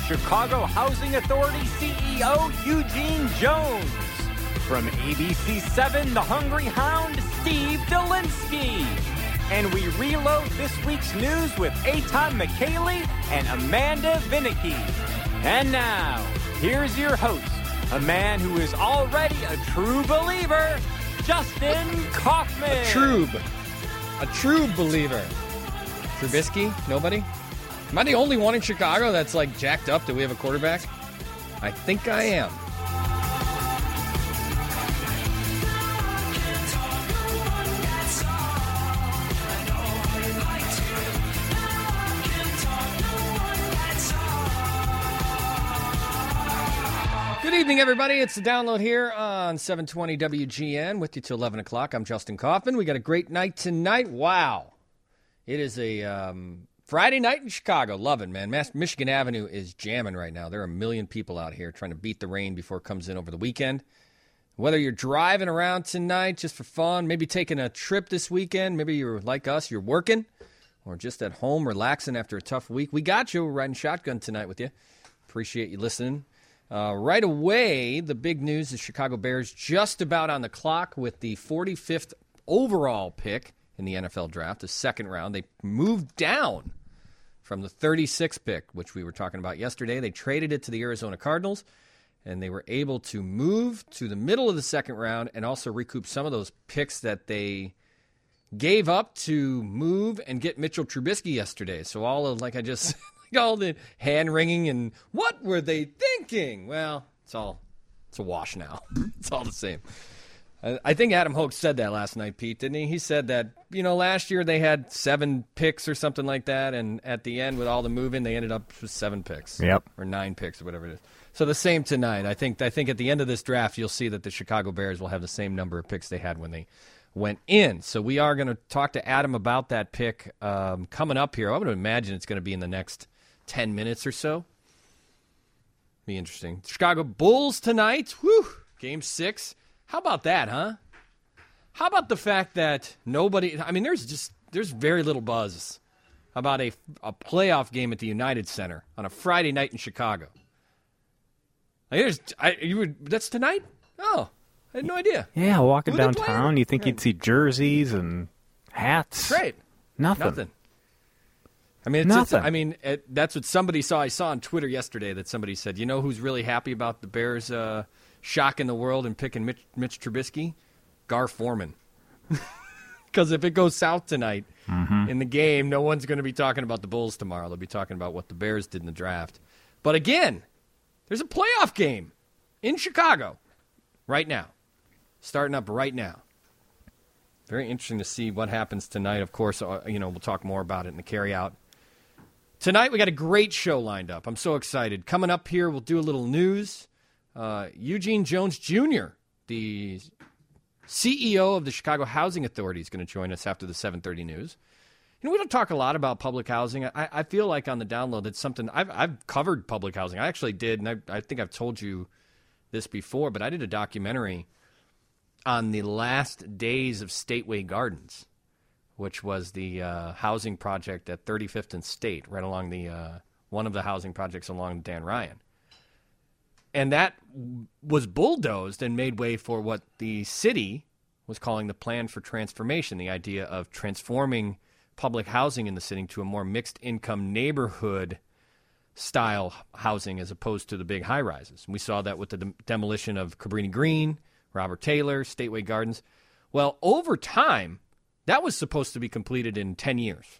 Chicago Housing Authority CEO Eugene Jones. From ABC 7, The Hungry Hound, Steve Dolinsky. And we reload this week's news with Eitan McKaylee and Amanda Vinicky. And now, here's your host, a man who is already a true believer, Justin Kaufman. A true believer. Trubisky? Nobody? Am I the only one in Chicago that's like jacked up that we have a quarterback? I think I am. Good evening, everybody. It's the download here on 720 WGN with you till 11 o'clock. I'm Justin Kaufman. We got a great night tonight. Wow. It is a Friday night in Chicago. Love it, man. Michigan Avenue is jamming right now. There are a million people out here trying to beat the rain before it comes in over the weekend. Whether you're driving around tonight just for fun, maybe taking a trip this weekend, maybe you're like us, you're working, or just at home relaxing after a tough week, we got you. We're riding shotgun tonight with you. Appreciate you listening. Right away, the big news is Chicago Bears just about on the clock with the 45th overall pick in the NFL draft, the second round. They moved down from the 36th pick, which we were talking about yesterday. They traded it to the Arizona Cardinals, and they were able to move to the middle of the second round and also recoup some of those picks that they gave up to move and get Mitchell Trubisky yesterday. So all of, like I just all the hand-wringing and what were they thinking? Well, it's a wash now. It's all the same. I think Adam Hoke said that last night, Pete, didn't he? He said that, last year they had 7 picks or something like that, and at the end with all the moving, they ended up with 7 picks. Yep. Or 9 picks or whatever it is. So the same tonight. I think at the end of this draft, you'll see that the Chicago Bears will have the same number of picks they had when they went in. So we are going to talk to Adam about that pick coming up here. I would imagine it's going to be in the next 10 minutes or so. Be interesting. Chicago Bulls tonight. Whew. Game 6. How about that, huh? How about the fact that there's very little buzz about a playoff game at the United Center on a Friday night in Chicago. That's tonight? Oh, I had no idea. Yeah, walking downtown, you think you'd see jerseys and hats. Great. Nothing. That's what somebody saw. I saw on Twitter yesterday that somebody said, you know who's really happy about the Bears shocking the world and picking Mitch Trubisky? Gar Forman. Because if it goes south tonight in the game, no one's going to be talking about the Bulls tomorrow. They'll be talking about what the Bears did in the draft. But again, there's a playoff game in Chicago right now, starting up right now. Very interesting to see what happens tonight. Of course, we'll talk more about it in the carryout. Tonight, we got a great show lined up. I'm so excited. Coming up here, we'll do a little news. Eugene Jones Jr., the CEO of the Chicago Housing Authority, is going to join us after the 7:30 news. We don't talk a lot about public housing. I feel like on the download, it's something I've covered public housing. I actually did, and I think I've told you this before, but I did a documentary on the last days of Stateway Gardens, which was the housing project at 35th and State, right along the one of the housing projects along Dan Ryan. And that was bulldozed and made way for what the city was calling the Plan for Transformation, the idea of transforming public housing in the city to a more mixed-income neighborhood-style housing as opposed to the big high-rises. We saw that with the demolition of Cabrini Green, Robert Taylor, Stateway Gardens. Well, over time, that was supposed to be completed in 10 years.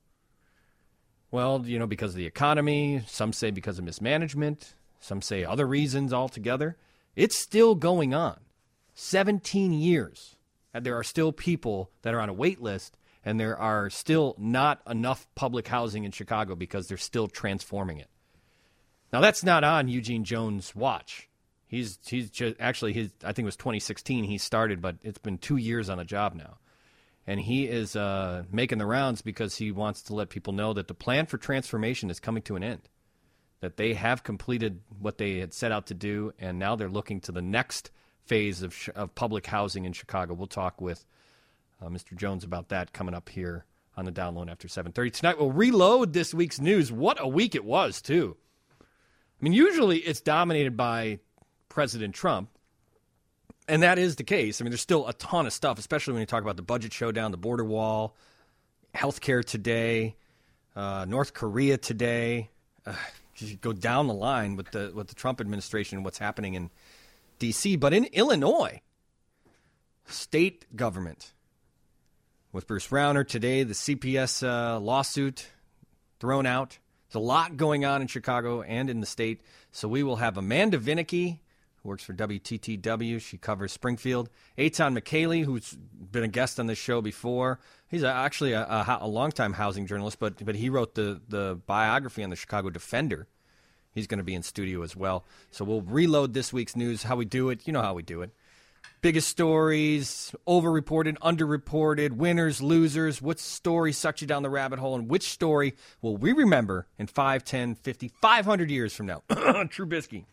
Well, because of the economy, some say because of mismanagement, some say other reasons altogether. It's still going on. 17 years. And there are still people that are on a wait list, and there are still not enough public housing in Chicago because they're still transforming it. Now, that's not on Eugene Jones' watch. He's just, actually, I think it was 2016 he started, but it's been 2 years on the job now. And he is making the rounds because he wants to let people know that the Plan for Transformation is coming to an end, that they have completed what they had set out to do, and now they're looking to the next phase of public housing in Chicago. We'll talk with Mr. Jones about that coming up here on the download after 7:30. Tonight we'll reload this week's news. What a week it was, too. mean, usually it's dominated by President Trump, and that is the case. I mean, there's still a ton of stuff, especially when you talk about the budget showdown, the border wall, healthcare today, North Korea today. You go down the line with the Trump administration and what's happening in D.C., but in Illinois, state government with Bruce Rauner today, the CPS lawsuit thrown out. There's a lot going on in Chicago and in the state. So we will have Amanda Vinicky, who works for WTTW. She covers Springfield. Eitan McKaylee, who's been a guest on this show before. He's actually a longtime housing journalist, but he wrote the biography on the Chicago Defender. He's going to be in studio as well. So we'll reload this week's news, how we do it. You know how we do it. Biggest stories, overreported, underreported, winners, losers. What story sucked you down the rabbit hole, and which story will we remember in 5, 10, 50, 500 years from now? Trubisky.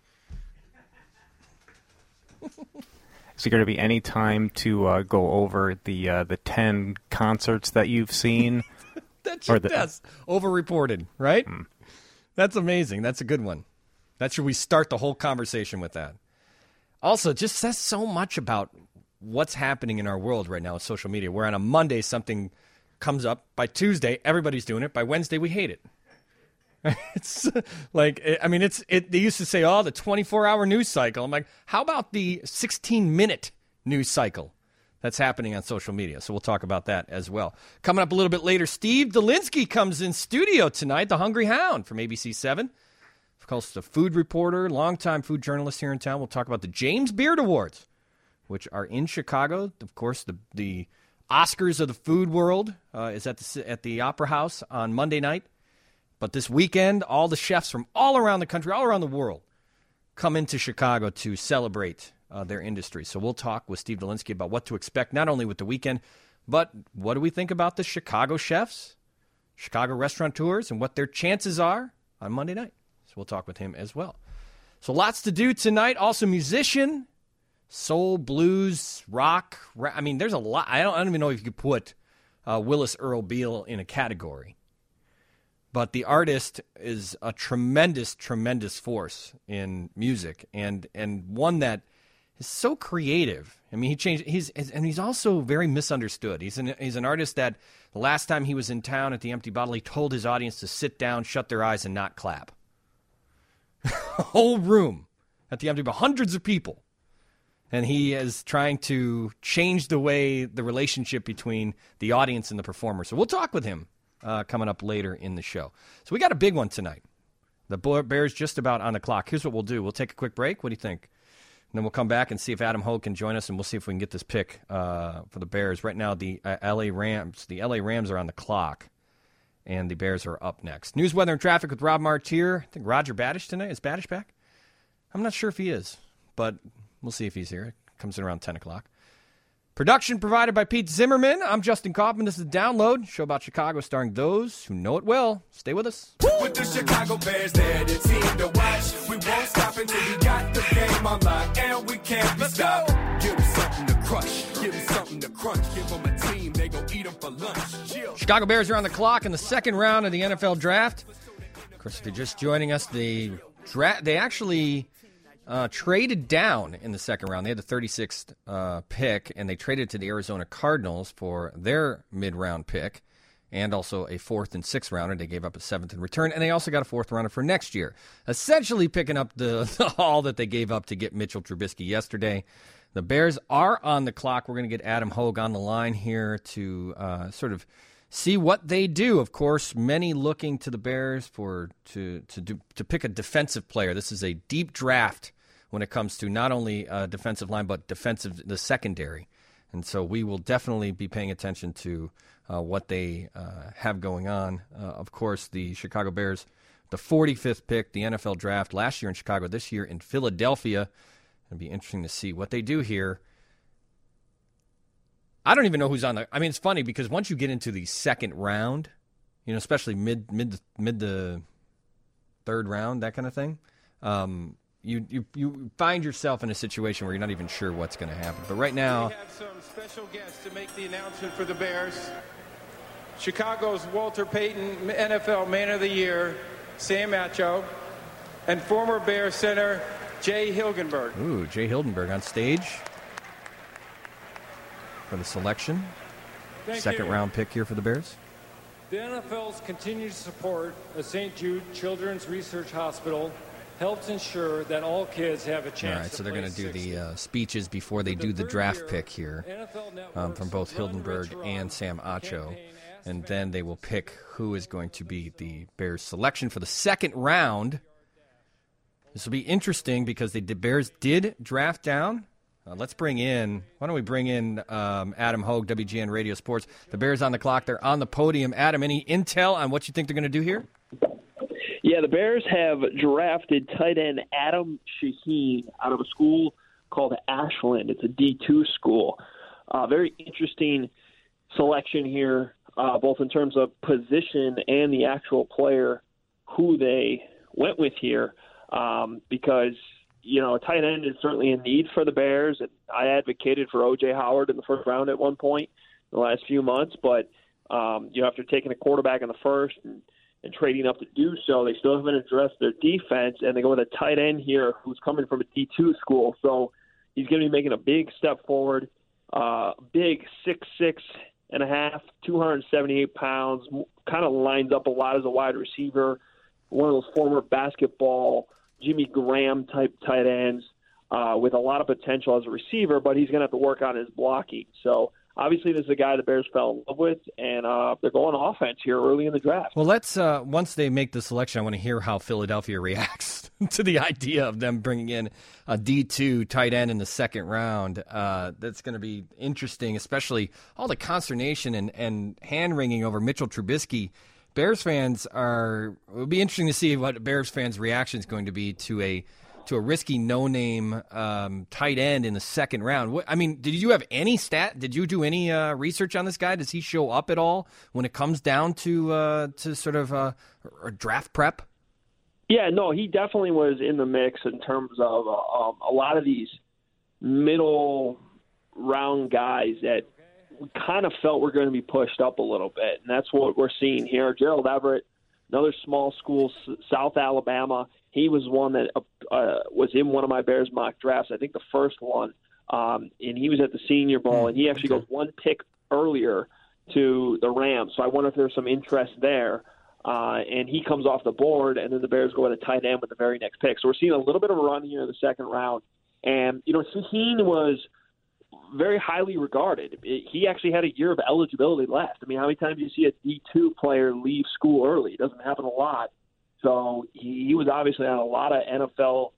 Is there going to be any time to go over the 10 concerts that you've seen? That's overreported, right? That's amazing. That's a good one. That should we start the whole conversation with that. Also, it just says so much about what's happening in our world right now with social media, where on a Monday something comes up. By Tuesday, everybody's doing it. By Wednesday, we hate it. It's like, I mean, they used to say, the 24-hour news cycle. I'm like, how about the 16-minute news cycle that's happening on social media? So we'll talk about that as well. Coming up a little bit later, Steve Dolinsky comes in studio tonight, the Hungry Hound from ABC 7. Of course, the food reporter, longtime food journalist here in town. We'll talk about the James Beard Awards, which are in Chicago. Of course, the Oscars of the food world is at the Opera House on Monday night. But this weekend, all the chefs from all around the country, all around the world, come into Chicago to celebrate their industry. So we'll talk with Steve Dolinsky about what to expect, not only with the weekend, but what do we think about the Chicago chefs, Chicago restaurateurs, and what their chances are on Monday night. So we'll talk with him as well. So lots to do tonight. Also musician, soul, blues, rock. I mean, there's a lot. I don't even know if you could put Willis Earl Beal in a category. But the artist is a tremendous, tremendous force in music, and one that is so creative. I mean, he's also very misunderstood. He's an artist that the last time he was in town at the Empty Bottle, he told his audience to sit down, shut their eyes, and not clap. A whole room at the Empty Bottle, hundreds of people. And he is trying to change the way the relationship between the audience and the performer. So we'll talk with him coming up later in the show. So we got a big one tonight. The Bears just about on the clock. Here's what we'll do. We'll take a quick break. What do you think? And then we'll come back and see if Adam Hogue can join us, and we'll see if we can get this pick for the Bears. Right now, the L.A. Rams are on the clock, and the Bears are up next. News, weather, and traffic with Rob Martier. I think Roger Badish tonight. Is Badish back? I'm not sure if he is, but we'll see if he's here. It comes in around 10 o'clock. Production provided by Pete Zimmerman. I'm Justin Kaufman. This is Download, show about Chicago starring those who know it well. Stay with us. With the Chicago Bears, they're the team to watch. We won't stop until we got the game on lock, and we can't be stopped. Give them something to crush. Give them something to crunch. Give them a team, they gon' eat them for lunch. Chicago Bears are on the clock in the second round of the NFL Draft. Of course, if you're just joining us, they actually traded down in the second round. They had the 36th pick, and they traded to the Arizona Cardinals for their mid-round pick and also a 4th and 6th rounder. They gave up a 7th in return, and they also got a 4th rounder for next year, essentially picking up the haul that they gave up to get Mitchell Trubisky yesterday. The Bears are on the clock. We're going to get Adam Hogue on the line here to sort of see what they do. Of course, many looking to the Bears to pick a defensive player. This is a deep draft when it comes to not only defensive line, but the secondary. And so we will definitely be paying attention to what they have going on. Of course, the Chicago Bears, the 45th pick, the NFL draft last year in Chicago, this year in Philadelphia. It'll be interesting to see what they do here. I don't even know who's on the. I mean, it's funny because once you get into the second round, especially mid the third round, that kind of thing, you find yourself in a situation where you're not even sure what's going to happen. But right now, we have some special guests to make the announcement for the Bears. Chicago's Walter Payton NFL Man of the Year, Sam Acho. and former Bears center Jay Hilgenberg. Ooh, Jay Hildenberg on stage for the selection. Second round pick here for the Bears. The NFL's continued support of St. Jude Children's Research Hospital helps ensure that all kids have a chance. All right, so they're going to do the speeches before they do the draft pick here from both Hildenberg and Sam Acho. And then they will pick who is going to be the Bears selection for the second round. This will be interesting because the Bears did draft down. Why don't we bring in Adam Hogue, WGN Radio Sports. The Bears on the clock. They're on the podium. Adam, any intel on what you think they're going to do here? Yeah, the Bears have drafted tight end Adam Shaheen out of a school called Ashland. It's a D2 school. Very interesting selection here, both in terms of position and the actual player who they went with here, because a tight end is certainly in need for the Bears. And I advocated for O.J. Howard in the first round at one point in the last few months, but after taking a quarterback in the first and trading up to do so, they still haven't addressed their defense, and they go with a tight end here who's coming from a D2 school. So he's going to be making a big step forward, big 6'6.5", 278 pounds, kind of lines up a lot as a wide receiver, one of those former basketball Jimmy Graham type tight ends with a lot of potential as a receiver, but he's going to have to work on his blocking. So obviously this is a guy the Bears fell in love with, and they're going offense here early in the draft. Well, let's once they make the selection, I want to hear how Philadelphia reacts to the idea of them bringing in a D2 tight end in the second round. That's going to be interesting, especially all the consternation and hand-wringing over Mitchell Trubisky. Bears fans it'll be interesting to see what Bears fans' reaction is going to be to a risky no-name tight end in the second round. Did you have any Did you do any research on this guy? Does he show up at all when it comes down to sort of a draft prep? Yeah, no, he definitely was in the mix in terms of a lot of these middle round guys that we kind of felt were going to be pushed up a little bit, and that's what we're seeing here. Gerald Everett, another small school, South Alabama. He was one that was in one of my Bears mock drafts, I think the first one, and he was at the Senior Bowl, and he actually goes one pick earlier to the Rams. So I wonder if there's some interest there. And he comes off the board, and then the Bears go with a tight end with the very next pick. So we're seeing a little bit of a run here in the second round. And, Shaheen was very highly regarded. He actually had a year of eligibility left. How many times do you see a D2 player leave school early? It doesn't happen a lot. So he was obviously on a lot of NFL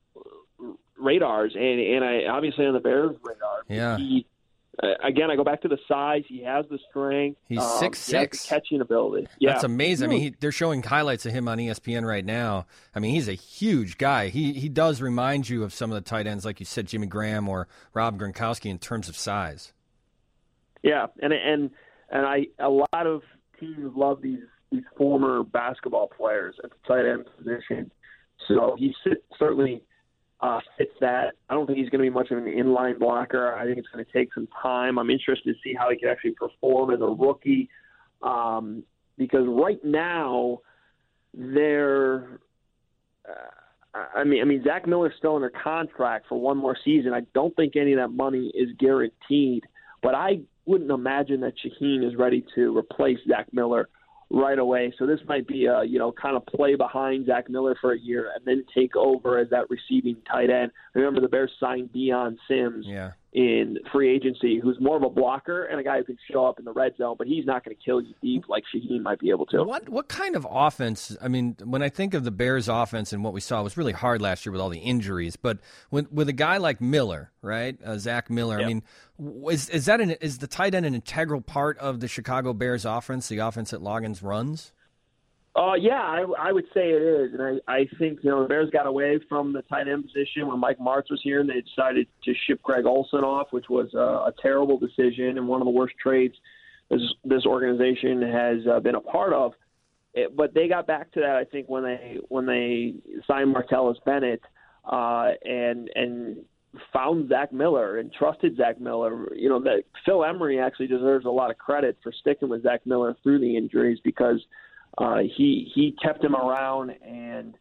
radars, and obviously on the Bears' radar. Yeah. Again, I go back to the size. He has the strength. He's 6'6". He has the catching ability. Yeah. That's amazing. They're showing highlights of him on ESPN right now. He's a huge guy. He does remind you of some of the tight ends, like you said, Jimmy Graham or Rob Gronkowski in terms of size. Yeah, and a lot of teams love these former basketball players at the tight end position. So he certainly fits that. I don't think he's going to be much of an inline blocker. I think it's going to take some time. I'm interested to see how he can actually perform as a rookie, because right now Zach Miller's still under contract for one more season. I don't think any of that money is guaranteed, but I wouldn't imagine that Shaheen is ready to replace Zach Miller right away. So this might be a, kind of play behind Zach Miller for a year and then take over as that receiving tight end. Remember, the Bears signed Deion Sims in free agency, who's more of a blocker and a guy who can show up in the red zone, but he's not going to kill you deep like Shaheen might be able to. What kind of offense? When I think of the Bears' offense and what we saw, it was really hard last year with all the injuries. But with a guy like Miller, right, Zach Miller, Yep. is the tight end an integral part of the Chicago Bears offense, the offense that Loggins runs? Yeah, I would say it is. And I think, the Bears got away from the tight end position when Mike Martz was here, and they decided to ship Greg Olsen off, which was a terrible decision and one of the worst trades this organization has been a part of. But they got back to that, I think, when they signed Martellus Bennett and found Zach Miller and trusted Zach Miller. That Phil Emery actually deserves a lot of credit for sticking with Zach Miller through the injuries, because he kept him around and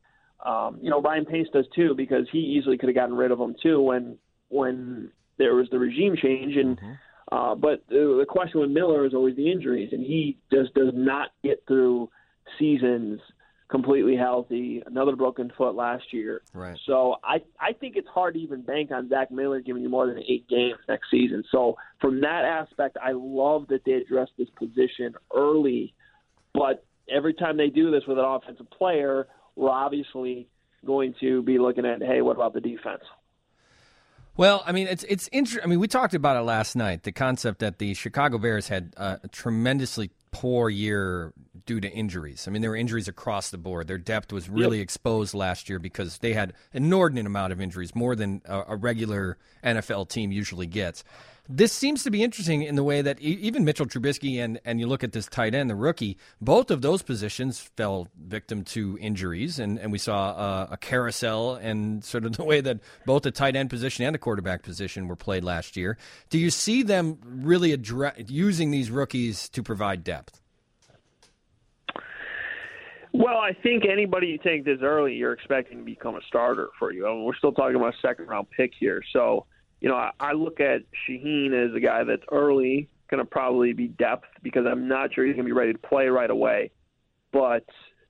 Ryan Pace does too, because he easily could have gotten rid of him too when there was the regime change. And but the question with Miller is always the injuries, and he just does not get through seasons completely healthy. Another broken foot last year. Right. So I think it's hard to even bank on Zach Miller giving you more than 8 games next season. So from that aspect, I love that they addressed this position early. But every time they do this with an offensive player, we're obviously going to be looking at, hey, what about the defense? Well, I mean, it's interesting. I mean, we talked about it last night, the concept that the Chicago Bears had a tremendously poor year due to injuries. I mean, there were injuries across the board. Their depth was really exposed last year because they had an inordinate amount of injuries, more than a regular NFL team usually gets. This seems to be interesting in the way that even Mitchell Trubisky and you look at this tight end, the rookie, both of those positions fell victim to injuries, and we saw a carousel and sort of the way that both the tight end position and the quarterback position were played last year. Do you see them really using these rookies to provide depth? Well, I think anybody you take this early, you're expecting to become a starter for you. I mean, we're still talking about a second-round pick here, so I look at Shaheen as a guy that's early, going to probably be depth because I'm not sure he's going to be ready to play right away. But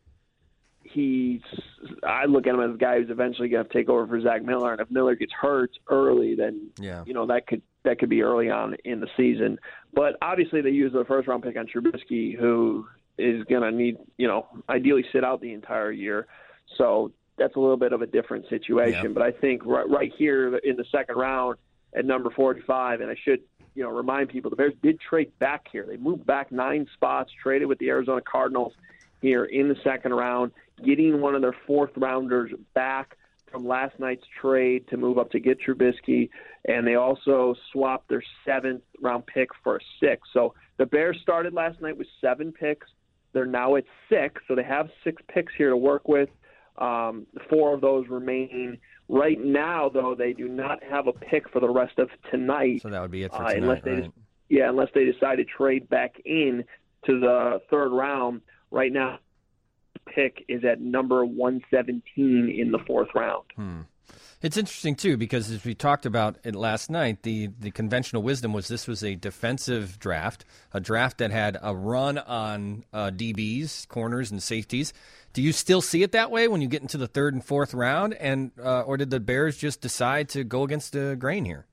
I look at him as a guy who's eventually going to take over for Zach Miller. And if Miller gets hurt early, then that could be early on in the season. But obviously they use the first-round pick on Trubisky, who is going to need, ideally sit out the entire year. So that's a little bit of a different situation. But I think right here in the second round at number 45, and I should remind people, the Bears did trade back here. They moved back 9 spots, traded with the Arizona Cardinals here in the second round, getting one of their 4th-rounders back from last night's trade to move up to get Trubisky, and they also swapped their 7th-round pick for a 6th. So the Bears started last night with 7 picks. They're now at 6, so they have 6 picks here to work with. 4 of those remain. Right now, though, they do not have a pick for the rest of tonight. So that would be it for tonight, unless they decide to trade back in to the 3rd round. Right now, the pick is at number 117 in the 4th round. It's interesting, too, because as we talked about it last night, the conventional wisdom was this was a defensive draft, a draft that had a run on DBs, corners, and safeties. Do you still see it that way when you get into the 3rd and 4th round, and or did the Bears just decide to go against the grain here?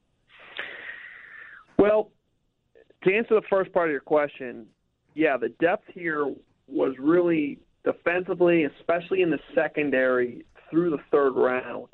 Well, to answer the first part of your question, the depth here was really defensively, especially in the secondary through the 3rd round.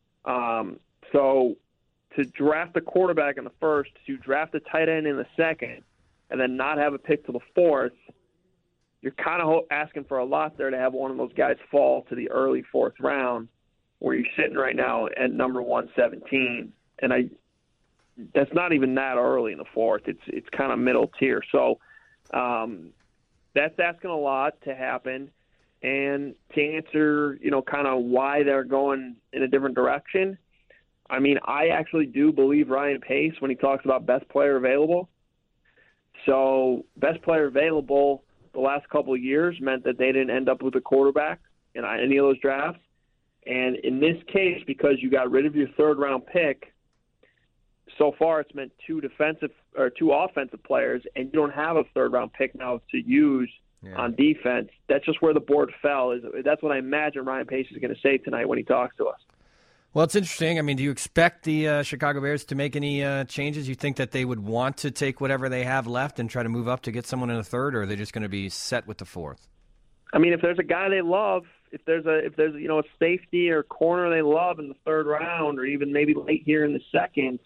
So to draft a quarterback in the 1st, to draft a tight end in the 2nd, and then not have a pick to the 4th, you're kind of asking for a lot there to have one of those guys fall to the early 4th round, where you're sitting right now at number 117. And that's not even that early in the 4th. It's kind of middle tier. So that's asking a lot to happen. And to answer, kind of why they're going in a different direction, I mean, I actually do believe Ryan Pace when he talks about best player available. So best player available the last couple of years meant that they didn't end up with a quarterback in any of those drafts. And in this case, because you got rid of your 3rd-round pick, so far it's meant 2 offensive players, and you don't have a 3rd-round pick now to use on defense. That's just where the board fell. That's what I imagine Ryan Pace is going to say tonight when he talks to us. Well, it's interesting. I mean, do you expect the Chicago Bears to make any changes? You think that they would want to take whatever they have left and try to move up to get someone in the 3rd, or are they just going to be set with the 4th? I mean, if there's a guy they love, if there's a safety or corner they love in the 3rd round, or even maybe late here in the 2nd,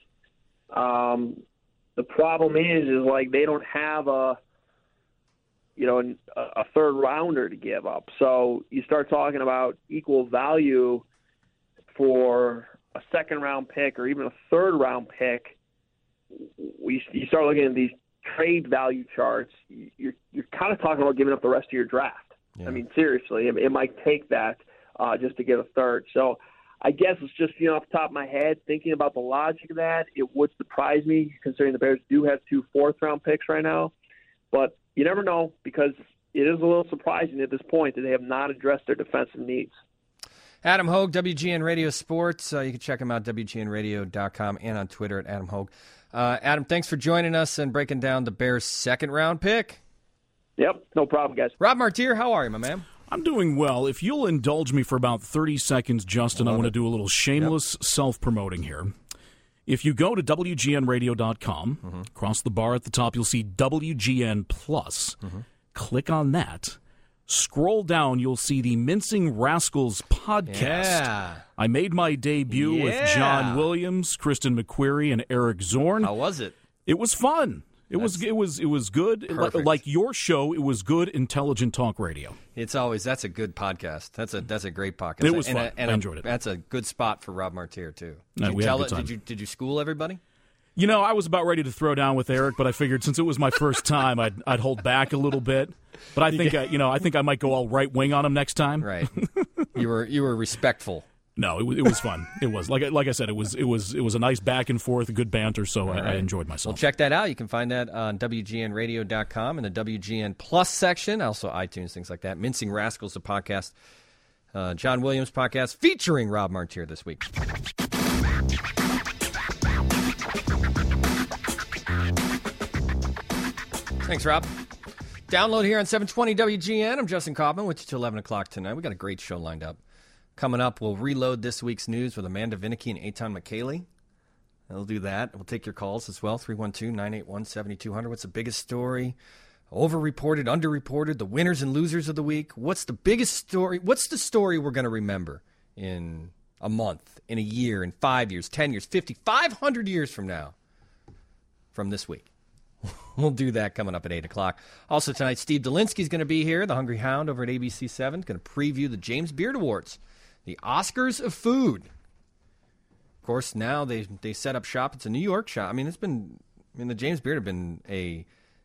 the problem is like they don't have a 3rd rounder to give up. So you start talking about equal value for a 2nd-round pick or even a 3rd-round pick. You start looking at these trade value charts, you're kind of talking about giving up the rest of your draft. Yeah. I mean, seriously, it might take that just to get a 3rd. So I guess it's just, off the top of my head, thinking about the logic of that, it would surprise me considering the Bears do have 2 4th-round picks right now. But you never know, because it is a little surprising at this point that they have not addressed their defensive needs. Adam Hogue, WGN Radio Sports. You can check him out, WGNradio.com, and on Twitter at Adam Hogue. Adam, thanks for joining us and breaking down the Bears' second-round pick. Yep, no problem, guys. Rob Martier, how are you, my man? I'm doing well. If you'll indulge me for about 30 seconds, Justin, I want to do a little shameless self-promoting here. If you go to WGNradio.com, across the bar at the top, you'll see WGN Plus. Click on that. Scroll down, you'll see the Mincing Rascals podcast. Yeah. I made my debut with John Williams, Kristen McQuarrie, and Eric Zorn. How was it? It was fun. It was good. Perfect. Like your show, it was good, intelligent talk radio. That's a good podcast. That's a great podcast. It was fun. I enjoyed it. That's a good spot for Rob Martier too. We had a good time. Did you school everybody? You know, I was about ready to throw down with Eric, but I figured since it was my first time, I'd hold back a little bit. But I think I think I might go all right wing on him next time. Right. You were respectful. No, it was fun. It was like I said, it was a nice back and forth, a good banter. So I enjoyed myself. Well, check that out. You can find that on WGNradio.com in the WGN Plus section, also iTunes, things like that. Mincing Rascals, the podcast, John Williams podcast featuring Rob Martier this week. Thanks, Rob. Download here on 720 WGN. I'm Justin Kaufman with you till 11 o'clock tonight. We got a great show lined up. Coming up, we'll reload this week's news with Amanda Vinicky and Eitan McKaylee. We'll do that. We'll take your calls as well, 312-981-7200. What's the biggest story? Overreported, underreported, the winners and losers of the week. What's the biggest story? What's the story we're going to remember in a month, in a year, in 5 years, 10 years, 50, 500 years from now from this week? We'll do that coming up at 8 o'clock. Also tonight, Steve Dolinsky's going to be here, the Hungry Hound over at ABC 7. Going to preview the James Beard Awards, the Oscars of food. Of course, now they set up shop. It's a New York shop. The James Beard have been a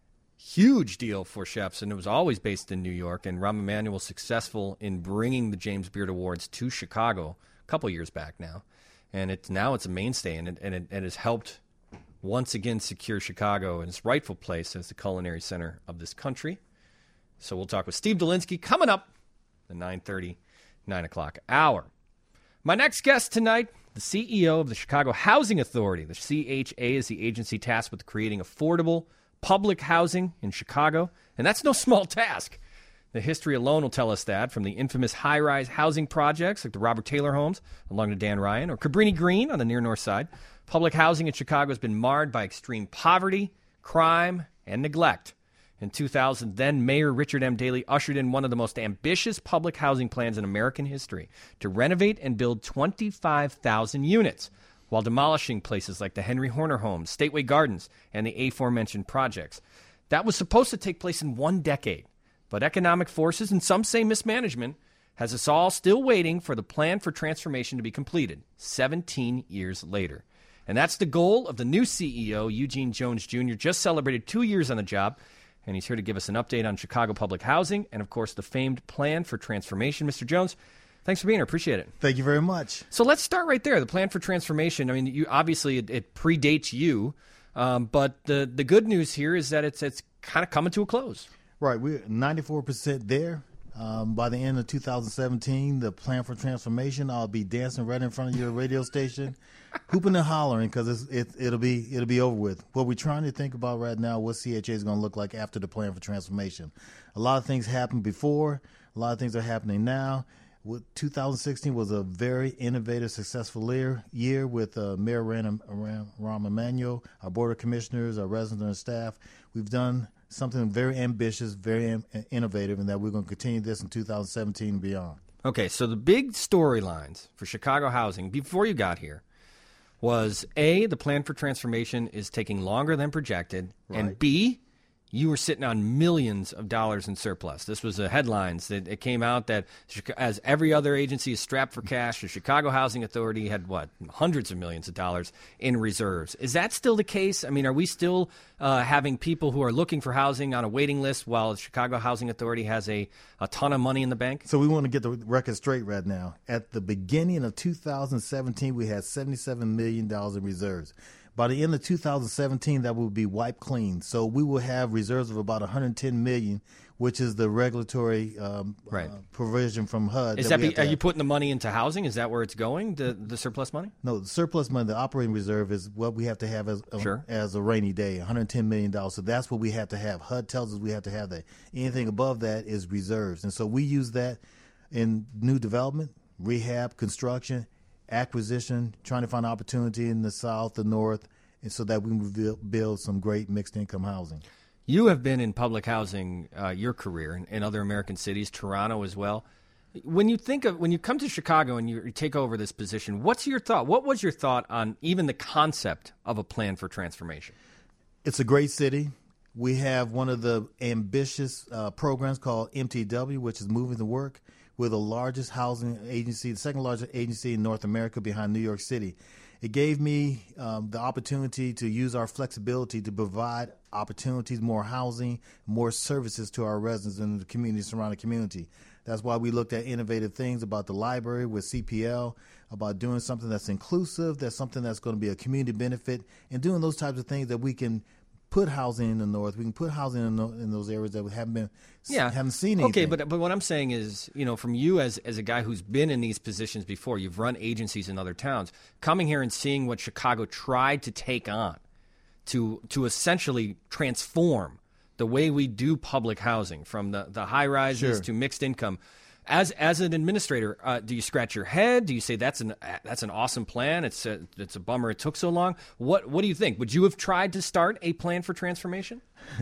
huge deal for chefs, and it was always based in New York. And Rahm Emanuel was successful in bringing the James Beard Awards to Chicago a couple years back now. And it's a mainstay, and it has helped once again secure Chicago in its rightful place as the culinary center of this country. So we'll talk with Steve Dolinsky coming up the 9:30, 9 o'clock hour. My next guest tonight, the CEO of the Chicago Housing Authority. The CHA is the agency tasked with creating affordable public housing in Chicago, and that's no small task. The history alone will tell us that, from the infamous high-rise housing projects like the Robert Taylor homes along the Dan Ryan or Cabrini Green on the near north side. Public housing in Chicago has been marred by extreme poverty, crime, and neglect. In 2000, then Mayor Richard M. Daley ushered in one of the most ambitious public housing plans in American history to renovate and build 25,000 units while demolishing places like the Henry Horner Homes, Stateway Gardens, and the aforementioned projects. That was supposed to take place in 1 decade, but economic forces, and some say mismanagement, has us all still waiting for the plan for transformation to be completed 17 years later. And that's the goal of the new CEO, Eugene Jones Jr., just celebrated 2 years on the job, and he's here to give us an update on Chicago public housing and, of course, the famed plan for transformation. Mr. Jones, thanks for being here. Appreciate it. Thank you very much. So let's start right there, the plan for transformation. I mean, you obviously it predates you, but the good news here is that it's kind of coming to a close. Right. We're 94% there. By the end of 2017, the plan for transformation, I'll be dancing right in front of your radio station, hooping and hollering because it'll be over with. What we're trying to think about right now, what CHA is going to look like after the plan for transformation. A lot of things happened before. A lot of things are happening now. 2016 was a very innovative, successful year with Mayor Rahm Emanuel, our Board of Commissioners, our residents and staff. We've done something very ambitious, very innovative, and that we're going to continue this in 2017 and beyond. Okay, so the big storylines for Chicago housing before you got here was, A, the plan for transformation is taking longer than projected, right, and B, you were sitting on millions of dollars in surplus. This was the headlines that it came out that as every other agency is strapped for cash, the Chicago Housing Authority had, hundreds of millions of dollars in reserves. Is that still the case? I mean, are we still having people who are looking for housing on a waiting list while the Chicago Housing Authority has a ton of money in the bank? So we want to get the record straight right now. At the beginning of 2017, we had $77 million in reserves. By the end of 2017, that will be wiped clean. So we will have reserves of about $110 million, which is the regulatory provision from HUD. Are you putting the money into housing? Is that where it's going, the surplus money? No, the surplus money, the operating reserve, is what we have to have as a rainy day, $110 million. So that's what we have to have. HUD tells us we have to have that. Anything above that is reserves. And so we use that in new development, rehab, construction, acquisition, trying to find opportunity in the South, the North, and so that we can build some great mixed income housing. You have been in public housing your career in other American cities, Toronto as well. When you come to Chicago and you take over this position, what's your thought? What was your thought on even the concept of a plan for transformation? It's a great city. We have one of the ambitious programs called MTW, which is Moving to Work. We're the largest housing agency, the second largest agency in North America behind New York City. It gave me the opportunity to use our flexibility to provide opportunities, more housing, more services to our residents and the community, surrounding community. That's why we looked at innovative things about the library with CPL, about doing something that's inclusive, that's something that's going to be a community benefit, and doing those types of things that we can put housing in the North. We can put housing in those areas that we haven't seen anything. Okay, but what I'm saying is, from you as a guy who's been in these positions before, you've run agencies in other towns, coming here and seeing what Chicago tried to take on to essentially transform the way we do public housing, from the high rises to mixed income. As an administrator, do you scratch your head? Do you say that's an awesome plan? It's a bummer it took so long. What do you think? Would you have tried to start a plan for transformation?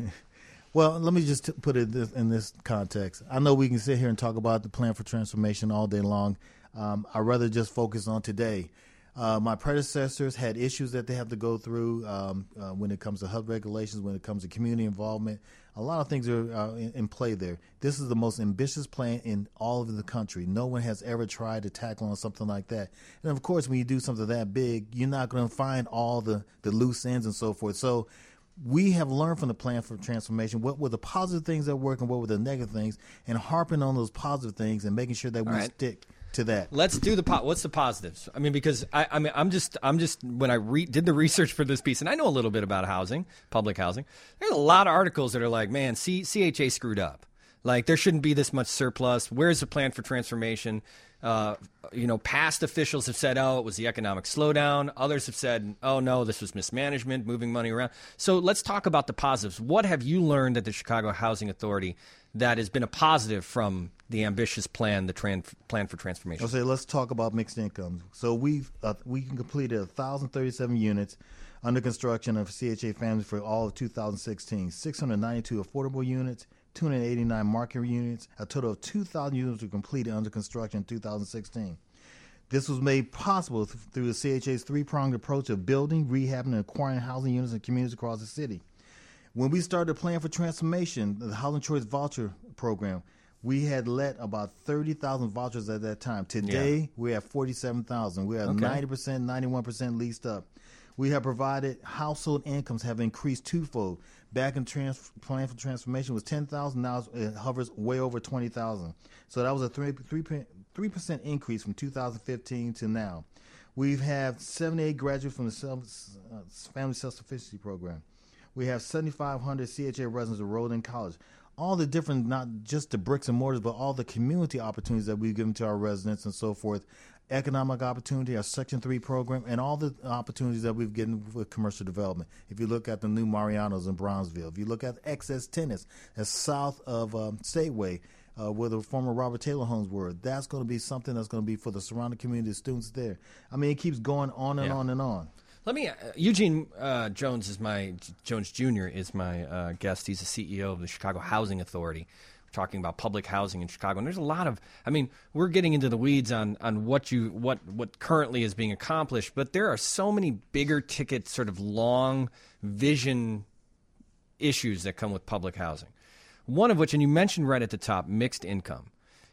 Well, let me just put it in this context. I know we can sit here and talk about the plan for transformation all day long. I'd rather just focus on today. My predecessors had issues that they have to go through when it comes to HUD regulations, when it comes to community involvement. A lot of things are in play there. This is the most ambitious plan in all of the country. No one has ever tried to tackle on something like that. And, of course, when you do something that big, you're not going to find all the loose ends and so forth. So we have learned from the plan for transformation what were the positive things that work and what were the negative things, and harping on those positive things and making sure that we stick to that. Let's do what's the positives? I mean, because I'm just when I did the research for this piece, and I know a little bit about housing, public housing. There's a lot of articles that are like, man, CHA screwed up. Like, there shouldn't be this much surplus. Where's the plan for transformation? Past officials have said, oh, it was the economic slowdown. Others have said, oh, no, this was mismanagement, moving money around. So let's talk about the positives. What have you learned at the Chicago Housing Authority that has been a positive from the ambitious plan, the plan for transformation? Okay, let's talk about mixed income. So we completed 1,037 units under construction of CHA families for all of 2016, 692 affordable units, 289 market units. A total of 2,000 units were completed under construction in 2016. This was made possible through the CHA's three-pronged approach of building, rehabbing, and acquiring housing units in communities across the city. When we started the plan for transformation, the Housing Choice Voucher Program, we had let about 30,000 vouchers at that time. Today, we have 47,000. We have 90%, 91% leased up. We have provided household incomes have increased twofold. Back in plan for transformation was 10,000. Now it hovers way over 20,000. So that was a 3% increase from 2015 to now. We've had 78 graduates from the Family Self-Sufficiency Program. We have 7,500 CHA residents enrolled in college. All the different, not just the bricks and mortars, but all the community opportunities that we've given to our residents and so forth. Economic opportunity, our Section 3 program, and all the opportunities that we've given with commercial development. If you look at the new Mariano's in Brownsville, if you look at Excess Tennis, that's south of Stateway, where the former Robert Taylor homes were, that's going to be something that's going to be for the surrounding community, the students there. I mean, it keeps going on and on and on. Let me. Eugene Jones Jr. is my guest. He's the CEO of the Chicago Housing Authority. We're talking about public housing in Chicago, and there's a lot of. I mean, we're getting into the weeds on what currently is being accomplished, but there are so many bigger ticket, sort of long vision issues that come with public housing. One of which, and you mentioned right at the top, mixed income.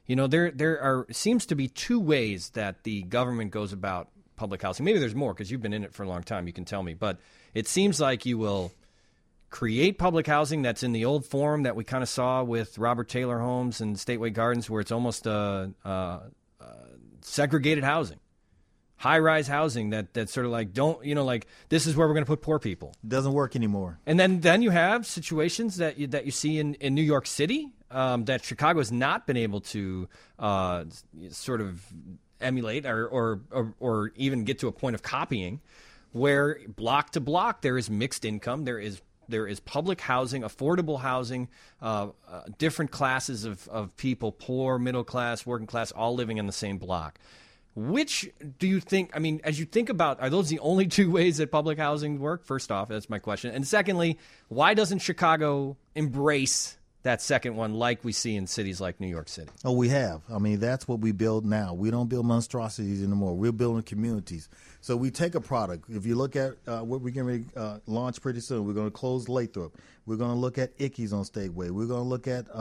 There seems to be two ways that the government goes about public housing. Maybe there's more because you've been in it for a long time. You can tell me. But it seems like you will create public housing that's in the old form that we kind of saw with Robert Taylor Homes and Stateway Gardens, where it's almost segregated housing. high-rise housing that's sort of like, like this is where we're going to put poor people. Doesn't work anymore. And then you have situations that you see in New York City that Chicago has not been able to sort of emulate or even get to a point of copying, where block to block there is mixed income, there is public housing, affordable housing, different classes of people, poor, middle class, working class, all living in the same block. Which do you think, as you think about, are those the only two ways that public housing work? First off, that's my question. And secondly, why doesn't Chicago embrace that second one like we see in cities like New York City? Oh, we have. That's what we build now. We don't build monstrosities anymore. We're building communities. So we take a product. If you look at what we're going to launch pretty soon, we're going to close Lathrop. We're going to look at Ickes on Stateway. We're going to look at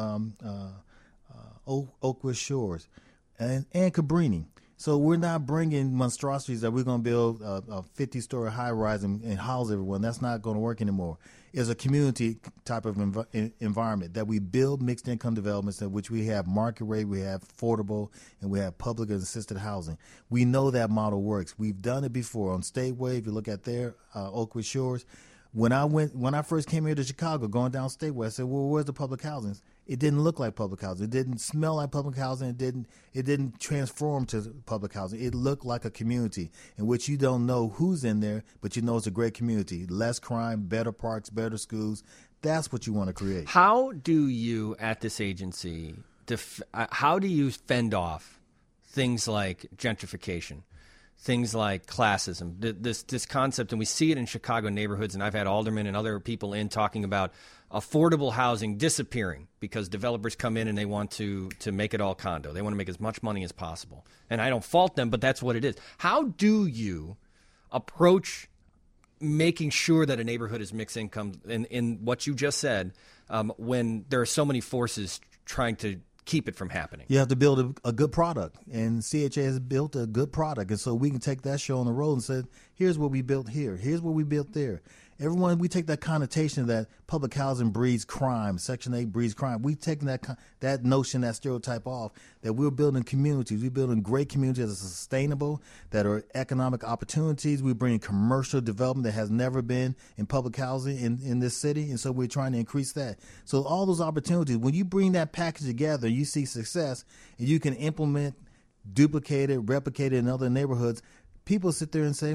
Oakwood Shores and Cabrini. So we're not bringing monstrosities that we're going to build a 50-story high-rise and house everyone. That's not going to work anymore. It's a community type of environment that we build mixed-income developments in which we have market rate, we have affordable, and we have public and assisted housing. We know that model works. We've done it before on Stateway. If you look at there, Oakwood Shores. When I first came here to Chicago, going down Stateway, I said, well, where's the public housing? It didn't look like public housing. It didn't smell like public housing. It didn't transform to public housing. It looked like a community in which you don't know who's in there, but you know it's a great community. Less crime, better parks, better schools. That's what you want to create. How do you, at this agency, how do you fend off things like gentrification? Things like classism, this concept, and we see it in Chicago neighborhoods, and I've had aldermen and other people in talking about affordable housing disappearing because developers come in and they want to make it all condo. They want to make as much money as possible. And I don't fault them, but that's what it is. How do you approach making sure that a neighborhood is mixed income in what you just said when there are so many forces trying to keep it from happening? You have to build a good product, and CHA has built a good product, and so we can take that show on the road and say, here's what we built here, here's what we built there. Everyone, we take that connotation that public housing breeds crime, Section 8 breeds crime. We've taken that notion, that stereotype off, that we're building communities. We're building great communities that are sustainable, that are economic opportunities. We're bringing commercial development that has never been in public housing in this city, and so we're trying to increase that. So all those opportunities, when you bring that package together, you see success, and you can implement, duplicate it, replicate it in other neighborhoods, people sit there and say,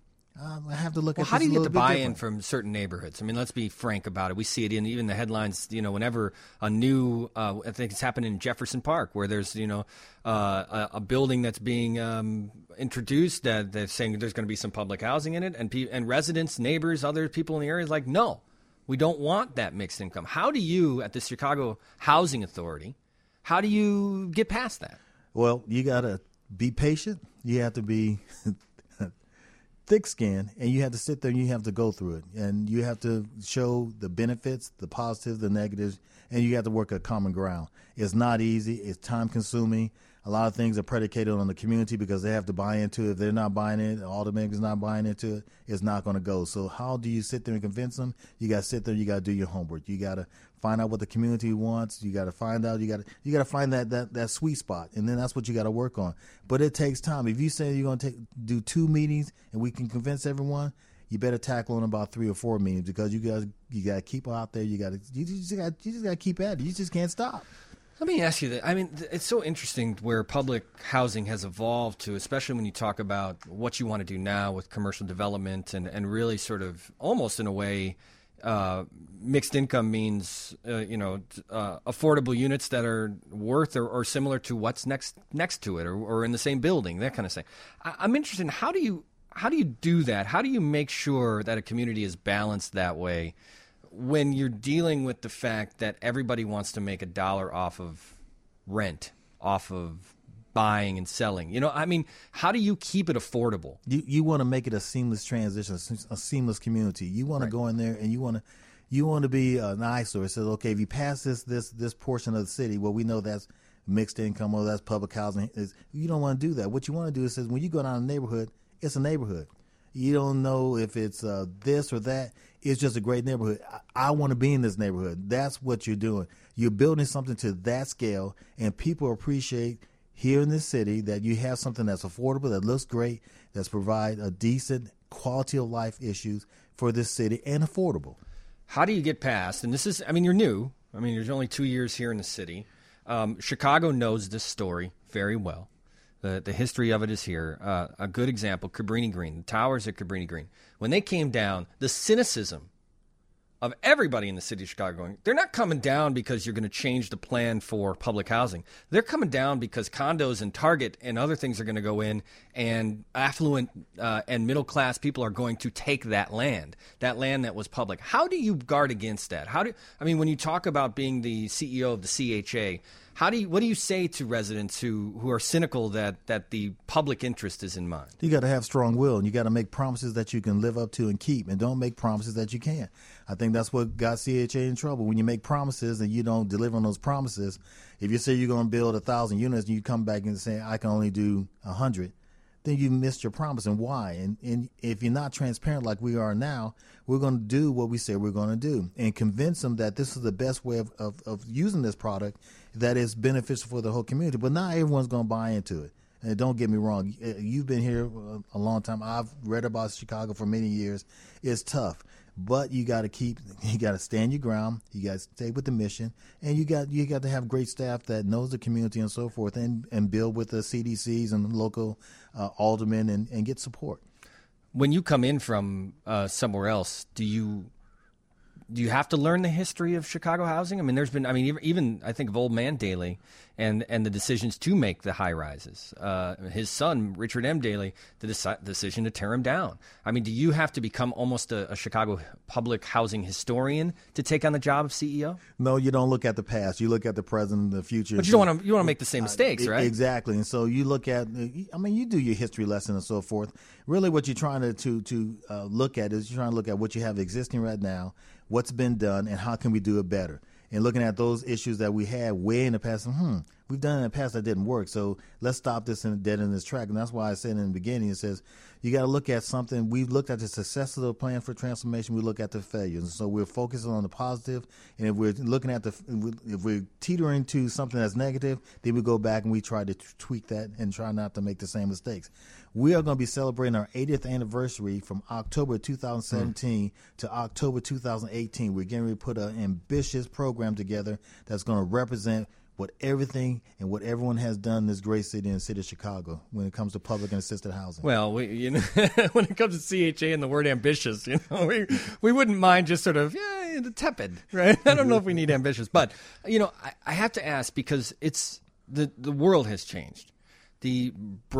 I have to look at this. How do you get the buy-in different. from certain neighborhoods? Let's be frank about it. We see it in even the headlines. Whenever a new, I think it's happened in Jefferson Park, where there's a building that's being introduced that they're saying there's going to be some public housing in it, and residents, neighbors, other people in the area is like, no, we don't want that mixed income. How do you, at the Chicago Housing Authority, how do you get past that? Well, you got to be patient. You have to be thick-skinned, and you have to sit there and you have to go through it. And you have to show the benefits, the positives, the negatives, and you have to work a common ground. It's not easy. It's time-consuming. A lot of things are predicated on the community because they have to buy into it. If they're not buying it, all the members not buying into it, it's not going to go. So how do you sit there and convince them? You got to sit there. You got to do your homework. You got to find out what the community wants. You got to find out. You got to find that sweet spot, and then that's what you got to work on. But it takes time. If you say you're going to do 2 meetings and we can convince everyone, you better tackle on about 3 or 4 meetings because you got to keep out there. You just got to keep at it. You just can't stop. Let me ask you that. It's so interesting where public housing has evolved to, especially when you talk about what you want to do now with commercial development and really sort of almost in a way mixed income means, affordable units that are worth or similar to what's next to it or in the same building, that kind of thing. I'm interested in how do you do that? How do you make sure that a community is balanced that way when you're dealing with the fact that everybody wants to make $1 off of rent, off of buying and selling? How do you keep it affordable? You want to make it a seamless transition, a seamless community. You want to go in there and you want to be an eyesore. It says, okay, if you pass this portion of the city, well, we know that's mixed income or that's public housing. You don't want to do that. What you want to do is when you go down a neighborhood, it's a neighborhood. You don't know if it's this or that. It's just a great neighborhood. I want to be in this neighborhood. That's what you're doing. You're building something to that scale, and people appreciate here in this city, that you have something that's affordable, that looks great, that's provide a decent quality of life issues for this city and affordable. How do you get past, and this is, I mean, you're new. I mean, there's only 2 years here in the city. Chicago knows this story very well. The history of it is here. A good example, Cabrini Green, the towers at Cabrini Green. When they came down, the cynicism of everybody in the city of Chicago going, they're not coming down because you're going to change the plan for public housing. They're coming down because condos and Target and other things are going to go in, and affluent and middle-class people are going to take that land that was public. How do you guard against that? When you talk about being the CEO of the CHA, what do you say to residents who are cynical that the public interest is in mind? You got to have strong will, and you got to make promises that you can live up to and keep, and don't make promises that you can't. I think that's what got CHA in trouble. When you make promises and you don't deliver on those promises, if you say you're going to build 1,000 units and you come back and say, I can only do 100, then you missed your promise. And why? And if you're not transparent like we are now, we're going to do what we say we're going to do and convince them that this is the best way of using this product that is beneficial for the whole community. But not everyone's going to buy into it. And don't get me wrong, you've been here a long time. I've read about Chicago for many years. It's tough. But you got to stand your ground. You got to stay with the mission, and you got to have great staff that knows the community and so forth, and build with the CDCs and local aldermen and get support. When you come in from somewhere else, do you have to learn the history of Chicago housing? I mean, there's been, even I think of Old Man Daley and the decisions to make the high rises. His son, Richard M. Daley, the decision to tear him down. I mean, do you have to become almost a Chicago public housing historian to take on the job of CEO? No, you don't look at the past. You look at the present and the future. But you don't want to make the same mistakes, right? Exactly. And so you look at, you do your history lesson and so forth. Really what you're trying to look at is you're trying to look at what you have existing right now, what's been done, and how can we do it better. And looking at those issues that we had way in the past, we've done it in the past that didn't work, so let's stop this dead in this track. And that's why I said in the beginning, it says you got to look at something. We've looked at the success of the plan for transformation. We look at the failures. And so we're focusing on the positive. And if we're looking at if we're teetering to something that's negative, then we go back and we try to tweak that and try not to make the same mistakes. We are going to be celebrating our 80th anniversary from October 2017 to October 2018. We're getting ready to put an ambitious program together that's going to represent what everything and what everyone has done in this great city and the city of Chicago when it comes to public and assisted housing. Well, when it comes to CHA and the word ambitious, we wouldn't mind just sort of tepid, right? I don't know if we need ambitious, but I have to ask because it's the world has changed. The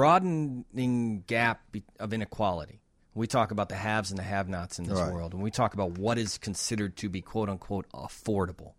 broadening gap of inequality. We talk about the haves and the have-nots in this world, and we talk about what is considered to be quote-unquote affordable.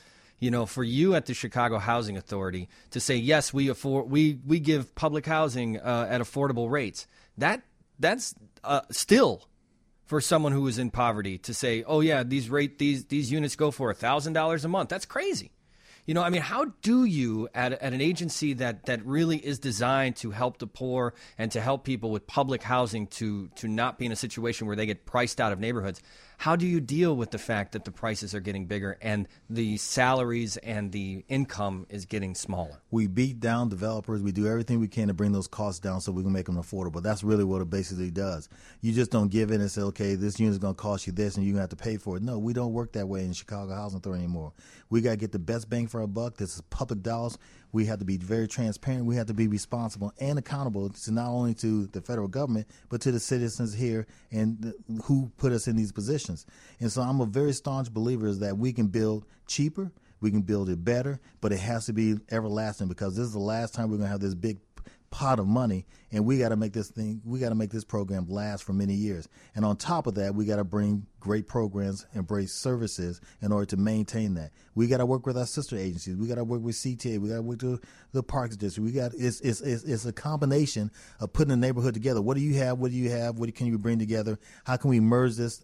For you at the Chicago Housing Authority to say, yes, we give public housing at affordable rates, that's still for someone who is in poverty to say, oh yeah, these units go for $1,000 a month. That's crazy. How do you, at an agency that really is designed to help the poor and to help people with public housing to not be in a situation where they get priced out of neighborhoods, how do you deal with the fact that the prices are getting bigger and the salaries and the income is getting smaller? We beat down developers. We do everything we can to bring those costs down so we can make them affordable. That's really what it basically does. You just don't give in and say, okay, this unit is going to cost you this and you're going to have to pay for it. No, we don't work that way in Chicago Housing Authority anymore. We got to get the best bang for our buck. This is public dollars. We have to be very transparent. We have to be responsible and accountable to not only to the federal government, but to the citizens here and who put us in these positions. And so I'm a very staunch believer that we can build cheaper, we can build it better, but it has to be everlasting because this is the last time we're going to have this big pot of money, and we got to make this program last for many years. And on top of that, we got to bring great programs and great services in order to maintain that. We got to work with our sister agencies. We got to work with CTA. We got to work with the Parks District. It's a combination of putting the neighborhood together. What do you have? What do you have? What can you bring together? How can we merge this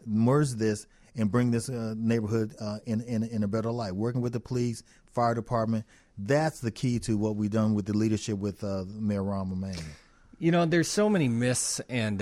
and bring this neighborhood in a better light? Working with the police, fire department. That's the key to what we've done with the leadership with Mayor Rahm Emanuel. There's so many myths, and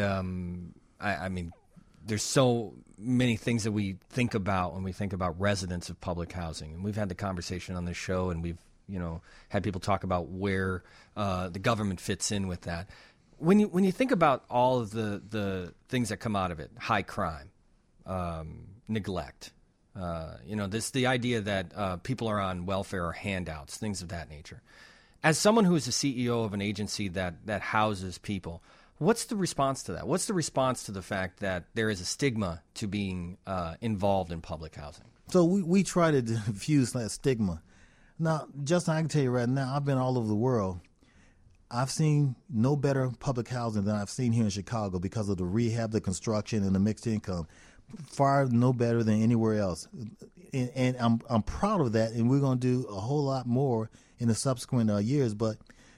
there's so many things that we think about when we think about residents of public housing. And we've had the conversation on this show, and we've had people talk about where the government fits in with that. When you think about all of the things that come out of it, high crime, neglect, the idea that people are on welfare or handouts, things of that nature. As someone who is the CEO of an agency that houses people, what's the response to that? What's the response to the fact that there is a stigma to being involved in public housing? So we try to diffuse that stigma. Now, Justin, I can tell you right now, I've been all over the world. I've seen no better public housing than I've seen here in Chicago because of the rehab, the construction, and the mixed income. Far no better than anywhere else. And I'm proud of that, and we're going to do a whole lot more in the subsequent years. But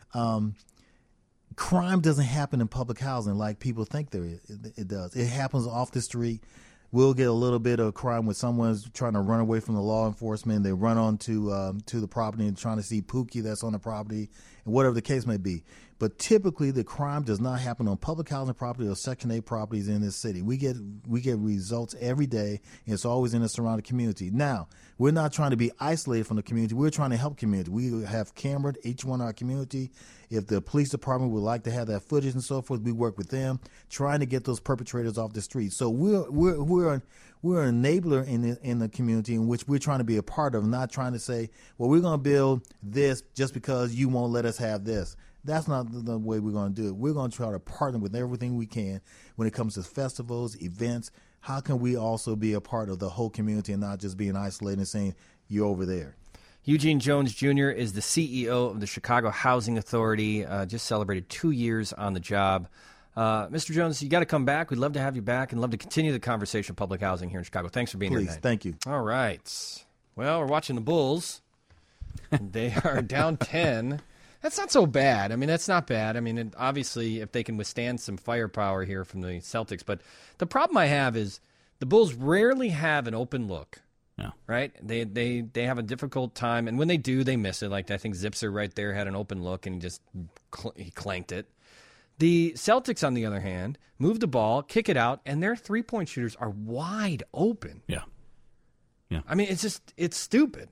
crime doesn't happen in public housing like people think it does. It happens off the street. We'll get a little bit of crime when someone's trying to run away from the law enforcement. They run onto to the property and trying to see Pookie that's on the property, and whatever the case may be. But typically, the crime does not happen on public housing property or Section 8 properties in this city. We get results every day, and it's always in the surrounding community. Now, we're not trying to be isolated from the community. We're trying to help community. We have cameraed each one in our community. If the police department would like to have that footage and so forth, we work with them, trying to get those perpetrators off the street. So we're an enabler in the community in which we're trying to be a part of, not trying to say, well, we're going to build this just because you won't let us have this. That's not the way we're going to do it. We're going to try to partner with everything we can when it comes to festivals, events. How can we also be a part of the whole community and not just being isolated and saying, you're over there? Eugene Jones Jr. is the CEO of the Chicago Housing Authority, just celebrated 2 years on the job. Mr. Jones, you got to come back. We'd love to have you back and love to continue the conversation of public housing here in Chicago. Thanks for being here tonight. Thank you. All right. Well, we're watching the Bulls. They are down 10. That's not so bad. I mean, that's not bad. I mean, obviously, if they can withstand some firepower here from the Celtics. But the problem I have is the Bulls rarely have an open look. Yeah. Right? They have a difficult time. And when they do, they miss it. Like, I think Zipser right there had an open look, and he clanked it. The Celtics, on the other hand, move the ball, kick it out, and their three-point shooters are wide open. Yeah. I mean, it's stupid,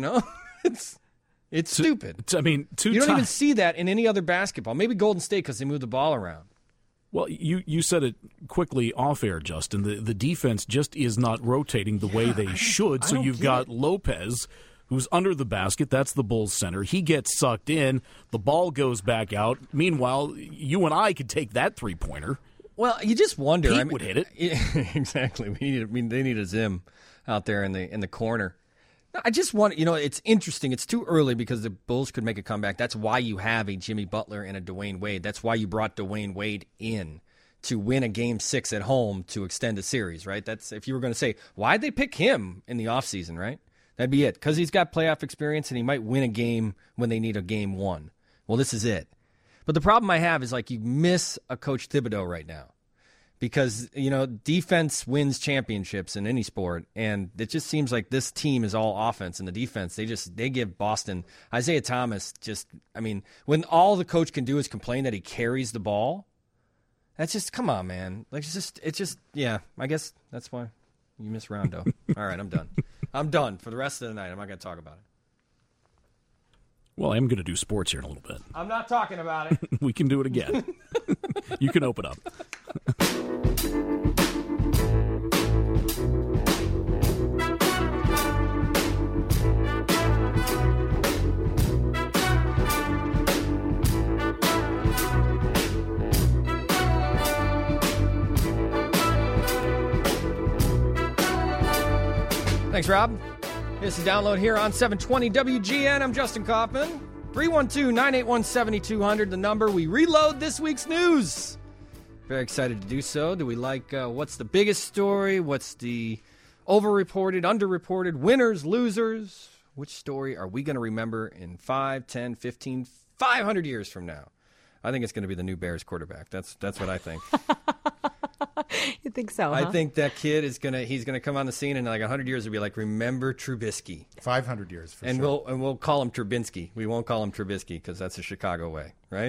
It's stupid. I mean, you don't even see that in any other basketball. Maybe Golden State because they move the ball around. Well, you said it quickly off air, Justin. The defense just is not rotating the way they should. So you've got Lopez, who's under the basket. That's the Bulls center. He gets sucked in. The ball goes back out. Meanwhile, you and I could take that three-pointer. Well, you just wonder. Pete would hit it. Exactly. They need a Zim out there in the corner. I just want, it's interesting. It's too early because the Bulls could make a comeback. That's why you have a Jimmy Butler and a Dwayne Wade. That's why you brought Dwayne Wade in to win a Game 6 at home to extend a series, right? That's if you were going to say, why'd they pick him in the offseason, right? That'd be it. Because he's got playoff experience and he might win a game when they need a Game 1. Well, this is it. But the problem I have is, you miss a Coach Thibodeau right now. Because, defense wins championships in any sport, and it just seems like this team is all offense, and the defense, they give Boston, Isaiah Thomas when all the coach can do is complain that he carries the ball, that's just, come on, man. I guess that's why you miss Rondo. All right, I'm done. I'm done for the rest of the night. I'm not going to talk about it. Well, I am going to do sports here in a little bit. I'm not talking about it. We can do it again. You can open up. Thanks, Rob. This is Download here on 720 WGN. I'm Justin Kaufman. 312-981-7200, the number. We reload this week's news. Very excited to do so. Do we like what's the biggest story? What's the overreported, underreported, winners, losers? Which story are we going to remember in 5, 10, 15, 500 years from now? I think it's going to be the new Bears quarterback. That's what I think. You think so, I think that kid he's going to come on the scene in 100 years and be like, remember Trubisky. 500 years for sure. And we'll call him Trubinsky. We won't call him Trubisky because that's a Chicago way, right?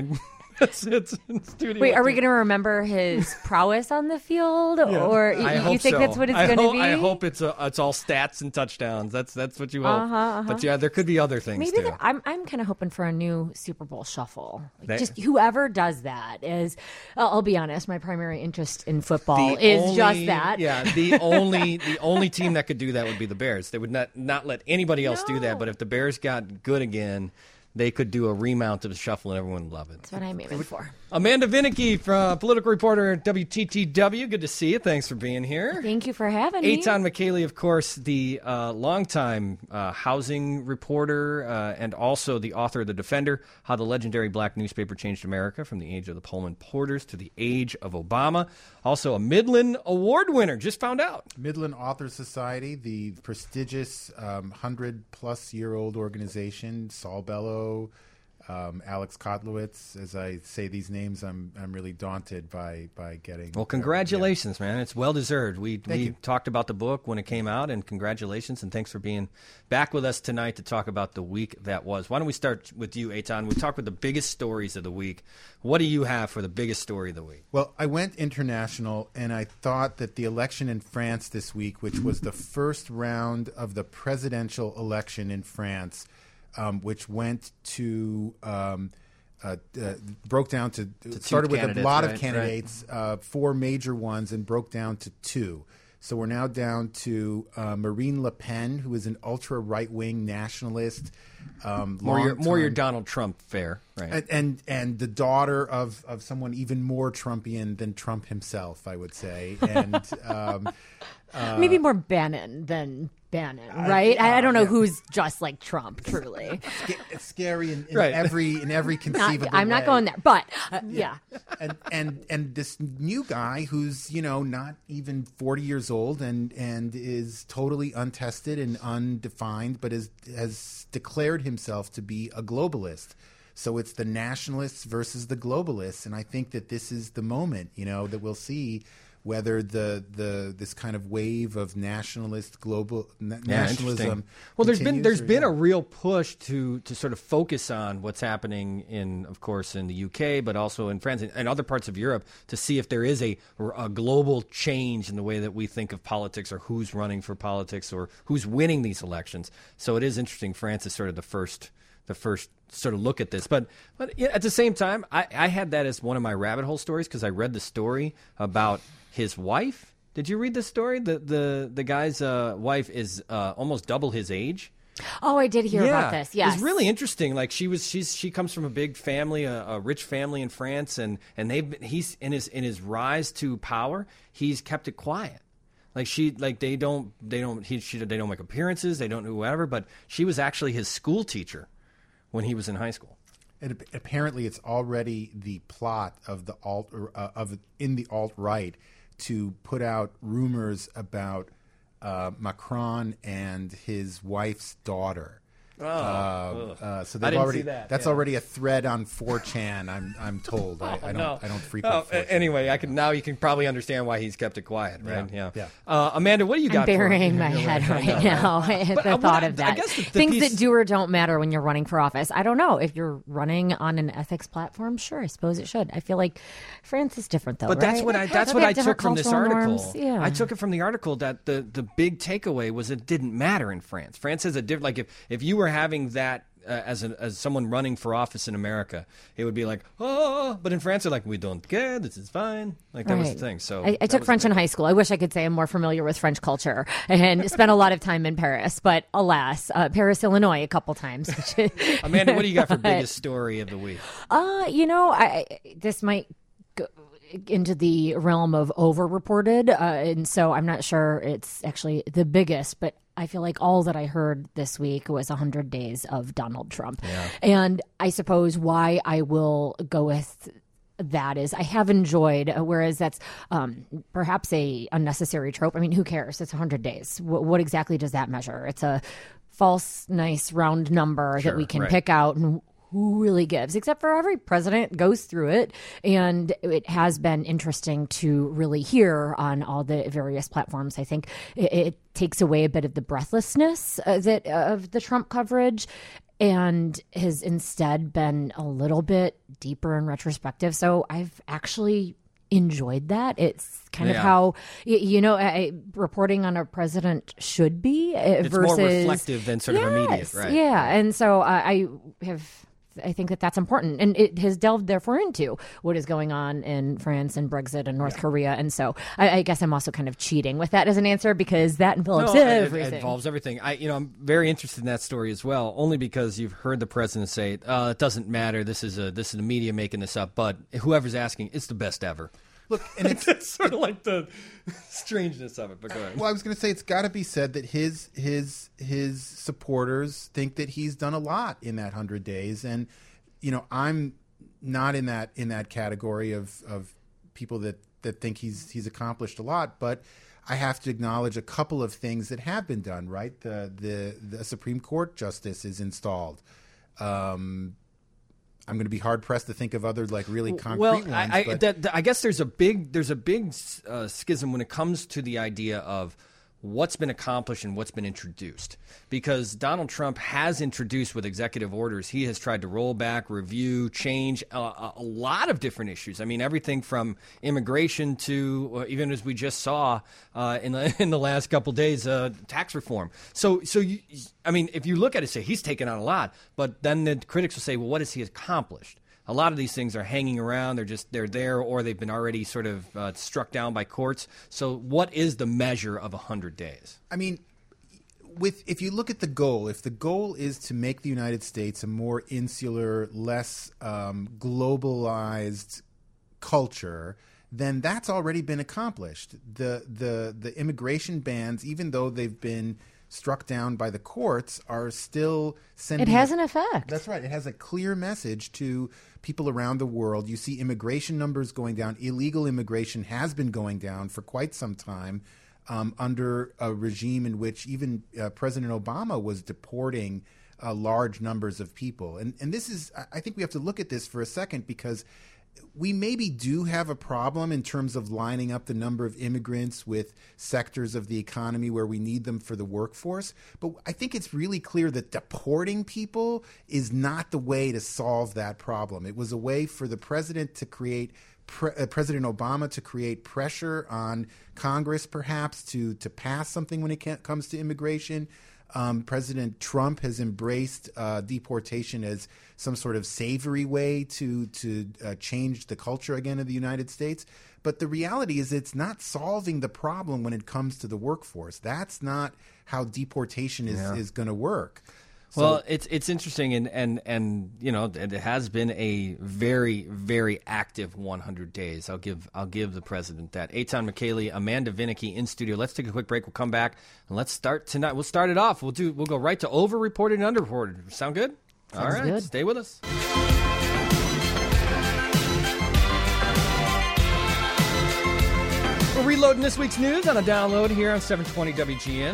it's in studio. Wait, are we going to remember his prowess on the field, or I you hope think so. that's what it's going to be? I hope it's all stats and touchdowns. That's what you hope. But yeah, there could be other things Maybe too. I'm kind of hoping for a new Super Bowl shuffle. They- Just whoever does that is. I'll be honest. My primary interest in football is just that. Yeah, the only team that could do that would be the Bears. They would not let anybody else do that. But if the Bears got good again, they could do a remount of the shuffle and everyone would love it. That's what I'm aiming for. Amanda Vinicky, from political reporter at WTTW. Good to see you. Thanks for being here. Thank you for having me. Eitan McKaylee, of course, the longtime housing reporter and also the author of The Defender, How the Legendary Black Newspaper Changed America from the Age of the Pullman Porters to the Age of Obama. Also a Midland Award winner, just found out. Midland Author Society, the prestigious 100-plus-year-old organization, Saul Bellow, Alex Kotlowitz. As I say these names, I'm really daunted by getting. Well, congratulations, man! It's well deserved. We you. talked about the book when it came out, and congratulations, and thanks for being back with us tonight to talk about the week that was. Why don't we start with you, Eitan? We talk with the biggest stories of the week. What do you have for the biggest story of the week? Well, I went international, and I thought that the election in France this week, which was the first round of the presidential election in France, which went to broke down to started with a lot of candidates, 4 major ones, and broke down to 2. So we're now down to Marine Le Pen, who is an ultra right wing nationalist, more your Donald Trump fare, right? And the daughter of someone even more Trumpian than Trump himself, I would say, and maybe more Bannon than Bannon, right? I don't know who's just like Trump, truly. It's scary in right. every conceivable I'm not way. going there, but yeah. And this new guy who's not even 40 years old and is totally untested and undefined, but has declared himself to be a globalist. So it's the nationalists versus the globalists, and I think that this is the moment, that we'll see whether this kind of wave of nationalist nationalism. Well, there's been a real push to sort of focus on what's happening in the UK, but also in France and other parts of Europe to see if there is a global change in the way that we think of politics or who's running for politics or who's winning these elections. So it is interesting. France is sort of the first sort of look at this. But at the same time, I had that as one of my rabbit hole stories because I read the story about his wife. Did you read the story? The guy's wife is almost double his age. Oh, I did hear about this. Yes, it's really interesting. Like she comes from a big family, a rich family in France, and he's in his rise to power. He's kept it quiet. They don't make appearances. They don't do whatever. But she was actually his school teacher when he was in high school. And apparently, it's already the plot of the alt-right to put out rumors about Macron and his wife's daughter. So they've already that's already a thread on 4chan. I'm told. I don't frequent. 4chan. Anyway, you can probably understand why he's kept it quiet, right? Yeah. Amanda, what do you got? I'm burying my head right now at the thought of that. Things that do or don't matter when you're running for office. I don't know if you're running on an ethics platform. Sure, I suppose it should. I feel like France is different, though. But right? that's what I took from this article. Norms. Yeah. I took it from the article that the big takeaway was it didn't matter in France. France has a different. Like if you were having that as someone running for office in America, it would be like, oh, but in France they're like, we don't care, this is fine. Like that was the thing. So I took French in high school. I wish I could say I'm more familiar with French culture and spent a lot of time in Paris, but alas, Paris, Illinois, a couple times. Amanda, what do you got for biggest story of the week? This might go into the realm of over-reported, and so I'm not sure it's actually the biggest, but I feel like all that I heard this week was 100 days of Donald Trump. Yeah. And I suppose why I will go with that is I have enjoyed, whereas that's perhaps a unnecessary trope. I mean, who cares? It's 100 days. What exactly does that measure? It's a false, nice, round number that we can pick out and who really gives, except for every president goes through it. And it has been interesting to really hear on all the various platforms. I think it takes away a bit of the breathlessness of the Trump coverage. and has instead been a little bit deeper and retrospective. So I've actually enjoyed that. It's kind of how, reporting on a president should be it's versus more reflective than sort of immediate, right? Yeah. And so I think that that's important. And it has delved, therefore, into what is going on in France and Brexit and North Korea. And so I guess I'm also kind of cheating with that as an answer because that involves everything. It involves everything. I'm very interested in that story as well, only because you've heard the president say, it doesn't matter. This is the media making this up. But whoever's asking, it's the best ever. Look, and it's sort of like the strangeness of it. But go ahead. Well, I was going to say it's got to be said that his supporters think that he's done a lot in that 100 days, and I'm not in that category of people that think he's accomplished a lot, but I have to acknowledge a couple of things that have been done. Right, the Supreme Court justice is installed. I'm going to be hard pressed to think of other really concrete ones. I guess there's a big schism when it comes to the idea of what's been accomplished and what's been introduced. Because Donald Trump has introduced with executive orders, he has tried to roll back, review, change a lot of different issues. I mean, everything from immigration to, even as we just saw in the last couple days, tax reform. So if you look at it, say he's taken on a lot, but then the critics will say, well, what has he accomplished? A lot of these things are hanging around. They're there, or they've been already sort of struck down by courts. So what is the measure of 100 days? I mean, if you look at the goal, if the goal is to make the United States a more insular, less globalized culture, then that's already been accomplished. The immigration bans, even though they've been struck down by the courts, are still sending... It has an effect. That's right. It has a clear message to people around the world. You see immigration numbers going down. Illegal immigration has been going down for quite some time under a regime in which even President Obama was deporting large numbers of people. And this is... I think we have to look at this for a second, because we maybe do have a problem in terms of lining up the number of immigrants with sectors of the economy where we need them for the workforce. But I think it's really clear that deporting people is not the way to solve that problem. It was a way for the president to create President Obama to create pressure on Congress, perhaps, to pass something when it comes to immigration. President Trump has embraced deportation as some sort of savory way to change the culture again of the United States. But the reality is it's not solving the problem when it comes to the workforce. That's not how deportation is going to work. So, well, it's interesting, and it has been a very, very active 100 days. I'll give the president that. Eitan McKaylee, Amanda Vinicky in studio. Let's take a quick break. We'll come back and let's start tonight. We'll start it off. We'll go right to overreported and underreported. Sound good? Sounds all right, good. Stay with us. We're reloading this week's news on a download here on 720 WGN,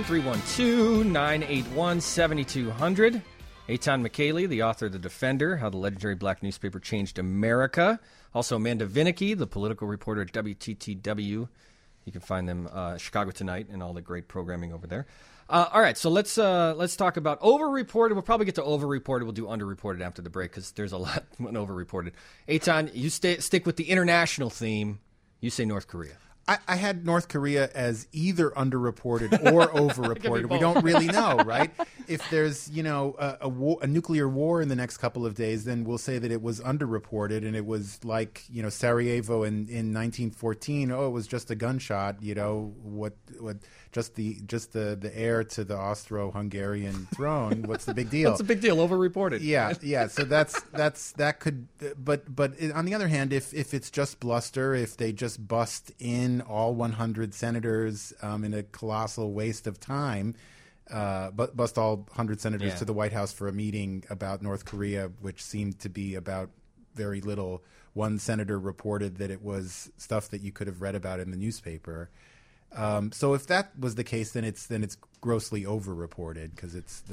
312-981-7200. Eitan McKaylee, the author of The Defender, How the Legendary Black Newspaper Changed America. Also, Amanda Vinicky, the political reporter at WTTW. You can find them Chicago Tonight and all the great programming over there. All right, so let's talk about overreported. We'll probably get to overreported. We'll do underreported after the break because there's a lot when overreported. Eitan, you stick with the international theme. You say North Korea. I had North Korea as either underreported or overreported. We don't really know, right? If there's, a nuclear war in the next couple of days, then we'll say that it was underreported, and it was like, Sarajevo in 1914. Oh, it was just a gunshot. Just the heir to the Austro-Hungarian throne. What's the big deal? What's the big deal? Overreported. Yeah. So that could. But on the other hand, if it's just bluster, if they just bust in all 100 senators in a colossal waste of time, but bust all 100 senators to the White House for a meeting about North Korea, which seemed to be about very little. One senator reported that it was stuff that you could have read about in the newspaper. So if that was the case, then it's grossly overreported because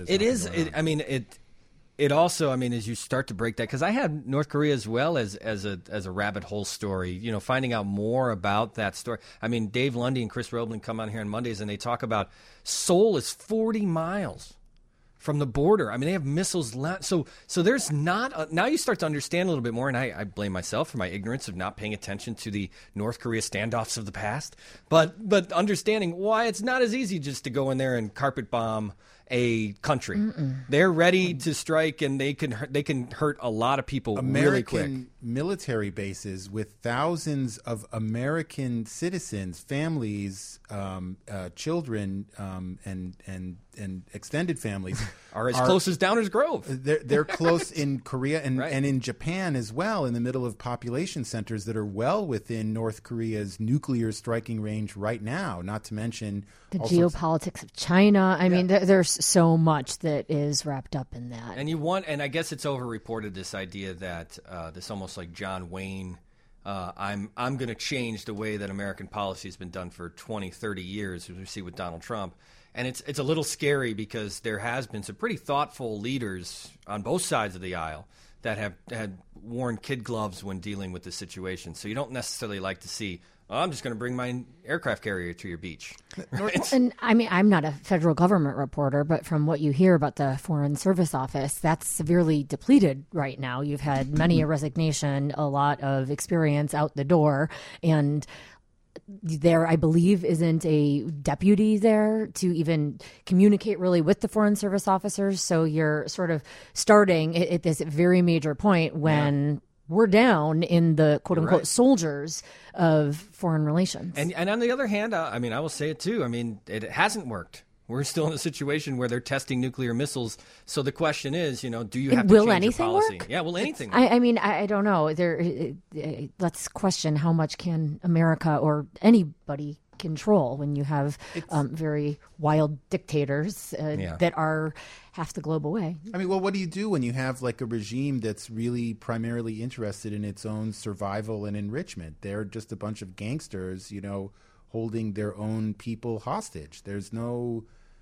It also, as you start to break that, because I had North Korea as well as a rabbit hole story, finding out more about that story. Dave Lundy and Chris Roblin come on here on Mondays and they talk about Seoul is 40 miles from the border. I mean, they have missiles. So there's not. Now you start to understand a little bit more, and I blame myself for my ignorance of not paying attention to the North Korea standoffs of the past. But understanding why it's not as easy just to go in there and carpet bomb a country. They're ready to strike, and they can hurt a lot of people really quick. American military bases with thousands of American citizens, families, children, and extended families are as close as Downers Grove. They're close in Korea and Right. and in Japan as well, in the middle of population centers that are well within North Korea's nuclear striking range right now. Not to mention The also geopolitics of China. I mean, there's so much that is wrapped up in that. And I guess it's overreported, this idea that this almost like John Wayne, I'm going to change the way that American policy has been done for 20, 30 years, as we see with Donald Trump. And it's a little scary because there has been some pretty thoughtful leaders on both sides of the aisle that have had worn kid gloves when dealing with the situation. So you don't necessarily like to see, I'm just going to bring my aircraft carrier to your beach. And I mean, I'm not a federal government reporter, but from what you hear about the Foreign Service Office, that's severely depleted right now. You've had many a resignation, a lot of experience out the door, and there, I believe, isn't a deputy there to even communicate really with the Foreign Service officers. So you're sort of starting at this very major point when we're down in the quote unquote right. soldiers of foreign relations. And on the other hand, I mean, I will say it too. I mean, it hasn't worked. We're still in a situation where they're testing nuclear missiles. So the question is, do you have to will change anything your policy? work? Yeah, will anything work? I mean, I don't know. Let's question how much can America or anybody control when you have very wild dictators that are half the globe away. I mean, well, what do you do when you have like a regime that's really primarily interested in its own survival and enrichment? They're just a bunch of gangsters, holding their own people hostage. There's no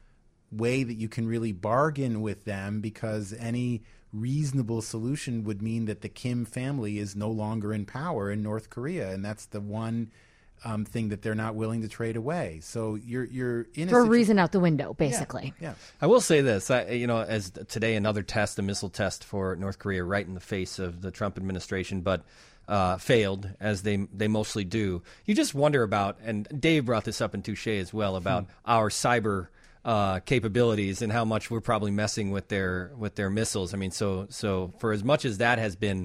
way that you can really bargain with them because any reasonable solution would mean that the Kim family is no longer in power in North Korea, and that's the one thing that they're not willing to trade away. So you're in for a reason out the window, basically. Yeah. I will say this, as today another test, a missile test for North Korea, right in the face of the Trump administration, but failed, as they mostly do. You just wonder about, and Dave brought this up in Touche as well, about our cyber capabilities and how much we're probably messing with their missiles. I mean, so for as much as that has been,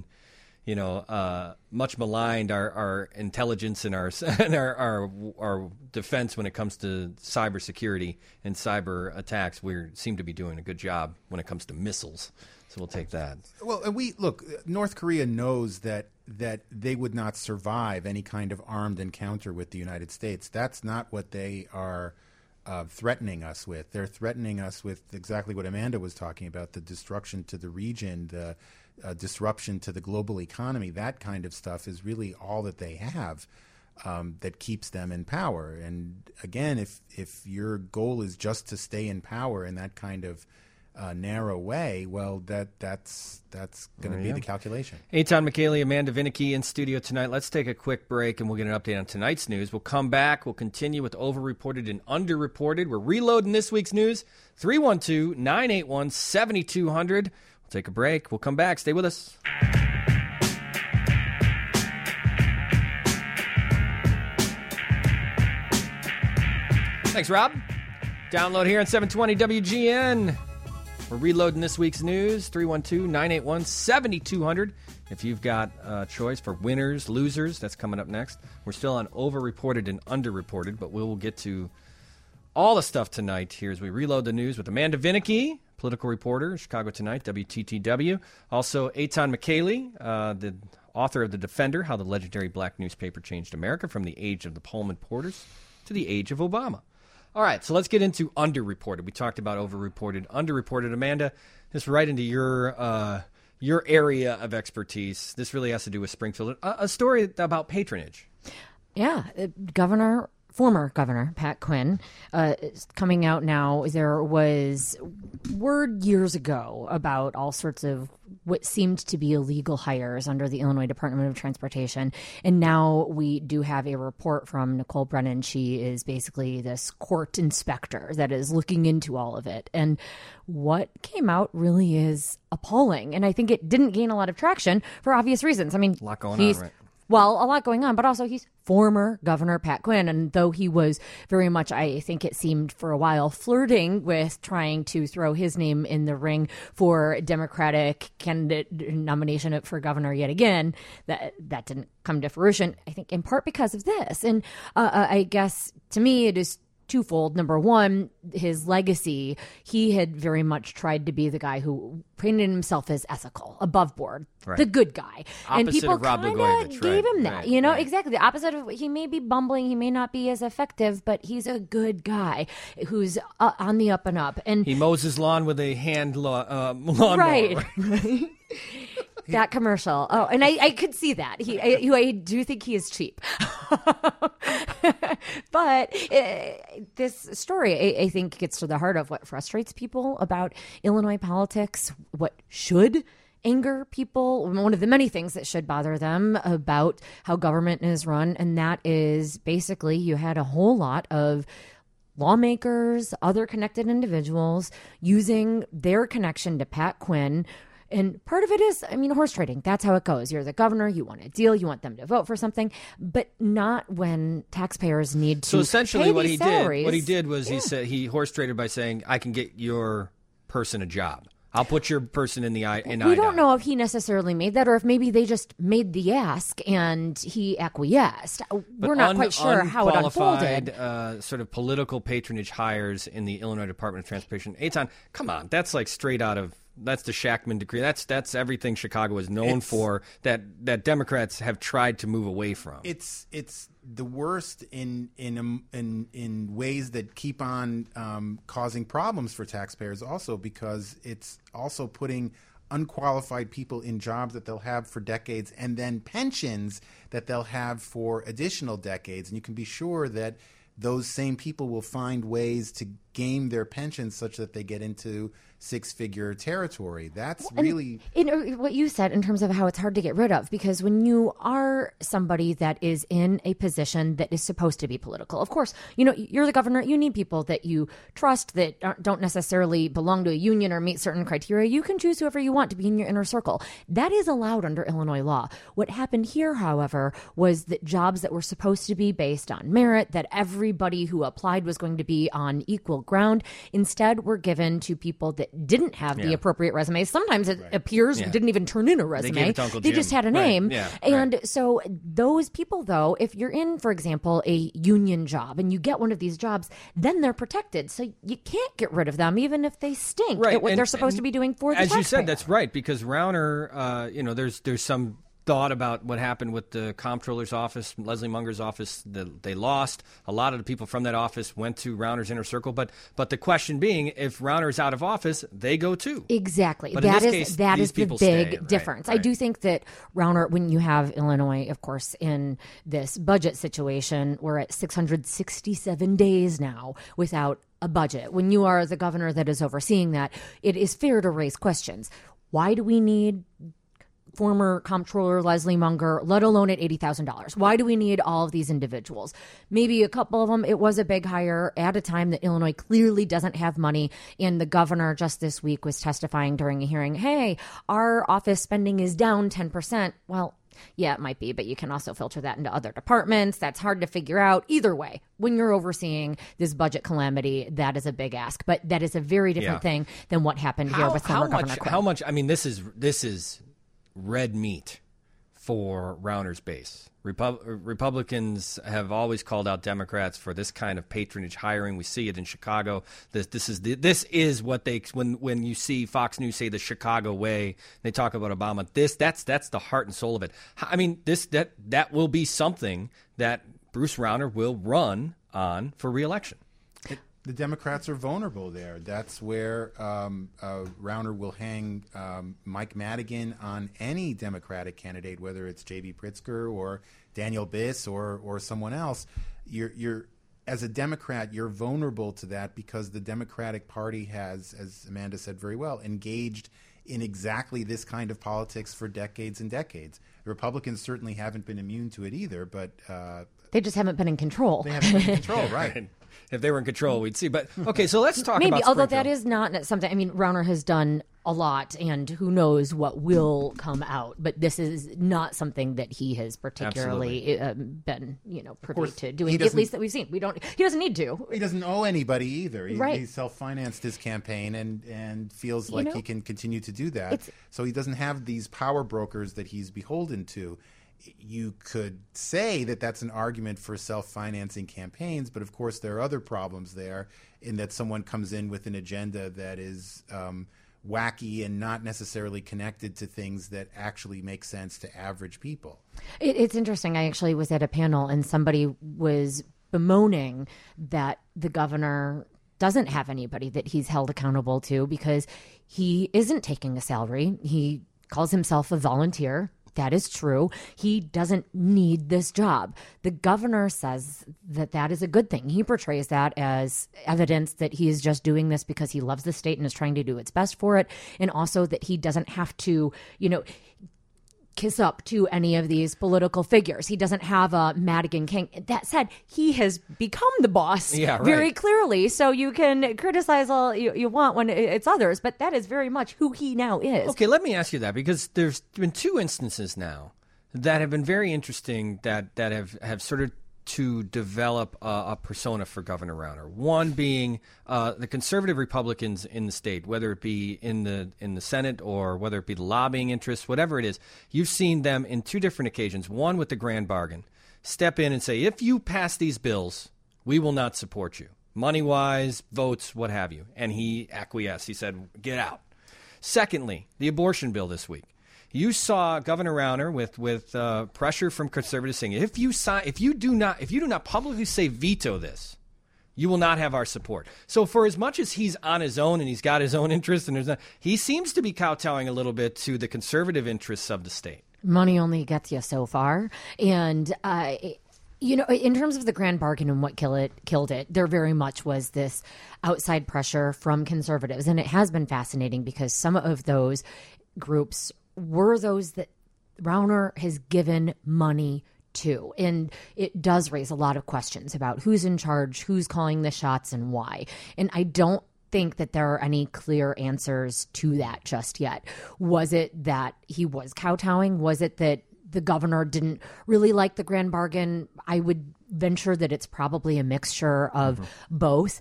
much maligned, our intelligence and our defense when it comes to cybersecurity and cyber attacks, we seem to be doing a good job when it comes to missiles. So we'll take that. Well, and North Korea knows that they would not survive any kind of armed encounter with the United States. That's not what they are threatening us with. They're threatening us with exactly what Amanda was talking about, the destruction to the region, the disruption to the global economy. That kind of stuff is really all that they have that keeps them in power. And again, if your goal is just to stay in power in that kind of narrow way, well, that's going to be the calculation. Eitan McKaylee, Amanda Vinicky in studio tonight. Let's take a quick break and we'll get an update on tonight's news. We'll come back. We'll continue with overreported and underreported. We're reloading this week's news. 312-981-7200. We'll take a break. We'll come back. Stay with us. Thanks, Rob. Download here on 720 WGN. We're reloading this week's news, 312-981-7200. If you've got a choice for winners, losers, that's coming up next. We're still on overreported and underreported, but we will get to all the stuff tonight here as we reload the news with Amanda Vinicky, political reporter, Chicago Tonight, WTTW. Also, Eitan McKaylee, the author of The Defender, How the Legendary Black Newspaper Changed America from the Age of the Pullman Porters to the Age of Obama. All right, so let's get into underreported. We talked about overreported, underreported. Amanda, this is right into your area of expertise. This really has to do with Springfield. A story about patronage. Yeah, Governor former governor, Pat Quinn, coming out now. There was word years ago about all sorts of what seemed to be illegal hires under the Illinois Department of Transportation. And now we do have a report from Nicole Brennan. She is basically this court inspector that is looking into all of it. And what came out really is appalling. And I think it didn't gain a lot of traction for obvious reasons. I mean, A lot going on, right? Well, a lot going on, but also he's former Governor Pat Quinn. And though he was very much, I think it seemed for a while, flirting with trying to throw his name in the ring for Democratic candidate nomination for governor yet again, that didn't come to fruition, I think in part because of this. And I guess to me it is twofold. Number one, his legacy. He had very much tried to be the guy who painted himself as ethical, above board, the good guy. And Opposite people of Rod kind Blagojevich, of gave him that, right, you know, right. exactly the opposite of. He may be bumbling, he may not be as effective, but he's a good guy who's on the up and up. And He mows his lawn with a hand lawnmower. right. That commercial. Oh, and I could see that. I do think he is cheap. But this story, I think, gets to the heart of what frustrates people about Illinois politics, what should anger people, one of the many things that should bother them about how government is run. And that is basically you had a whole lot of lawmakers, other connected individuals using their connection to Pat Quinn. And part of it is, I mean, horse trading. That's how it goes. You're the governor. You want a deal. You want them to vote for something, but not when taxpayers need to. So essentially, pay what these he salaries. did was he said he horse traded by saying, "I can get your person a job. I'll put your person in the eye." We don't know if he necessarily made that, or if maybe they just made the ask and he acquiesced. We're not quite sure how it unfolded. Sort of political patronage hires in the Illinois Department of Transportation. Eitan, come on, that's like straight out of. That's the Shachtman decree. That's everything Chicago is known for. That Democrats have tried to move away from. It's the worst in ways that keep on causing problems for taxpayers. Also, because it's also putting unqualified people in jobs that they'll have for decades, and then pensions that they'll have for additional decades. And you can be sure that those same people will find ways to game their pensions such that they get into six-figure territory. That's really what you said in terms of how it's hard to get rid of, because when you are somebody that is in a position that is supposed to be political, of course, you know, you're the governor, you need people that you trust that don't necessarily belong to a union or meet certain criteria. You can choose whoever you want to be in your inner circle. That is allowed under Illinois law. What happened here, however, was that jobs that were supposed to be based on merit, that everybody who applied was going to be on equal ground, instead were given to people that didn't have the appropriate resumes. Sometimes it appears didn't even turn in a resume. They just had a name. And so those people, though, if you're in, for example, a union job and you get one of these jobs, then they're protected. So you can't get rid of them, even if they stink at what they're supposed to be doing for the taxpayer. As you said, that's right, because Rauner, there's some thought about what happened with the comptroller's office, Leslie Munger's office. They lost. A lot of the people from that office went to Rauner's inner circle. But the question being, if Rauner is out of office, they go too. Exactly. But that is the big difference. Right. I do think that Rauner, when you have Illinois, of course, in this budget situation, we're at 667 days now without a budget. When you are the governor that is overseeing that, it is fair to raise questions. Why do we need former comptroller Leslie Munger, let alone at $80,000? Why do we need all of these individuals? Maybe a couple of them, it was a big hire at a time that Illinois clearly doesn't have money. And the governor just this week was testifying during a hearing, hey, our office spending is down 10%. Well, yeah, it might be, but you can also filter that into other departments. That's hard to figure out. Either way, when you're overseeing this budget calamity, that is a big ask. But that is a very different thing than what happened here with former Governor Quinn. How much? I mean, this is red meat for Rauner's base. Republicans have always called out Democrats for this kind of patronage hiring. We see it in Chicago. This is what they when you see Fox News say the Chicago way, they talk about Obama. That's the heart and soul of it. I mean, that will be something that Bruce Rauner will run on for re-election. The Democrats are vulnerable there. That's where Rauner will hang Mike Madigan on any Democratic candidate, whether it's J.B. Pritzker or Daniel Biss or someone else. You're as a Democrat, you're vulnerable to that because the Democratic Party has, as Amanda said very well, engaged in exactly this kind of politics for decades and decades. The Republicans certainly haven't been immune to it either, but they just haven't been in control. They haven't been in control, right? If they were in control, we'd see. But okay, so let's talk maybe, about although Springfield. that is not something. I mean, Rauner has done a lot, and who knows what will come out. But this is not something that he has particularly been, privy to doing. At least that we've seen. He doesn't need to. He doesn't owe anybody either. Right. He self-financed his campaign and feels like he can continue to do that. So he doesn't have these power brokers that he's beholden to. You could say that that's an argument for self-financing campaigns, but of course there are other problems there in that someone comes in with an agenda that is wacky and not necessarily connected to things that actually make sense to average people. It's interesting. I actually was at a panel and somebody was bemoaning that the governor doesn't have anybody that he's held accountable to because he isn't taking a salary. He calls himself a volunteer. That is true. He doesn't need this job. The governor says that is a good thing. He portrays that as evidence that he is just doing this because he loves the state and is trying to do its best for it. And also that he doesn't have to, kiss up to any of these political figures. He doesn't have a Madigan King. That said, he has become the boss very clearly. So you can criticize all you want when it's others, but that is very much who he now is. Okay, let me ask you that because there's been two instances now that have been very interesting that have sort of to develop a persona for Governor Rauner. One being the conservative Republicans in the state, whether it be in the Senate or whether it be the lobbying interests, whatever it is. You've seen them in two different occasions. One with the grand bargain, step in and say, if you pass these bills, we will not support you, money-wise, votes, what have you. And he acquiesced. He said, get out. Secondly, the abortion bill this week. You saw Governor Rauner with pressure from conservatives saying, if you do not publicly say veto this, you will not have our support. So for as much as he's on his own and he's got his own interests, he seems to be kowtowing a little bit to the conservative interests of the state. Money only gets you so far, and in terms of the grand bargain and what killed it, there very much was this outside pressure from conservatives, and it has been fascinating because some of those groups were those that Rauner has given money to. And it does raise a lot of questions about who's in charge, who's calling the shots, and why. And I don't think that there are any clear answers to that just yet. Was it that he was kowtowing? Was it that the governor didn't really like the grand bargain? I would venture that it's probably a mixture of both.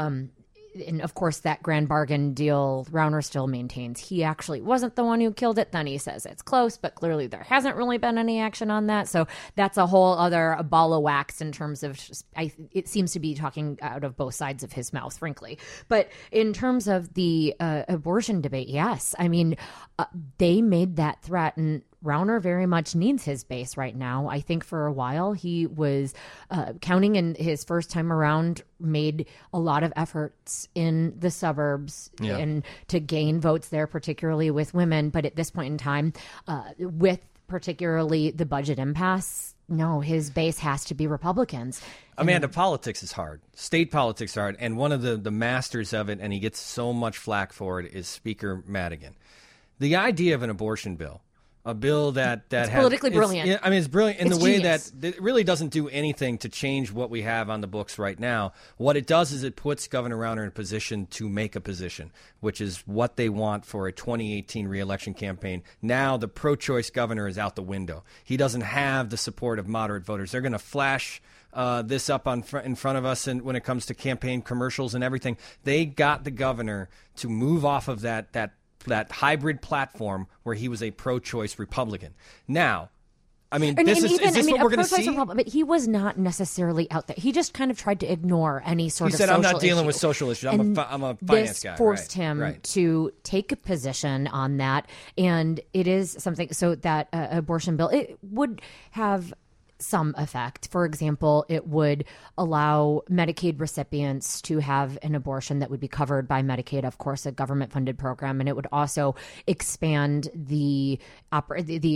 And of course, that grand bargain deal, Rauner still maintains he actually wasn't the one who killed it. Then he says it's close, but clearly there hasn't really been any action on that. So that's a whole other ball of wax in terms of, it seems to be talking out of both sides of his mouth, frankly. But in terms of the abortion debate, yes. I mean, they made that threat, and Rauner very much needs his base right now. I think for a while he was counting in his first time around, made a lot of efforts in the suburbs and to gain votes there, particularly with women. But at this point in time, with particularly the budget impasse, no, his base has to be Republicans. Amanda, politics is hard. State politics are hard. And one of the masters of it, and he gets so much flack for it, is Speaker Madigan. The idea of an abortion bill, a bill that it's politically brilliant. It's brilliant in it's the way genius. that it really doesn't do anything to change what we have on the books right now. What it does is it puts Governor Rauner in a position to make a position, which is what they want for a 2018 reelection campaign. Now the pro-choice governor is out the window. He doesn't have the support of moderate voters. They're going to flash this up in front of us, and when it comes to campaign commercials and everything, they got the governor to move off of that hybrid platform where he was a pro-choice Republican. Now, I mean, is this what we're going to see? But he was not necessarily out there. He just kind of tried to ignore any sort of social issue. He said, I'm not dealing with social issues. I'm a finance guy. This forced him to take a position on that. And it is something, so that abortion bill, it would have some effect. For example, it would allow Medicaid recipients to have an abortion that would be covered by Medicaid, of course, a government-funded program, and it would also expand the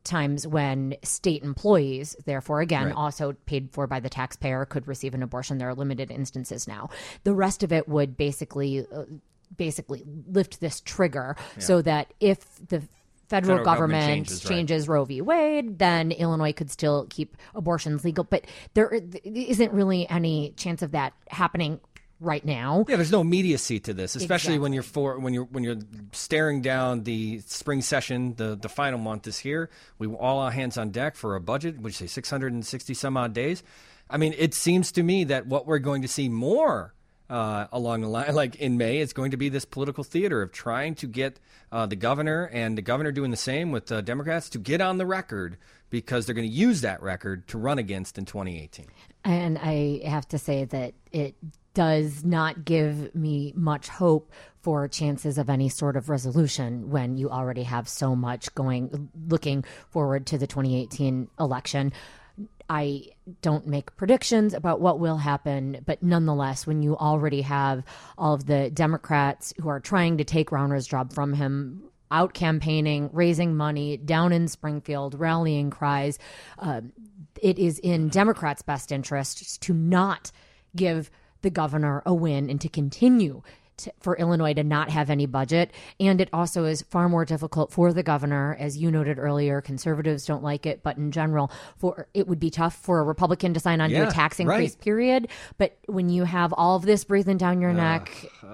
times when state employees, therefore, again, Right. also paid for by the taxpayer, could receive an abortion. There are limited instances now. The rest of it would basically lift this trigger so that if the federal government changes Roe v. Wade, then Illinois could still keep abortions legal. But there isn't really any chance of that happening right now. Yeah, there's no immediacy to this, especially when you're staring down the spring session. The final month is here. We all hands on deck for a budget, which say 660 some odd days. I mean, it seems to me that what we're going to see more along the line, like in May, is going to be this political theater of trying to get the governor and the governor doing the same with Democrats to get on the record, because they're going to use that record to run against in 2018. And I have to say that it does not give me much hope for chances of any sort of resolution when you already have so much looking forward to the 2018 election. I don't make predictions about what will happen, but nonetheless, when you already have all of the Democrats who are trying to take Rauner's job from him, out campaigning, raising money, down in Springfield, rallying cries, it is in Democrats' best interest to not give the governor a win and to continue for Illinois to not have any budget. And it also is far more difficult for the governor. As you noted earlier, conservatives don't like it, but in general, it would be tough for a Republican to sign on to a tax increase, period. But when you have all of this breathing down your neck.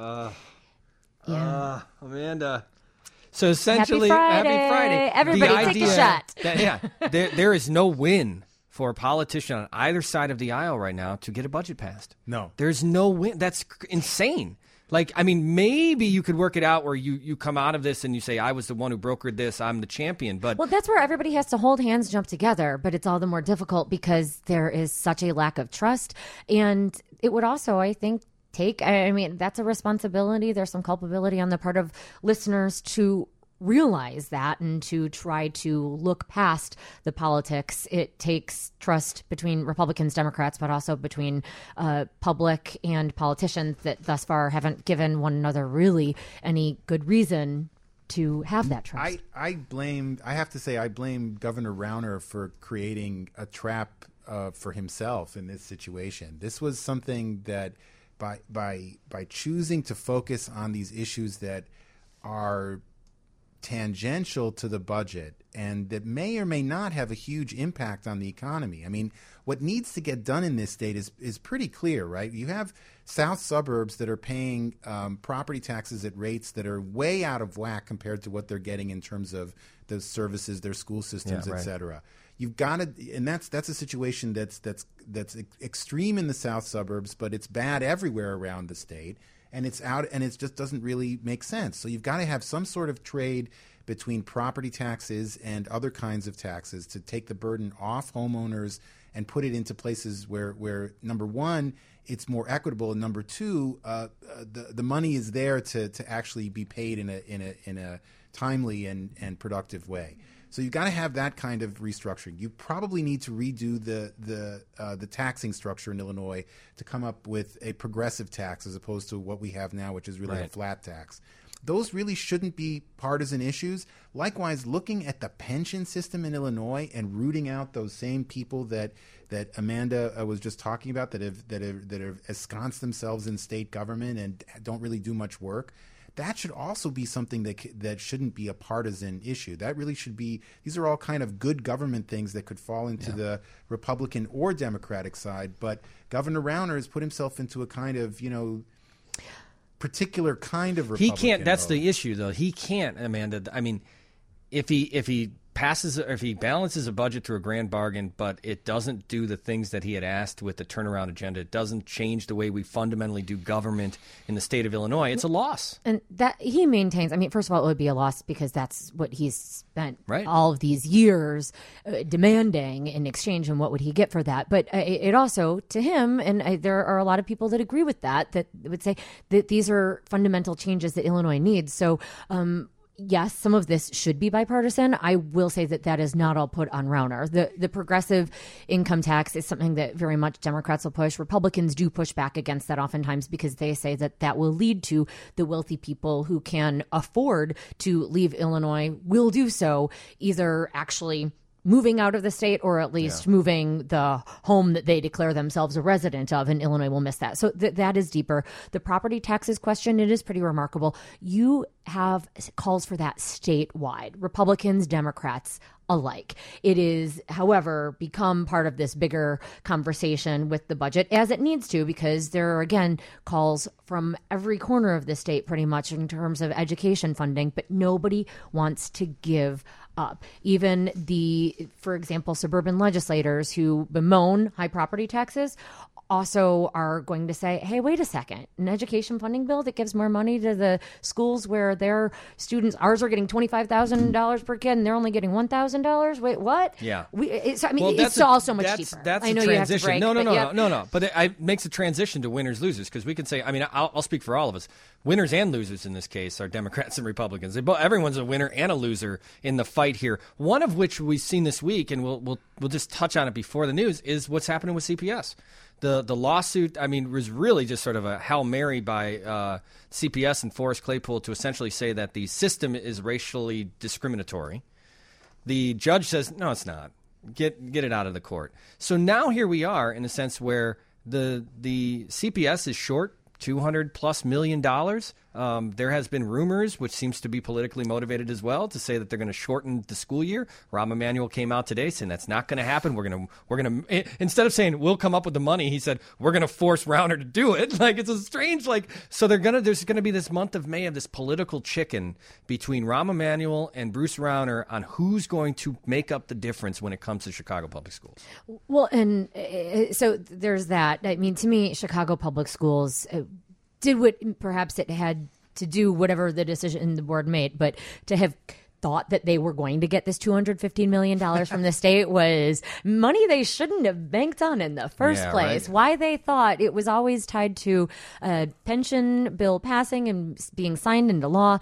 Amanda. So essentially, Happy Friday. Everybody take a shot. There is no win for a politician on either side of the aisle right now to get a budget passed. No. There's no win. That's insane. Like, I mean, maybe you could work it out where you come out of this and you say, I was the one who brokered this, I'm the champion. But well, that's where everybody has to hold hands, jump together. But it's all the more difficult because there is such a lack of trust. And it would also, I think, that's a responsibility. There's some culpability on the part of listeners to realize that and to try to look past the politics. It takes trust between Republicans, Democrats, but also between public and politicians that thus far haven't given one another really any good reason to have that trust. I have to say I blame Governor Rauner for creating a trap for himself in this situation. This was something that by choosing to focus on these issues that are tangential to the budget and that may or may not have a huge impact on the economy. I mean, what needs to get done in this state is pretty clear, right? You have south suburbs that are paying property taxes at rates that are way out of whack compared to what they're getting in terms of the services, their school systems, et cetera. You've got to, and that's a situation that's extreme in the south suburbs, but it's bad everywhere around the state. And it's out, and it just doesn't really make sense. So you've got to have some sort of trade between property taxes and other kinds of taxes to take the burden off homeowners and put it into places where number one, it's more equitable, and number two, the money is there to actually be paid in a timely and productive way. So you've got to have that kind of restructuring. You probably need to redo the taxing structure in Illinois to come up with a progressive tax as opposed to what we have now, which is really a flat tax. Those really shouldn't be partisan issues. Likewise, looking at the pension system in Illinois and rooting out those same people that Amanda was just talking about that have ensconced themselves in state government and don't really do much work. That should also be something that shouldn't be a partisan issue. That really should be. These are all kind of good government things that could fall into the Republican or Democratic side. But Governor Rauner has put himself into a kind of particular kind of Republican. He can't. That's the issue, though. He can't, Amanda. I mean, if he passes, or if he balances a budget through a grand bargain, but it doesn't do the things that he had asked with the turnaround agenda, it doesn't change the way we fundamentally do government in the state of Illinois, it's a loss. And that he maintains, I mean, first of all, it would be a loss because that's what he's spent all of these years demanding in exchange, and what would he get for that? But it also, to him, and there are a lot of people that agree with that would say that these are fundamental changes that Illinois needs. So, yes, some of this should be bipartisan. I will say that is not all put on Rauner. The progressive income tax is something that very much Democrats will push. Republicans do push back against that oftentimes because they say that will lead to the wealthy people who can afford to leave Illinois will do so, either actually moving out of the state, or at least moving the home that they declare themselves a resident of, and Illinois will miss that. So that is deeper. The property taxes question, it is pretty remarkable. You have calls for that statewide, Republicans, Democrats alike. It is, however, become part of this bigger conversation with the budget, as it needs to, because there are, again, calls from every corner of the state pretty much in terms of education funding, but nobody wants to give up. Even for example, suburban legislators who bemoan high property taxes also are going to say, hey, wait a second, an education funding bill that gives more money to the schools where their students, ours are getting $25,000 per kid and they're only getting $1,000. Wait, what? Yeah. It's all so much cheaper. That's I know a you have to transition. break. No. But it makes a transition to winners, losers, because we can say, I mean, I'll speak for all of us. Winners and losers in this case are Democrats and Republicans. Everyone's a winner and a loser in the fight here. One of which we've seen this week, and we'll just touch on it before the news, is what's happening with CPS. The lawsuit, I mean, was really just sort of a Hail Mary by CPS and Forrest Claypool to essentially say that the system is racially discriminatory. The judge says, no, it's not. Get it out of the court. So now here we are in a sense where the CPS is short $200+ million. There has been rumors, which seems to be politically motivated as well, to say that they're going to shorten the school year. Rahm Emanuel came out today saying that's not going to happen. We're going to instead of saying we'll come up with the money, he said we're going to force Rauner to do it. Like, it's a strange, so there's going to be this month of May of this political chicken between Rahm Emanuel and Bruce Rauner on who's going to make up the difference when it comes to Chicago Public Schools. Well, and so there's that. I mean, to me, Chicago Public Schools did what perhaps it had to do, whatever the decision the board made, but to have thought that they were going to get this $215 million from the state was money they shouldn't have banked on in the first place. Right. Why they thought it was always tied to a pension bill passing and being signed into law.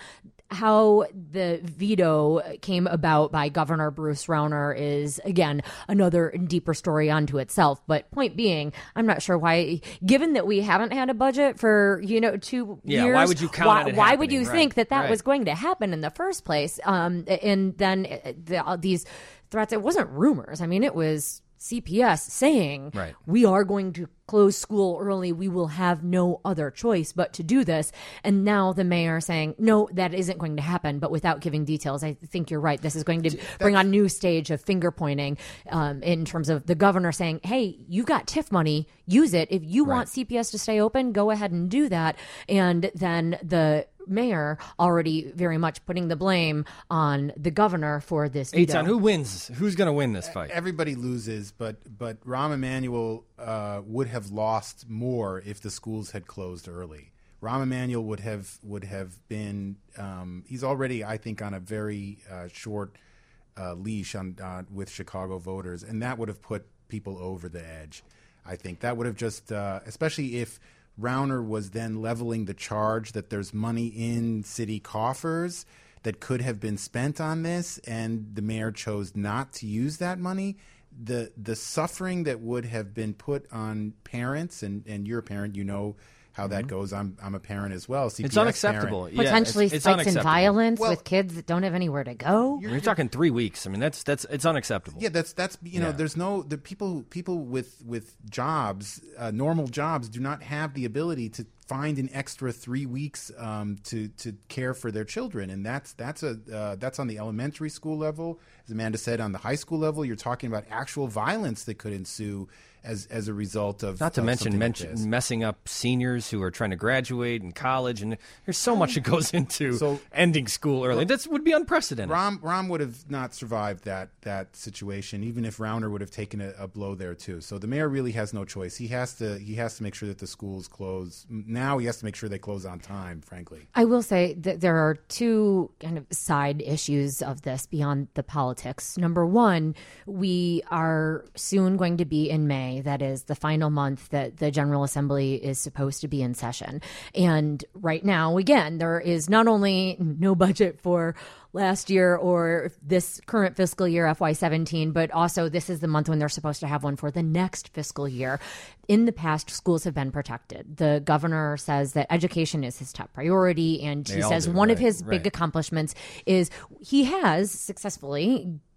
How the veto came about by Governor Bruce Rauner is, again, another deeper story unto itself. But point being, I'm not sure why, given that we haven't had a budget for, 2 years. Why would you count on it Why happening? would you think that was going to happen in the first place? And then these threats, it wasn't rumors. I mean, it was CPS saying, we are going to close school early. We will have no other choice but to do this. And now the mayor saying, no, that isn't going to happen, but without giving details. I think you're right. This is going to bring on a new stage of finger pointing in terms of the governor saying, hey, you got TIF money, use it. If you want CPS to stay open, go ahead and do that. And then the mayor already very much putting the blame on the governor for this veto. Eitan, who wins? Who's going to win this fight? Everybody loses, but Rahm Emanuel would have lost more if the schools had closed early. Rahm Emanuel would have been. He's already, I think, on a very short leash with Chicago voters, and that would have put people over the edge. I think that would have just, especially if Rauner was then leveling the charge that there's money in city coffers that could have been spent on this, and the mayor chose not to use that money. The suffering that would have been put on parents, and you're a parent, you know how that goes. I'm a parent as well. CPS it's unacceptable. Parent. Potentially spikes in violence with kids that don't have anywhere to go. You're talking 3 weeks. I mean, that's it's unacceptable. Yeah, that's know, there's the people with jobs, normal jobs, do not have the ability to find an extra 3 weeks to care for their children, and that's on the elementary school level. As Amanda said, on the high school level, you're talking about actual violence that could ensue as a result of not to mention messing up seniors who are trying to graduate in college, and there's so much that goes into ending school early. That would be unprecedented. Rahm would have not survived that situation, even if Rauner would have taken a blow there too. So the mayor really has no choice. He has to make sure that the schools close. Now he has to make sure they close on time, frankly. I will say that there are two kind of side issues of this beyond the politics. Number one, we are soon going to be in May. That is the final month that the General Assembly is supposed to be in session. And right now, again, there is not only no budget for last year or this current fiscal year, FY17, but also this is the month when they're supposed to have one for the next fiscal year. In the past, schools have been protected. The governor says that education is his top priority, and he says one of his big accomplishments is he has successfully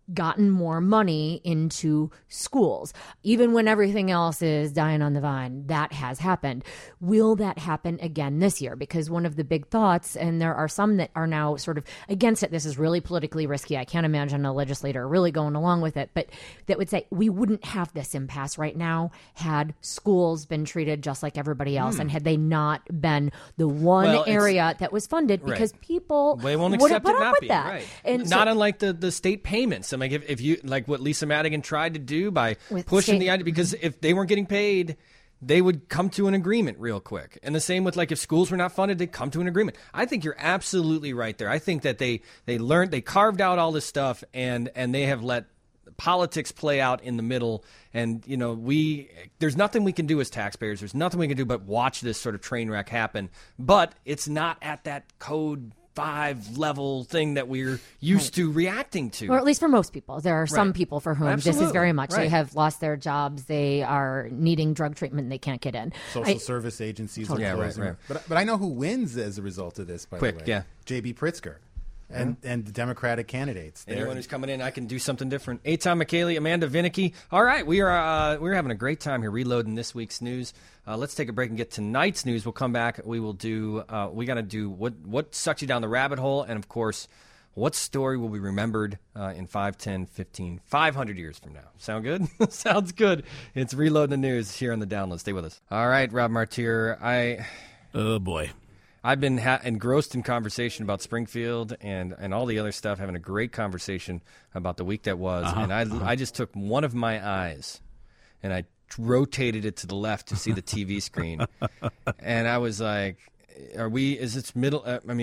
gotten more money into schools. Even when everything else is dying on the vine, that has happened. Will that happen again this year? Because one of the big thoughts, and there are some that are now sort of against it, this is really politically risky. I can't imagine a legislator really going along with it, but that would say we wouldn't have this impasse right now had schools been treated just like everybody else and had they not been the one area that was funded because people they won't wouldn't accept put it up not with being, that. right. And not unlike the state payments. I mean, if you like what Lisa Madigan tried to do by pushing the idea, because if they weren't getting paid, they would come to an agreement real quick. And the same with like if schools were not funded, they'd come to an agreement. I think you're absolutely right there. I think that they carved out all this stuff and they have let politics play out in the middle. And, you know, there's nothing we can do as taxpayers. There's nothing we can do but watch this sort of train wreck happen. But it's not at that code 5 level thing that we're used to reacting to. Or at least for most people. There are some people for whom this is very much. Right. They have lost their jobs. They are needing drug treatment and they can't get in. Social service agencies are closing. Right. But I know who wins as a result of this, by the way. J.B. Pritzker. And the Democratic candidates. Anyone who's coming in, I can do something different. Eitan McKaylee, Amanda Vinicky. All right, we're having a great time here reloading this week's news. Let's take a break and get tonight's news. We'll come back. We will do. We got to do what sucked you down the rabbit hole, and of course, what story will be remembered in 5, 10, 15, 500 years from now. Sound good? Sounds good. It's reloading the news here on the download. Stay with us. All right, Rob Martier. Oh boy. I've been engrossed in conversation about Springfield and all the other stuff, having a great conversation about the week that was. And I just took one of my eyes and I rotated it to the left to see the TV screen. And I was like, is it middle?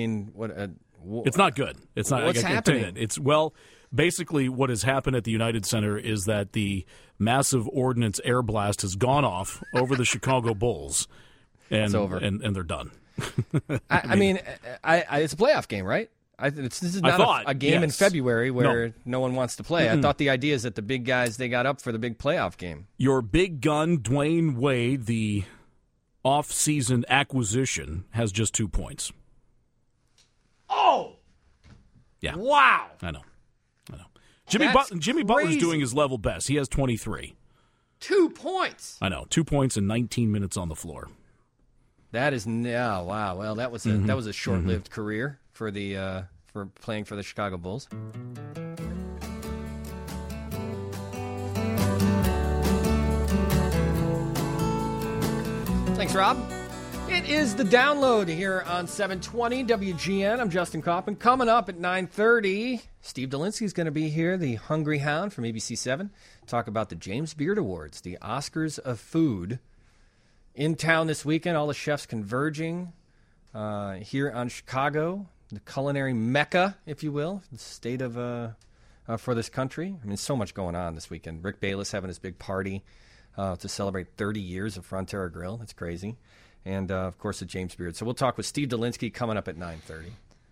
It's not good. It's not. What's happening? Basically what has happened at the United Center is that the massive ordnance air blast has gone off over the Chicago Bulls. And, it's over. And they're done. I mean, it's a playoff game, right? This is not a game in February where no one wants to play. I thought the idea is that the big guys, they got up for the big playoff game. Your big gun, Dwayne Wade, the off-season acquisition, has just 2 points. Oh! Yeah. Wow! I know. Jimmy Butler's doing his level best. He has 23. 2 points! I know. 2 points in 19 minutes on the floor. That is wow. Well, that was a short-lived career for for playing for the Chicago Bulls. Thanks, Rob. It is the download here on 720 WGN. I'm Justin Kaufman. Coming up at 9:30, Steve Dolinsky is going to be here, the Hungry Hound from ABC7, talk about the James Beard Awards, the Oscars of food. In town this weekend, all the chefs converging here on Chicago, the culinary mecca, if you will, the state of for this country. I mean, so much going on this weekend. Rick Bayless having his big party to celebrate 30 years of Frontera Grill. That's crazy. And, of course, the James Beard. So we'll talk with Steve Dolinsky coming up at 9:30.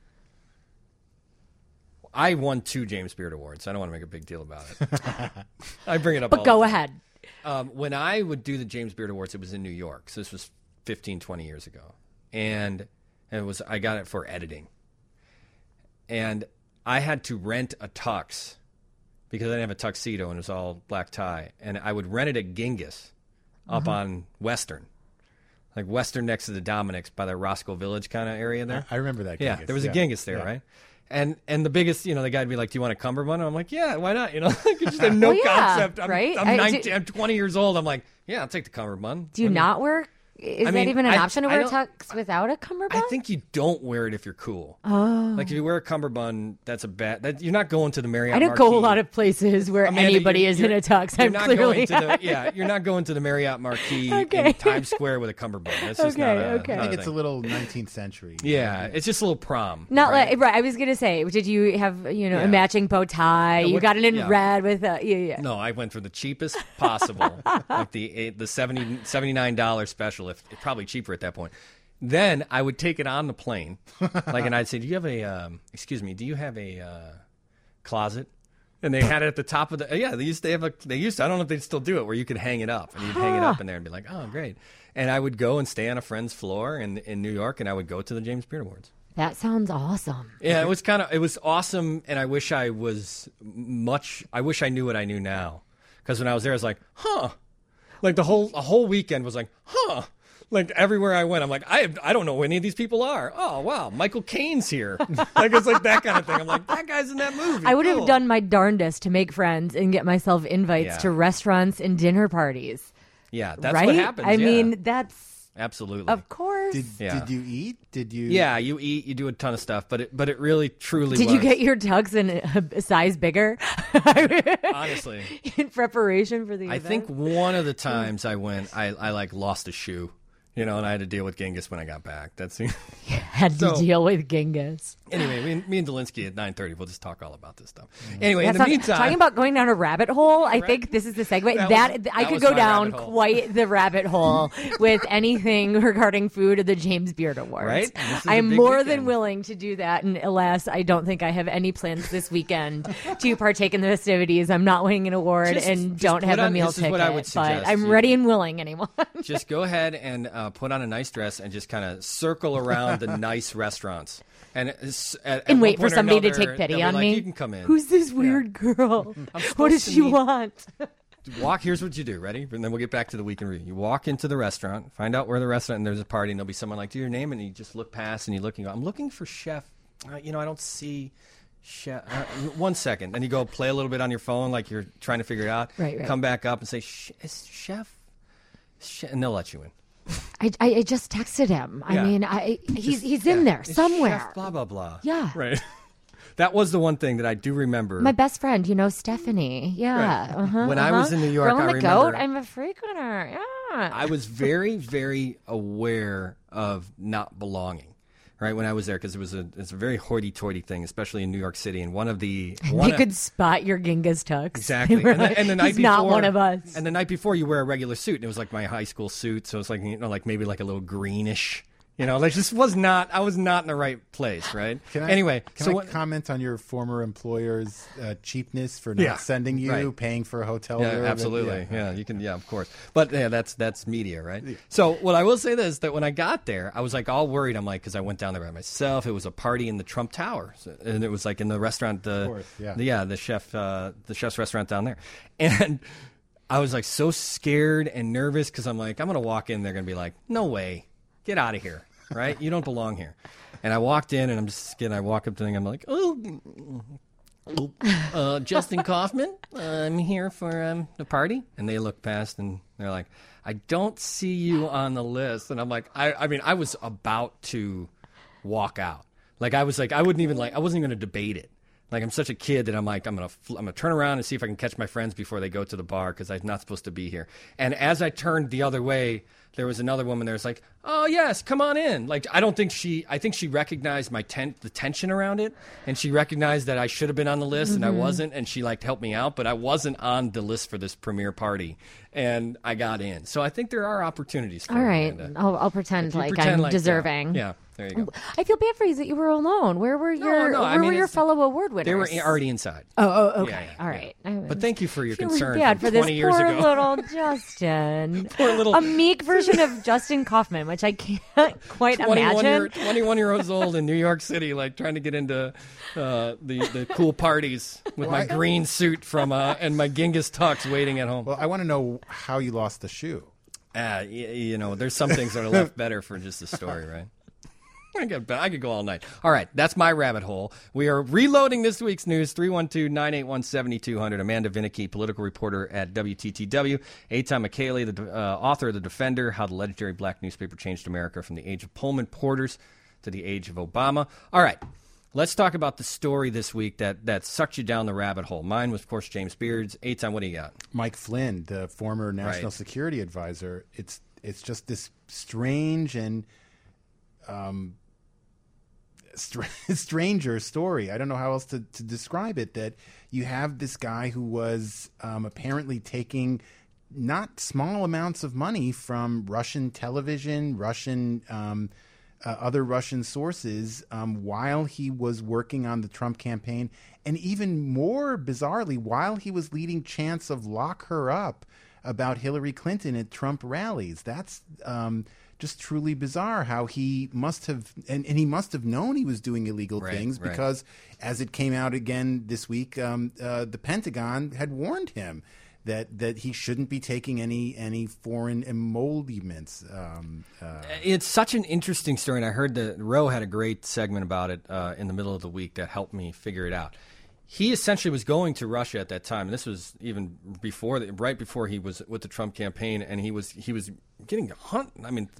I won 2 James Beard Awards. I don't want to make a big deal about it. I bring it up but go ahead. When I would do the James Beard Awards, it was in New York. So this was 15, 20 years ago. And I got it for editing. And I had to rent a tux because I didn't have a tuxedo and it was all black tie. And I would rent it at Genghis up on Western. Like Western next to the Dominick's by the Roscoe Village kind of area there. I remember that Genghis. Yeah, there was a Genghis there, right? And the biggest, the guy would be like, "Do you want a cummerbund?" And I'm like, "Yeah, why not?" Just had no concept. I'm 19, I'm 20 years old. I'm like, "Yeah, I'll take the cummerbund." Do you not wear? Is that even an option to wear a tux without a cummerbund? I think you don't wear it if you're cool. Oh. Like if you wear a cummerbund, that's a bad. You're not going to the Marriott. I don't Marquis. go a lot of places where anybody is in a tux. I'm clearly you're not going to the Marriott Marquis in Times Square with a cummerbund. That's just not I think it's a little 19th century. Yeah, it's just a little prom. Not right. I was gonna say, did you have a matching bow tie? You got it in red with a No, I went for the cheapest possible, like the $79 special, if probably cheaper at that point. Then I would take it on the plane, and I'd say, "Do you have a do you have a closet?" And they had it at the top of the They used to I don't know if they still do it, where you could hang it up, and you'd hang it up in there and be like, "Oh, great." And I would go and stay on a friend's floor in New York, and I would go to the James Beard Awards. That sounds awesome. Yeah, it was awesome, and I wish I knew what I knew now. Because when I was there, I was like, huh. Like a whole weekend was like, huh. Like everywhere I went, I'm like, I don't know who any of these people are. Oh, wow, Michael Caine's here. Like it's like that kind of thing. I'm like, that guy's in that movie. I would have done my darndest to make friends and get myself invites to restaurants and dinner parties. Yeah, that's right? what happens. I mean, that's absolutely. Of course. Did you eat? Did you? Yeah, you eat. You do a ton of stuff, but it really truly. Did was. you get your tux in a size bigger? Honestly, in preparation for the event? I think one of the times I went, I like lost a shoe. You know, and I had to deal with Genghis when I got back. Had to deal with Genghis. Anyway, me and Delinsky at 9:30, we'll just talk all about this stuff. Anyway, in the meantime, talking about going down a rabbit hole, I think this is the segue. I could go down quite the rabbit hole with anything regarding food at the James Beard Awards. Right? I'm more than willing to do that, and alas, I don't think I have any plans this weekend to partake in the festivities. I'm not winning an award and don't have a meal ticket, what I would suggest. But I'm ready and willing. Anyone? Just go ahead and put on a nice dress and just kind of circle around the nice restaurants. And wait for somebody to take pity on me. You can come in. Who's this weird girl? What does she want? Here's what you do. Ready? And then we'll get back to the weekend review. You walk into the restaurant, find out where the restaurant, and there's a party, and there'll be someone like, do your name, and you just look past, and you look and go, I'm looking for chef. I don't see chef. 1 second. Then you go play a little bit on your phone like you're trying to figure it out. Right. Come back up and say, is chef? And they'll let you in. I just texted him. Yeah. I mean, he's in there somewhere. Chef blah, blah, blah. Yeah. Right. That was the one thing that I do remember. My best friend, Stephanie. Yeah. Right. When I was in New York, Girl I the remember. Goat, I'm a freak with her. Yeah. I was very, very aware of not belonging. Right when I was there, because it's a very hoity-toity thing, especially in New York City. And they could spot your Genghis tux. Exactly. And the night he's before, not one of us. And the night before, you wear a regular suit, and it was like my high school suit, so it's like like maybe like a little greenish. Like just I was not in the right place, right? Can I comment on your former employer's cheapness for not sending you, paying for a hotel? Yeah, absolutely. Yeah, you can. Yeah, of course. But that's media, right? Yeah. So what I will say is that when I got there, I was like all worried. I'm like, because I went down there by myself. It was a party in the Trump Tower, and it was like in the restaurant, the chef's restaurant down there, and I was like so scared and nervous because I'm like, I'm gonna walk in, they're gonna be like, no way, get out of here. Right? You don't belong here. And I walked in, and I'm just kidding. I walk up to them, I'm like, Justin Kaufman, I'm here for the party. And they look past, and they're like, I don't see you on the list. And I'm like, I mean, I was about to walk out. Like, I wasn't even going to debate it. Like, I'm such a kid that I'm like, I'm gonna turn around and see if I can catch my friends before they go to the bar because I'm not supposed to be here. And as I turned the other way, there was another woman there. Was like, oh yes, come on in. Like, I think she recognized the tension around it, and she recognized that I should have been on the list and I wasn't, and she helped me out, but I wasn't on the list for this premiere party, and I got in. So I think there are opportunities for all right, I'll pretend like I'm deserving. Yeah. There you go. I feel bad for you that you were alone. Where were your fellow award winners? They were already inside. Oh, okay. Yeah. All right. But thank you for your concern. Bad for 20 this years poor ago. little Justin. Poor little a meek version of Justin Kaufman, which I can't quite imagine. 21 years old in New York City, trying to get into the cool parties with my green suit and my Genghis tux waiting at home. Well, I want to know how you lost the shoe. There's some things that are left better for just the story, right? I could go all night. All right, that's my rabbit hole. We are reloading this week's news, 312-981-7200. Amanda Vinicky, political reporter at WTTW. Eitan Michaeli, the author of The Defender, How the Legendary Black Newspaper Changed America from the Age of Pullman Porters to the Age of Obama. All right, let's talk about the story this week that sucked you down the rabbit hole. Mine was, of course, James Beard's. Eitan, what do you got? Mike Flynn, the former National Security Advisor. It's just this strange and stranger story. I don't know how else to describe it, that you have this guy who was apparently taking not small amounts of money from Russian television, other Russian sources while he was working on the Trump campaign, and even more bizarrely, while he was leading chants of lock her up about Hillary Clinton at Trump rallies. That's just truly bizarre how he must have, and he must have known he was doing illegal things because as it came out again this week, the Pentagon had warned him that he shouldn't be taking any foreign emoluments. It's such an interesting story, and I heard that Roe had a great segment about it in the middle of the week that helped me figure it out. He essentially was going to Russia at that time, and this was even right before he was with the Trump campaign, and he was getting $45,000,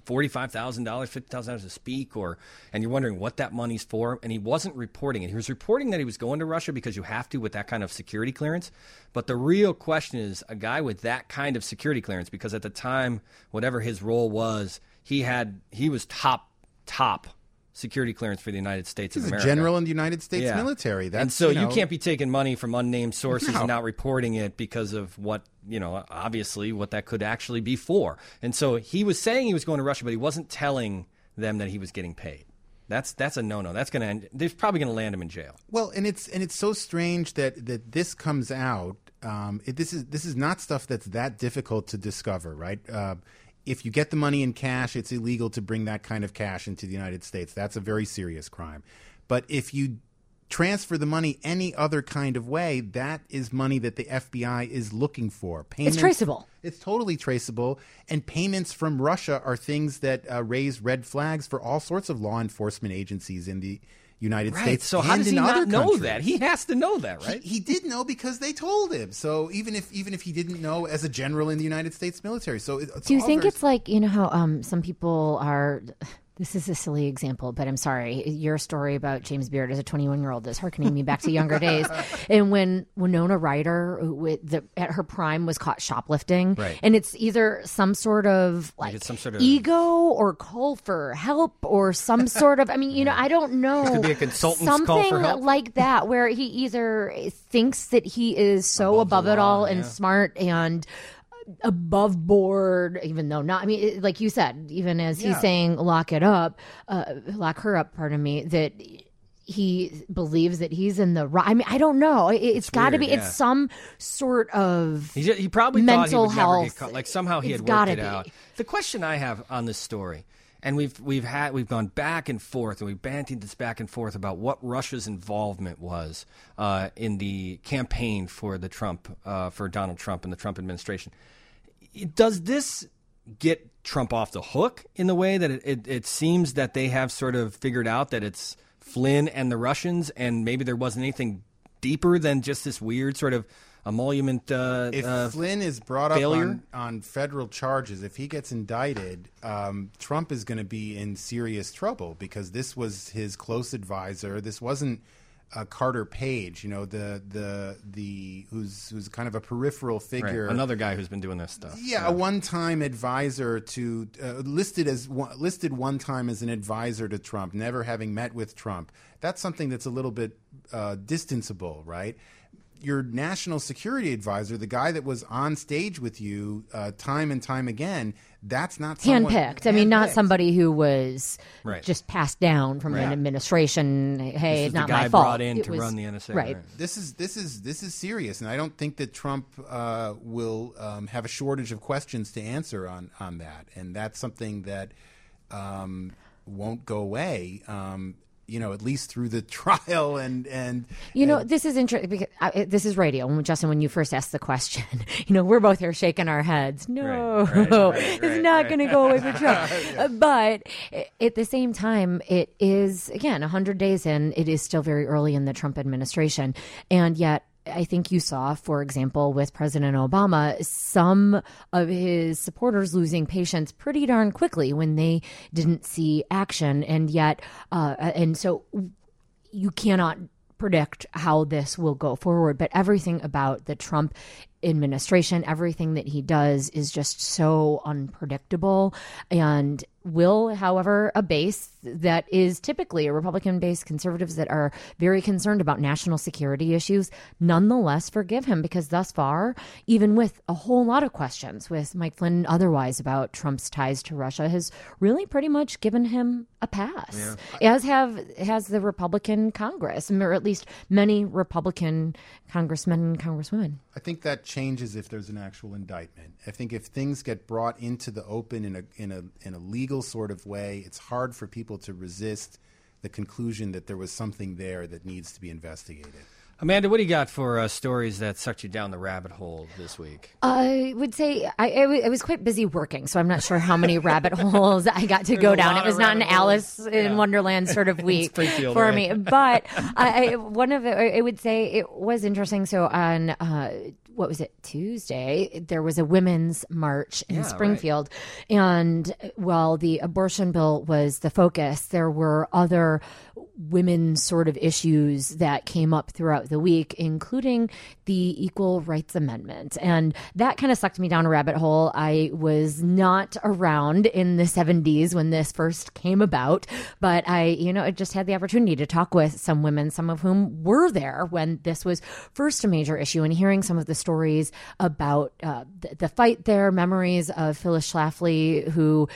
$50,000 to speak, and you're wondering what that money's for, and he wasn't reporting it. He was reporting that he was going to Russia because you have to with that kind of security clearance, but the real question is a guy with that kind of security clearance, because at the time, whatever his role was, he was top security clearance for the United States of America. He's a general in the United States military. That's, and so you can't be taking money from unnamed sources and not reporting it because of what, obviously what that could actually be for. And so he was saying he was going to Russia, but he wasn't telling them that he was getting paid. That's a no-no. That's going to end. They're probably going to land him in jail. Well, and it's so strange that this comes out. This is not stuff that's that difficult to discover, right? If you get the money in cash, it's illegal to bring that kind of cash into the United States. That's a very serious crime. But if you transfer the money any other kind of way, that is money that the FBI is looking for. It's traceable. It's totally traceable. And payments from Russia are things that raise red flags for all sorts of law enforcement agencies in the United States. So how does he not know that? He has to know that, right? He did know because they told him. So even if he didn't know as a general in the United States military. So do you think it's like, how some people are... This is a silly example, but I'm sorry. Your story about James Beard as a 21-year-old is hearkening me back to younger days. And when Winona Ryder, at her prime, was caught shoplifting, and it's either some sort of ego or call for help or some sort of, I don't know. It could be a consultant's call for help. Something like that, where he either thinks that he is so above it all and smart and above board, even though not. Like you said, even as he's saying, lock her up, that he believes that he's in the right. I don't know. It's got to be. It's some sort of. He probably mental thought he would health. Never get caught. Like somehow he had worked it out. The question I have on this story, and we've gone back and forth, and we've bandied this back and forth about what Russia's involvement was in the campaign for Donald Trump and the Trump administration. Does this get Trump off the hook in the way that it seems that they have sort of figured out that it's Flynn and the Russians, and maybe there wasn't anything deeper than just this weird sort of emolument if Flynn is brought up on federal charges, if he gets indicted, Trump is going to be in serious trouble because this was his close advisor. This wasn't Carter Page, who's kind of a peripheral figure, another guy who's been doing this stuff. A one-time advisor to listed one time as an advisor to Trump, never having met with Trump. That's something that's a little bit distanceable, right? Your national security advisor, the guy that was on stage with you time and time again, that's not someone handpicked. Not somebody who was just passed down from an administration. Hey, it's not my fault. The guy brought in to run the NSA. Right. This is serious, and I don't think that Trump will have a shortage of questions to answer on that, and that's something that won't go away. At least through the trial and this is interesting because this is radio. Justin, when you first asked the question, we're both here shaking our heads. No, it's not going to go away for Trump. But at the same time, it is, again, 100 days in, it is still very early in the Trump administration. And yet, I think you saw, for example, with President Obama, some of his supporters losing patience pretty darn quickly when they didn't see action. And yet, and so you cannot predict how this will go forward. But everything about the Trump administration, everything that he does is just so unpredictable and will, however, a base that is typically a Republican-based conservatives that are very concerned about national security issues nonetheless forgive him because thus far, even with a whole lot of questions with Mike Flynn and otherwise about Trump's ties to Russia, has really pretty much given him a pass, as has the Republican Congress, or at least many Republican congressmen and congresswomen. I think that changes if there's an actual indictment. I think if things get brought into the open in a legal sort of way, it's hard for people to resist the conclusion that there was something there that needs to be investigated. Amanda, what do you got for stories that sucked you down the rabbit hole this week? I would say I was quite busy working, so I'm not sure how many rabbit holes I got to go down. It was not an Alice in Wonderland sort of week for me. But I would say it was interesting. So on what was it, Tuesday, there was a women's march in Springfield. Right. And while the abortion bill was the focus, there were other women's sort of issues that came up throughout the week, including the Equal Rights Amendment. And that kind of sucked me down a rabbit hole. I was not around in the 70s when this first came about, but I just had the opportunity to talk with some women, some of whom were there when this was first a major issue, and hearing some of the stories about the fight there, memories of Phyllis Schlafly, who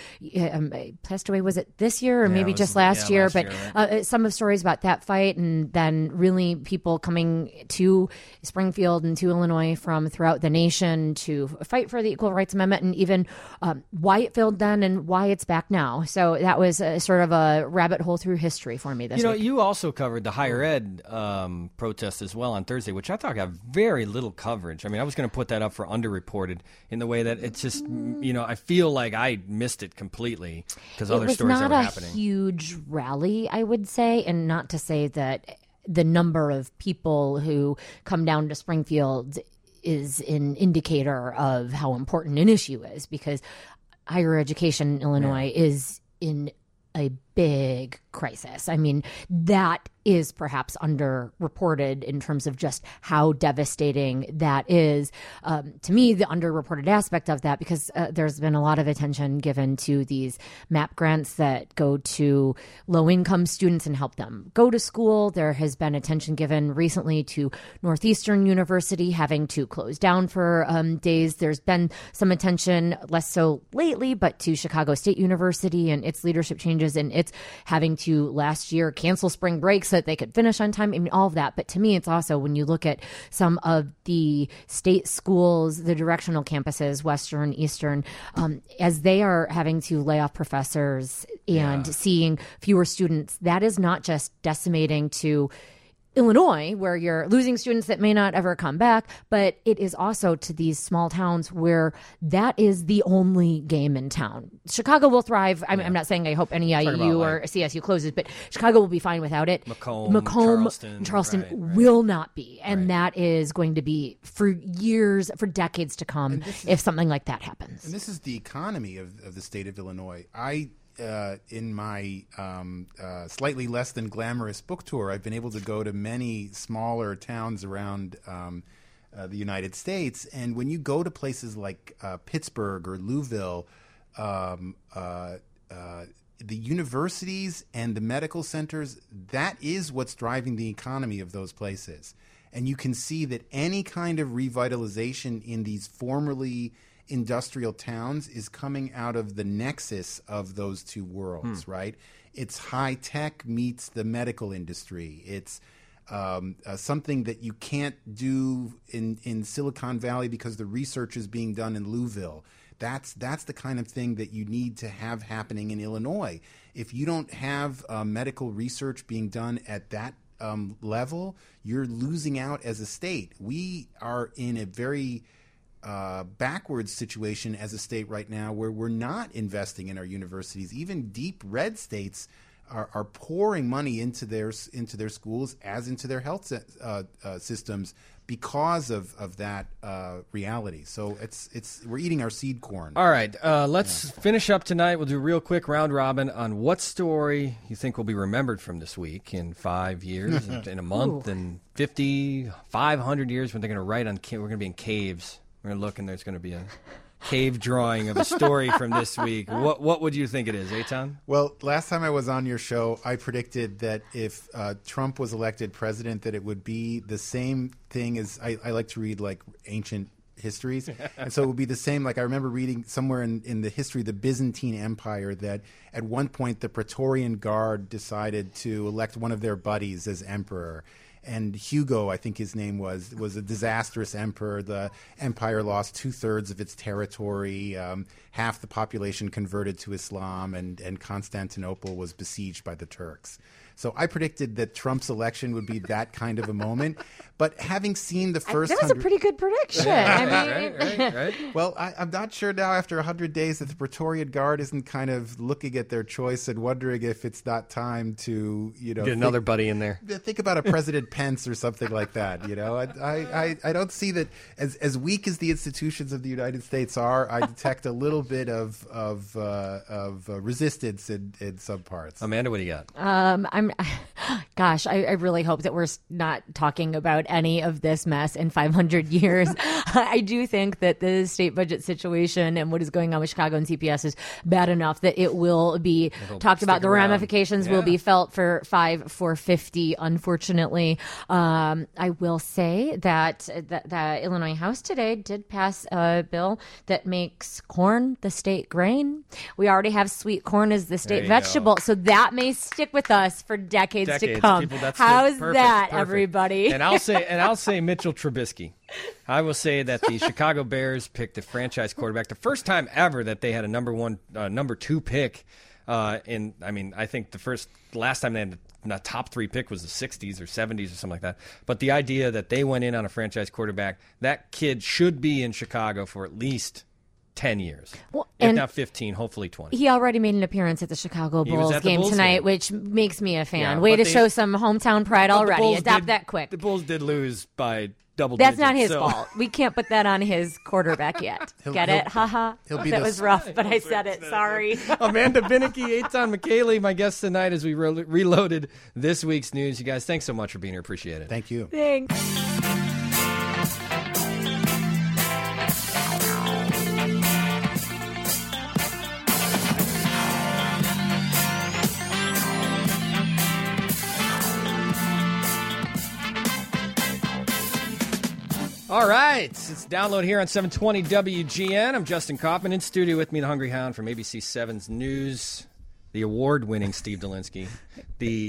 passed away, was it this year or maybe just last year? But some of stories about that fight, and then really people coming to Springfield and to Illinois from throughout the nation to fight for the Equal Rights Amendment, and even why it failed then and why it's back now. So that was sort of a rabbit hole through history for me this week. You also covered the higher ed protest as well on Thursday, which I thought got very little coverage. I mean, I was going to put that up for underreported in the way that it's just, I feel like I missed it completely because other stories that were happening. It was not a huge rally, I would say, and not to say that the number of people who come down to Springfield is an indicator of how important an issue is, because higher education in Illinois is in a big crisis. I mean, that is perhaps underreported in terms of just how devastating that is. To me, the underreported aspect of that, because there's been a lot of attention given to these MAP grants that go to low-income students and help them go to school. There has been attention given recently to Northeastern University having to close down for days. There's been some attention, less so lately, but to Chicago State University and its leadership changes, and it's having to last year cancel spring break so that they could finish on time. I mean, all of that. But to me, it's also when you look at some of the state schools, the directional campuses, Western, Eastern, as they are having to lay off professors and seeing fewer students, that is not just decimating to Illinois, where you're losing students that may not ever come back, but it is also to these small towns where that is the only game in town. Chicago will thrive. I'm not saying I hope NEIU or CSU closes, but Chicago will be fine without it. Macomb Charleston will not be. And that is going to be for years, for decades to come, if something like that happens. And this is the economy of the state of Illinois. In my slightly less than glamorous book tour, I've been able to go to many smaller towns around the United States. And when you go to places like Pittsburgh or Louisville, the universities and the medical centers, that is what's driving the economy of those places. And you can see that any kind of revitalization in these formerly industrial towns is coming out of the nexus of those two worlds, right? It's high tech meets the medical industry. It's something that you can't do in Silicon Valley because the research is being done in Louisville. That's the kind of thing that you need to have happening in Illinois. If you don't have medical research being done at that level, you're losing out as a state. We are in a very backwards situation as a state right now, where we're not investing in our universities. Even deep red states are pouring money into their schools as into their health systems because of that reality. So we're eating our seed corn. All right, let's finish up tonight. We'll do a real quick round robin on what story you think will be remembered from this week in 5 years, in a month, in 50, 500 years when they're going to write on. We're going to be in caves. We're going to look, and there's going to be a cave drawing of a story from this week. What would you think it is, Eitan? Well, last time I was on your show, I predicted that if Trump was elected president, that it would be the same thing as I like to read like ancient histories. And so it would be the same. Like I remember reading somewhere in the history of the Byzantine Empire that at one point the Praetorian Guard decided to elect one of their buddies as emperor. and Hugo, I think his name was a disastrous emperor. The empire lost 2/3 of its territory. Half the population converted to Islam, and Constantinople was besieged by the Turks. So I predicted that Trump's election would be that kind of a moment. But having seen the first... That was a pretty good prediction. Right. Well, I'm not sure now after 100 days that the Praetorian Guard isn't kind of looking at their choice and wondering if it's not time to, get another buddy in there. Think about a President Pence or something like that. I don't see that as weak as the institutions of the United States are. I detect a little bit of resistance in some parts. Amanda, what do you got? I really hope that we're not talking about any of this mess in 500 years. I do think that the state budget situation and what is going on with Chicago and CPS is bad enough that it will be talked about. The ramifications will be felt for 450, unfortunately. I will say that the Illinois House today did pass a bill that makes corn the state grain. We already have sweet corn as the state vegetable, so that may stick with us for decades to come. People, How's perfect, that, perfect. everybody? And I'll say Mitchell Trubisky. I will say that the Chicago Bears picked a franchise quarterback, the first time ever that they had a number 2 pick. I think the last time they had the top 3 pick was the 60s or 70s or something like that. But the idea that they went in on a franchise quarterback, that kid should be in Chicago for at least 10 years. Well, if not 15, hopefully 20. He already made an appearance at the Chicago Bulls game tonight, which makes me a fan. Yeah, Way to show some hometown pride already. Adapt that quick. The Bulls did lose by double That's digits. not his fault. We can't put that on his quarterback yet. Get it? Haha. That was rough, but I said it. Sorry. Amanda Binnicky, Eitan McKaylee, my guest tonight as we reloaded this week's news. You guys, thanks so much for being here. Appreciate it. Thank you. Thanks. All right, it's download here on 720 WGN. I'm Justin Kaufman. In studio with me, the Hungry Hound from ABC 7's News, the award-winning Steve Dolinsky, the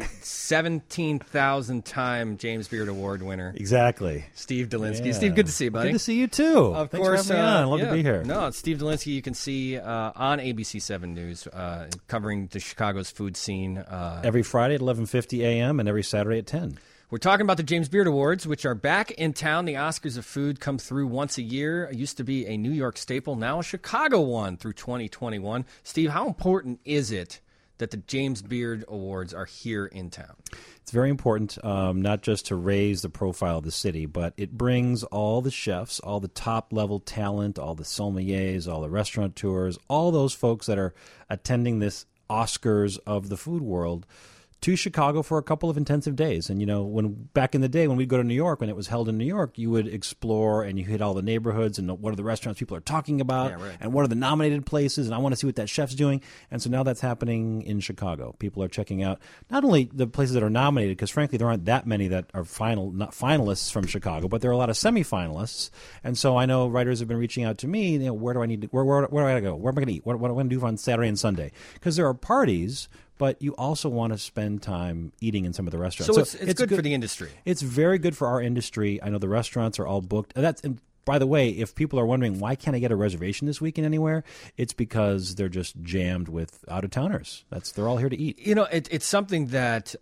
17,000-time James Beard Award winner. Exactly. Steve Dolinsky. Yeah. Steve, good to see you, buddy. Good to see you, too. Of Thanks course. for having me on. Love to be here. No, it's Steve Dolinsky. You can see on ABC 7 News covering the Chicago's food scene. Every Friday at 11:50 a.m. and every Saturday at 10. We're talking about the James Beard Awards, which are back in town. The Oscars of food come through once a year. It used to be a New York staple, now a Chicago one through 2021. Steve, how important is it that the James Beard Awards are here in town? It's very important, not just to raise the profile of the city, but it brings all the chefs, all the top-level talent, all the sommeliers, all the restaurateurs, all those folks that are attending this Oscars of the food world to Chicago for a couple of intensive days. And, when back in the day when we'd go to New York, when it was held in New York, you would explore and you hit all the neighborhoods and what are the restaurants people are talking about and what are the nominated places, and I want to see what that chef's doing. And so now that's happening in Chicago. People are checking out not only the places that are nominated, because frankly there aren't that many that are not finalists from Chicago, but there are a lot of semifinalists. And so I know writers have been reaching out to me, where do I need to, where do I go? Where am I going to eat? What am I going to do on Saturday and Sunday? Because there are parties, but you also want to spend time eating in some of the restaurants. So it's good for the industry. It's very good for our industry. I know the restaurants are all booked. And by the way, if people are wondering, why can't I get a reservation this weekend anywhere? It's because they're just jammed with out-of-towners. They're all here to eat. It's something that...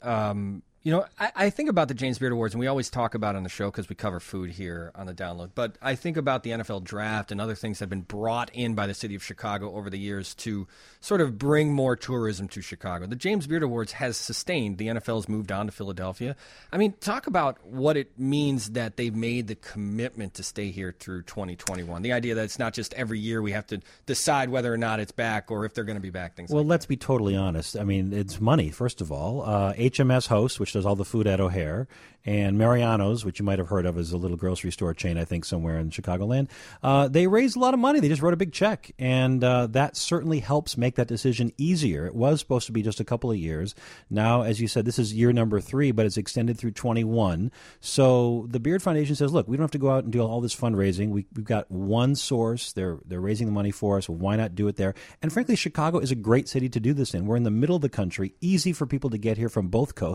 I think about the James Beard Awards, and we always talk about it on the show because we cover food here on the download. But I think about the NFL draft and other things that have been brought in by the city of Chicago over the years to sort of bring more tourism to Chicago. The James Beard Awards has sustained. The NFL's moved on to Philadelphia. I mean, talk about what it means that they've made the commitment to stay here through 2021. The idea that it's not just every year we have to decide whether or not it's back or if they're going to be back. Well, let's be totally honest. I mean, it's money, first of all. HMS hosts, which does all the food at O'Hare, and Mariano's, which you might have heard of as a little grocery store chain, I think, somewhere in Chicagoland. They raised a lot of money. They just wrote a big check, and that certainly helps make that decision easier. It was supposed to be just a couple of years. Now, as you said, this is year number 3, but it's extended through 21. So the Beard Foundation says, look, we don't have to go out and do all this fundraising. We've got one source. They're raising the money for us. Why not do it there? And frankly, Chicago is a great city to do this in. We're in the middle of the country, easy for people to get here from both coasts.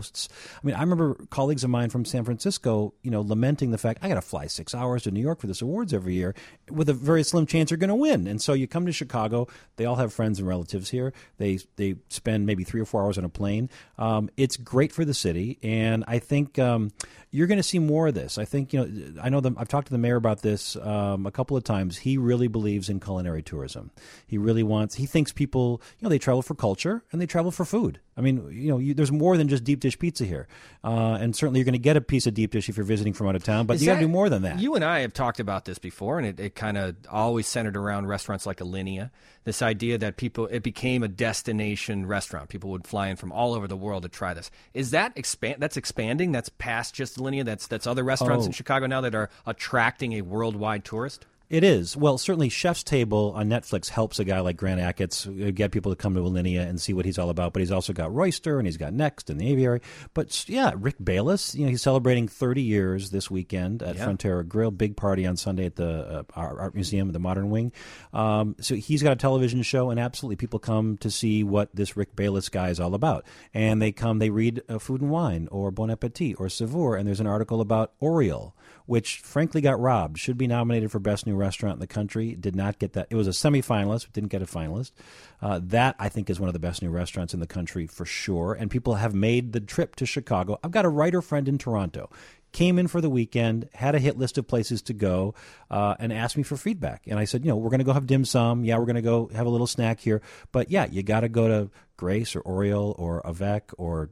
I mean, I remember colleagues of mine from San Francisco, lamenting the fact, I got to fly 6 hours to New York for this awards every year with a very slim chance you're going to win. And so you come to Chicago, they all have friends and relatives here. They spend maybe 3 or 4 hours on a plane. It's great for the city, and I think you're going to see more of this. I think, I know I've talked to the mayor about this a couple of times. He really believes in culinary tourism. He thinks people, they travel for culture and they travel for food. I mean, there's more than just deep dish pizza here. And certainly you're going to get a piece of deep dish if you're visiting from out of town, but you got to do more than that. You and I have talked about this before, and it kind of always centered around restaurants like Alinea. This idea that it became a destination restaurant. People would fly in from all over the world to try this. Is that that's expanding? That's past just Alinea? That's other restaurants in Chicago now that are attracting a worldwide tourist? It is. Well, certainly Chef's Table on Netflix helps a guy like Grant Achatz get people to come to Alinea and see what he's all about. But he's also got Royster, and he's got Next and the Aviary. But, yeah, Rick Bayless, he's celebrating 30 years this weekend at Frontera Grill. Big party on Sunday at the Art Museum, the Modern Wing. So he's got a television show, and absolutely people come to see what this Rick Bayless guy is all about. And they read Food and Wine or Bon Appetit or Savour, and there's an article about Oriole, which frankly got robbed. Should be nominated for Best New Restaurant in the country. Did not get that. It was a semifinalist, but didn't get a finalist. That, I think, is one of the best new restaurants in the country for sure. And people have made the trip to Chicago. I've got a writer friend in Toronto. Came in for the weekend, had a hit list of places to go, and asked me for feedback. And I said, we're going to go have dim sum. Yeah, we're going to go have a little snack here. But, yeah, you got to go to Grace or Oriole or Avec or,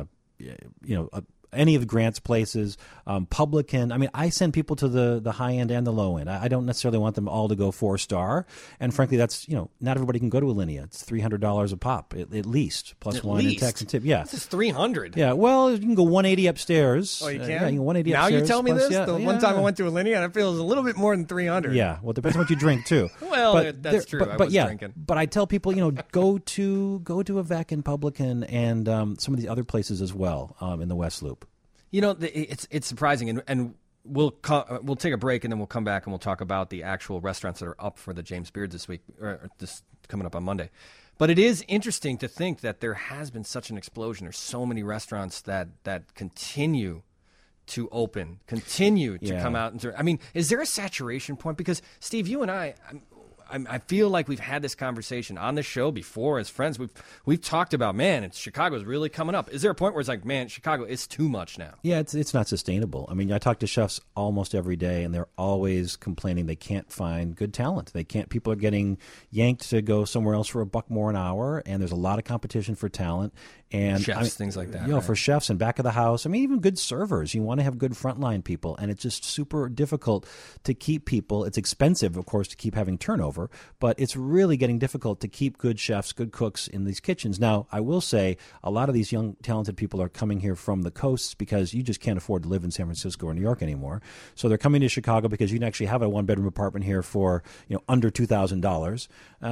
any of Grant's places, Publican. I mean, I send people to the high end and the low end. I don't necessarily want them all to go 4-star. And frankly, that's, not everybody can go to Alinea. It's $300 a pop, at least, plus wine and tax and tip. Yeah. This is $300. Yeah, well, you can go 180 upstairs. Oh, you can? Yeah, you can go 180 now upstairs. You tell me plus, this? One time I went to Alinea, and I feel it was a little bit more than $300. Yeah, well, it depends on what you drink, too. Well, that's true. I was drinking. But I tell people, go to Avec and Publican and some of these other places as well in the West Loop. It's surprising, and we'll take a break, and then we'll come back and we'll talk about the actual restaurants that are up for the James Beard this week, or this coming up on Monday. But it is interesting to think that there has been such an explosion. There's so many restaurants that continue to open, continue to come out. I mean, is there a saturation point? Because, Steve, you and I feel like we've had this conversation on the show before as friends. We've talked about, man, Chicago's really coming up. Is there a point where it's like, man, Chicago, it's too much now? Yeah, it's not sustainable. I mean, I talk to chefs almost every day, and they're always complaining they can't find good talent. People are getting yanked to go somewhere else for $1 more an hour, and there's a lot of competition for talent. And chefs, things like that. Right? For chefs and back of the house. I mean, even good servers. You want to have good frontline people, and it's just super difficult to keep people. It's expensive, of course, to keep having turnover, but it's really getting difficult to keep good chefs, good cooks in these kitchens. Now, I will say a lot of these young, talented people are coming here from the coasts because you just can't afford to live in San Francisco or New York anymore. So they're coming to Chicago because you can actually have a one-bedroom apartment here for under $2,000.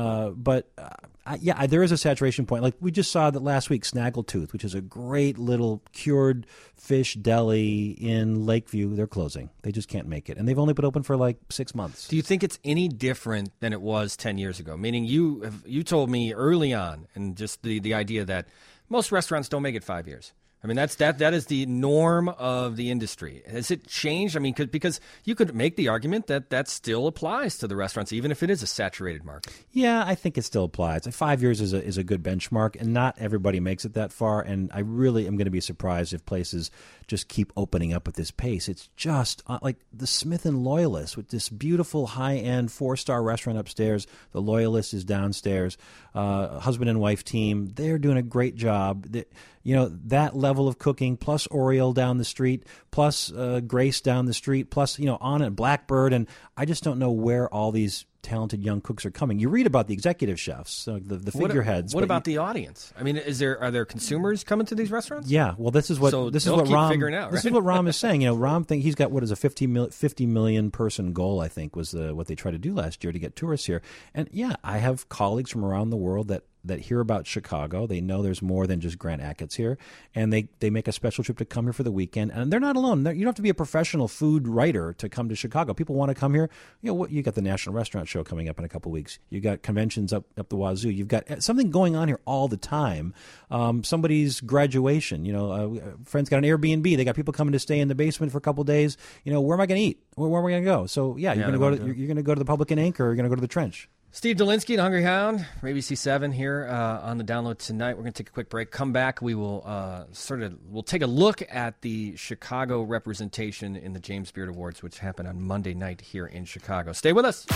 There is a saturation point. Like we just saw that last week, Snaggletooth, which is a great little cured fish deli in Lakeview, they're closing. They just can't make it. And they've only been open for like 6 months. Do you think it's any different than it was 10 years ago? Meaning you told me early on, and just the idea that most restaurants don't make it 5 years. I mean, that is the norm of the industry. Has it changed? I mean, because you could make the argument that still applies to the restaurants, even if it is a saturated market. Yeah, I think it still applies. 5 years is a good benchmark, and not everybody makes it that far. And I really am going to be surprised if places just keep opening up at this pace. It's just like the Smith & Loyalist with this beautiful high-end 4-star restaurant upstairs. The Loyalist is downstairs. Husband and wife team, they're doing a great job. That level of cooking, plus Oriole down the street, plus Grace down the street, plus, on it, Blackbird. And I just don't know where all these talented young cooks are coming. You read about the executive chefs, the figureheads. What about the audience? I mean, are there consumers coming to these restaurants? Yeah, well, this is what Ram is what Ram is saying. Ram think he's got what is a 50 million person goal. I think was what they tried to do last year to get tourists here. And yeah, I have colleagues from around the world that that hear about Chicago. They know there's more than just Grant Achatz here, and they make a special trip to come here for the weekend. And they're not alone. You don't have to be a professional food writer to come to Chicago. People want to come here. You got the National Restaurant Show coming up in a couple of weeks. You got conventions up the wazoo. You've got something going on here all the time. Somebody's graduation. Friends got an Airbnb. They got people coming to stay in the basement for a couple of days. Where am I going to eat? Where am I going to go? So you're going to go to the Publican Anchor, or you're going to go to the Trench. Steve Dolinsky, the Hungry Hound, ABC 7 here on the download tonight. We're going to take a quick break. Come back. We will we'll take a look at the Chicago representation in the James Beard Awards, which happened on Monday night here in Chicago. Stay with us.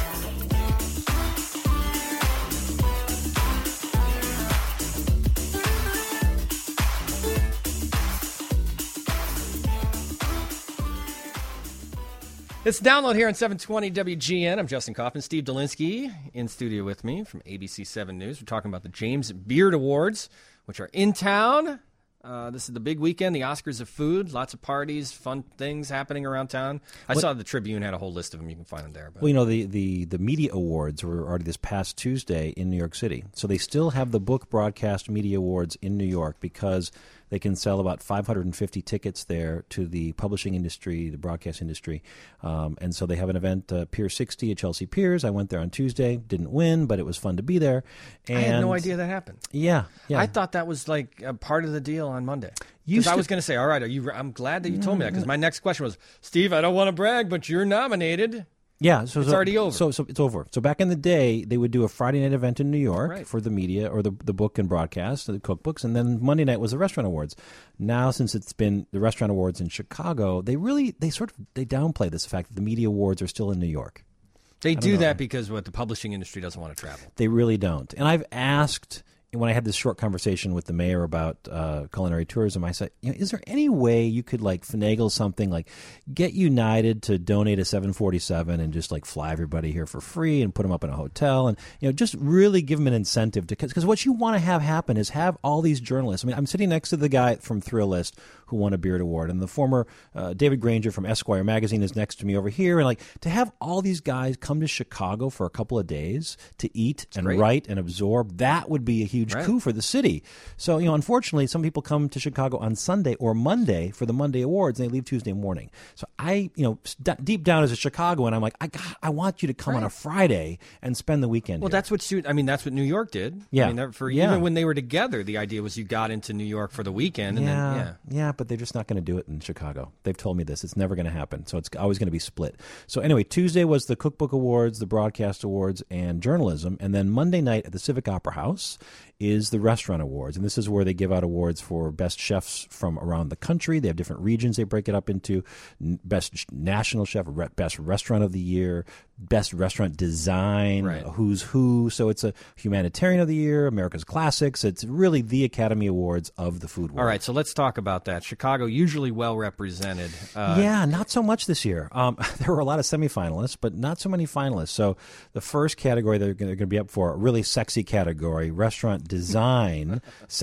It's Download here on 720 WGN. I'm Justin Kaufman. Steve Dolinsky in studio with me from ABC 7 News. We're talking about the James Beard Awards, which are in town. This is the big weekend, the Oscars of food. Lots of parties, fun things happening around town. I saw the Tribune had a whole list of them. You can find them there. But. Well, the Media Awards were already this past Tuesday in New York City. So they still have the Book Broadcast Media Awards in New York because they can sell about 550 tickets there to the publishing industry, the broadcast industry. And so they have an event, Pier 60 at Chelsea Piers. I went there on Tuesday. Didn't win, but it was fun to be there. And I had no idea that happened. Yeah. I thought that was like a part of the deal on Monday. Because I was going to say, all right, I'm glad that you told me that, because my next question was, Steve, I don't want to brag, but you're nominated. Yeah, so it's already over. So it's over. So back in the day, they would do a Friday night event in New York for the media or the book and broadcast, the cookbooks, and then Monday night was the Restaurant Awards. Now, since it's been the Restaurant Awards in Chicago, they downplay this fact that the media awards are still in New York. They do that because the publishing industry doesn't want to travel. They really don't. And I've asked, when I had this short conversation with the mayor about culinary tourism, I said, is there any way you could finagle something, like get United to donate a 747 and just fly everybody here for free and put them up in a hotel, and just really give them an incentive to, because what you want to have happen is have all these journalists. I mean, I'm sitting next to the guy from Thrillist who won a Beard Award, and the former David Granger from Esquire magazine is next to me over here, and to have all these guys come to Chicago for a couple of days to eat and write and absorb, that would be a huge coup for the city. So, unfortunately, some people come to Chicago on Sunday or Monday for the Monday Awards, and they leave Tuesday morning. So I, deep down as a Chicagoan, I'm like, I want you to come on a Friday and spend the weekend here. That's what New York did. Yeah. Even when they were together, the idea was you got into New York for the weekend. Yeah, but they're just not going to do it in Chicago. They've told me this. It's never going to happen. So it's always going to be split. So anyway, Tuesday was the Cookbook Awards, the Broadcast Awards, and Journalism. And then Monday night at the Civic Opera House is the Restaurant Awards. And this is where they give out awards for best chefs from around the country. They have different regions they break it up into. Best national chef, best restaurant of the year, best restaurant design, who's who. So it's a humanitarian of the year, America's Classics. It's really the Academy Awards of the food world. All right, so let's talk about that. Chicago, usually well represented. Not so much this year. There were a lot of semifinalists, but not so many finalists. So the first category they're going to be up for, a really sexy category, restaurant design,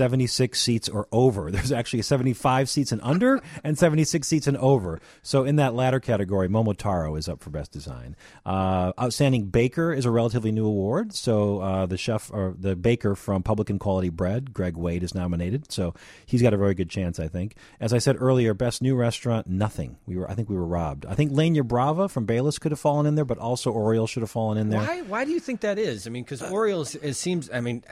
76 seats or over. There's actually 75 seats and under and 76 seats and over. So in that latter category, Momotaro is up for best design. Outstanding Baker is a relatively new award. So the chef or the baker from Publican Quality Bread, Greg Wade, is nominated. So he's got a very good chance, I think. As I said earlier, best new restaurant, nothing. I think we were robbed. I think Lenya Brava from Bayless could have fallen in there, but also Oriole should have fallen in there. Why do you think that is? I mean, because Oriole seems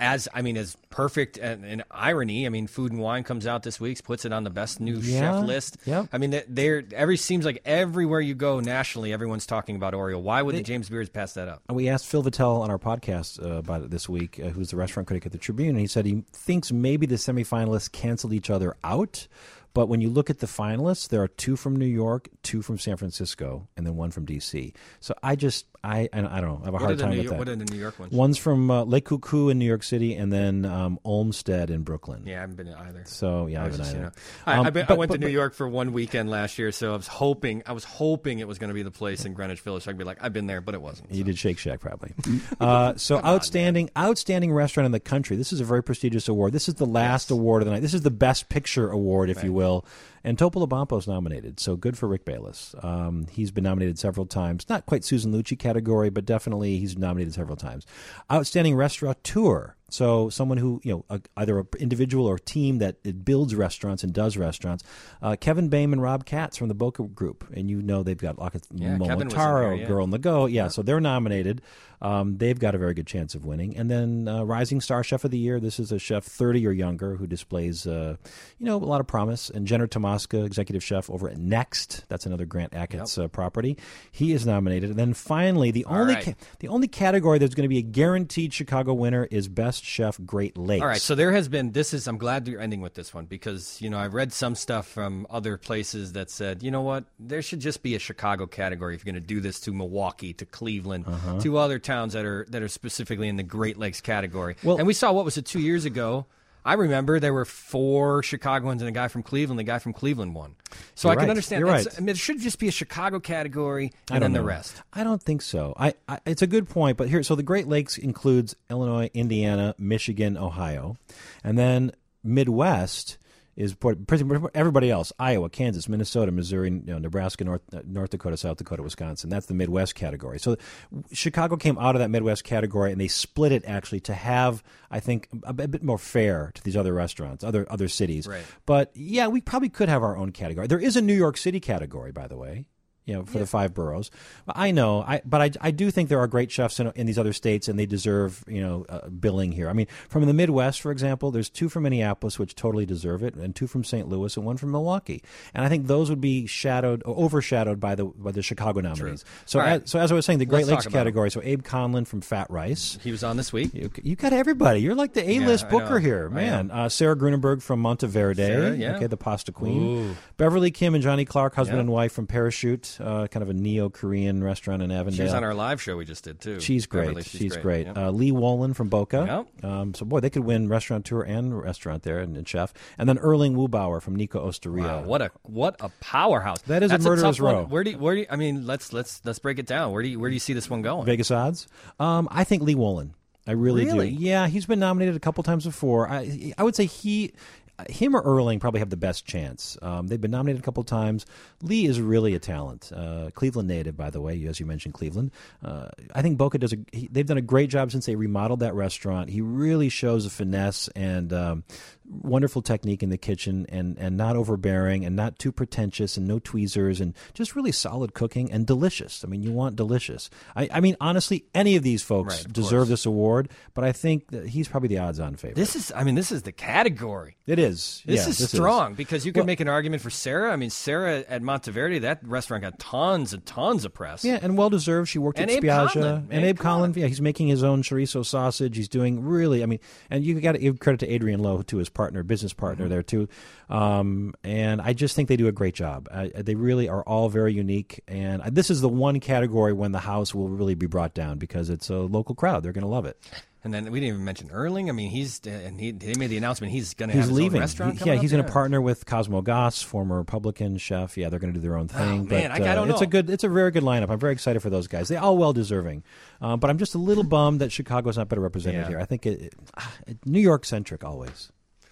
as perfect and irony. I mean, Food and Wine comes out this week, puts it on the best new chef list. Yep. I mean, seems like everywhere you go nationally, everyone's talking about Oriole. Why would the James Beards pass that up? We asked Phil Vitale on our podcast about it this week, who's the restaurant critic at the Tribune, and he said he thinks maybe the semifinalists canceled each other out. But when you look at the finalists, there are 2 from New York, 2 from San Francisco, and then 1 from D.C. So I don't know. I have a hard time with that. What are the New York ones? One's from Lake Cuckoo in New York City, and then Olmsted in Brooklyn. Yeah, I haven't been to either. So I haven't either. I went to New York for one weekend last year, so I was hoping it was going to be the place in Greenwich Village. So I could be like, I've been there, but it wasn't. You did Shake Shack probably. So outstanding restaurant in the country. This is a very prestigious award. This is the last award of the night. This is the Best Picture award, if you will. And Topolo Bompo's nominated, so good for Rick Bayless. He's been nominated several times. Not quite Susan Lucci category, but definitely he's nominated several times. Outstanding Restaurateur. So someone who, either an individual or team that it builds restaurants and does restaurants. Kevin Baim and Rob Katz from the Boca Group. And they've got Momotaro, Girl on the Go. Yeah, so they're nominated. They've got a very good chance of winning. And then Rising Star Chef of the Year. This is a chef 30 or younger who displays, a lot of promise. And Jenner Tomaska, executive chef over at Next. That's another Grant Achatz property. He is nominated. And then finally, the only category that's going to be a guaranteed Chicago winner is Best Chef Great Lakes. All right, so there has been, I'm glad you're ending with this one because, I've read some stuff from other places that said, you know what, there should just be a Chicago category if you're going to do this to Milwaukee, to Cleveland, to other towns that are specifically in the Great Lakes category. Well, and we saw, 2 years ago? I remember there were 4 Chicagoans and a guy from Cleveland. The guy from Cleveland won. So I can understand. You're right. It should just be a Chicago category and then the rest. I don't think so. It's a good point. But so the Great Lakes includes Illinois, Indiana, Michigan, Ohio. And then Midwest is everybody else: Iowa, Kansas, Minnesota, Missouri, Nebraska, North Dakota, South Dakota, Wisconsin. That's the Midwest category. So Chicago came out of that Midwest category, and they split it actually to have, I think, a bit more fair to these other restaurants, other cities. Right. But yeah, we probably could have our own category. There is a New York City category, by the way. For the 5 boroughs. I know, but I do think there are great chefs in these other states, and they deserve, billing here. I mean, from the Midwest, for example, there's 2 from Minneapolis, which totally deserve it, and 2 from St. Louis, and 1 from Milwaukee. And I think those would be overshadowed by the Chicago nominees. So, so as I was saying, the Great Lakes category. So Abe Conlon from Fat Rice. He was on this week. You got everybody. You're like the A-list booker here, man. Sarah Grunenberg from Monteverde. Okay, the pasta queen. Ooh. Beverly Kim and Johnny Clark, husband and wife from Parachute. Kind of a neo-Korean restaurant in Avondale. She was on our live show we just did, too. She's great. She's great. Yep. Lee Wolin from Boca. Yep. So, boy, they could win restaurateur and restaurant there and chef. And then Erling Wubauer from Nico Osteria. Wow, what a powerhouse. That's a murderer's row. Where do you, I mean, let's break it down. Where do you see this one going? Vegas odds? I think Lee Wolin. I really do. Yeah, he's been nominated a couple times before. I would say him or Erling probably have the best chance. They've been nominated a couple times. Lee is really a talent. Cleveland native, by the way, as you mentioned, Cleveland. I think Boca they've done a great job since they remodeled that restaurant. He really shows a finesse and wonderful technique in the kitchen and not overbearing and not too pretentious and no tweezers and just really solid cooking and delicious. I mean, you want delicious. I mean, honestly, any of these folks deserve this award, but I think that he's probably the odds-on favorite. This is the category. It is. This is strong because you could make an argument for Sarah. I mean, Sarah at Monteverde, that restaurant got tons and tons of press. Yeah, and well-deserved. She worked at Spiaggia. And Abe Conlon, he's making his own chorizo sausage. He's doing really, and you got to give credit to Adrian Lowe, too, his business partner there, too. And I just think they do a great job. They really are all very unique. And this is the one category when the house will really be brought down because it's a local crowd. They're going to love it. And then we didn't even mention Erling. I mean, they made the announcement he's going to have his leaving. Own restaurant. He's going to partner with Cosmo Goss, former Republican chef. Yeah, they're going to do their own thing. Oh, man, I don't know. It's a very good lineup. I'm very excited for those guys. They all well deserving. But I'm just a little bummed that Chicago's not better represented here. I think New York centric always.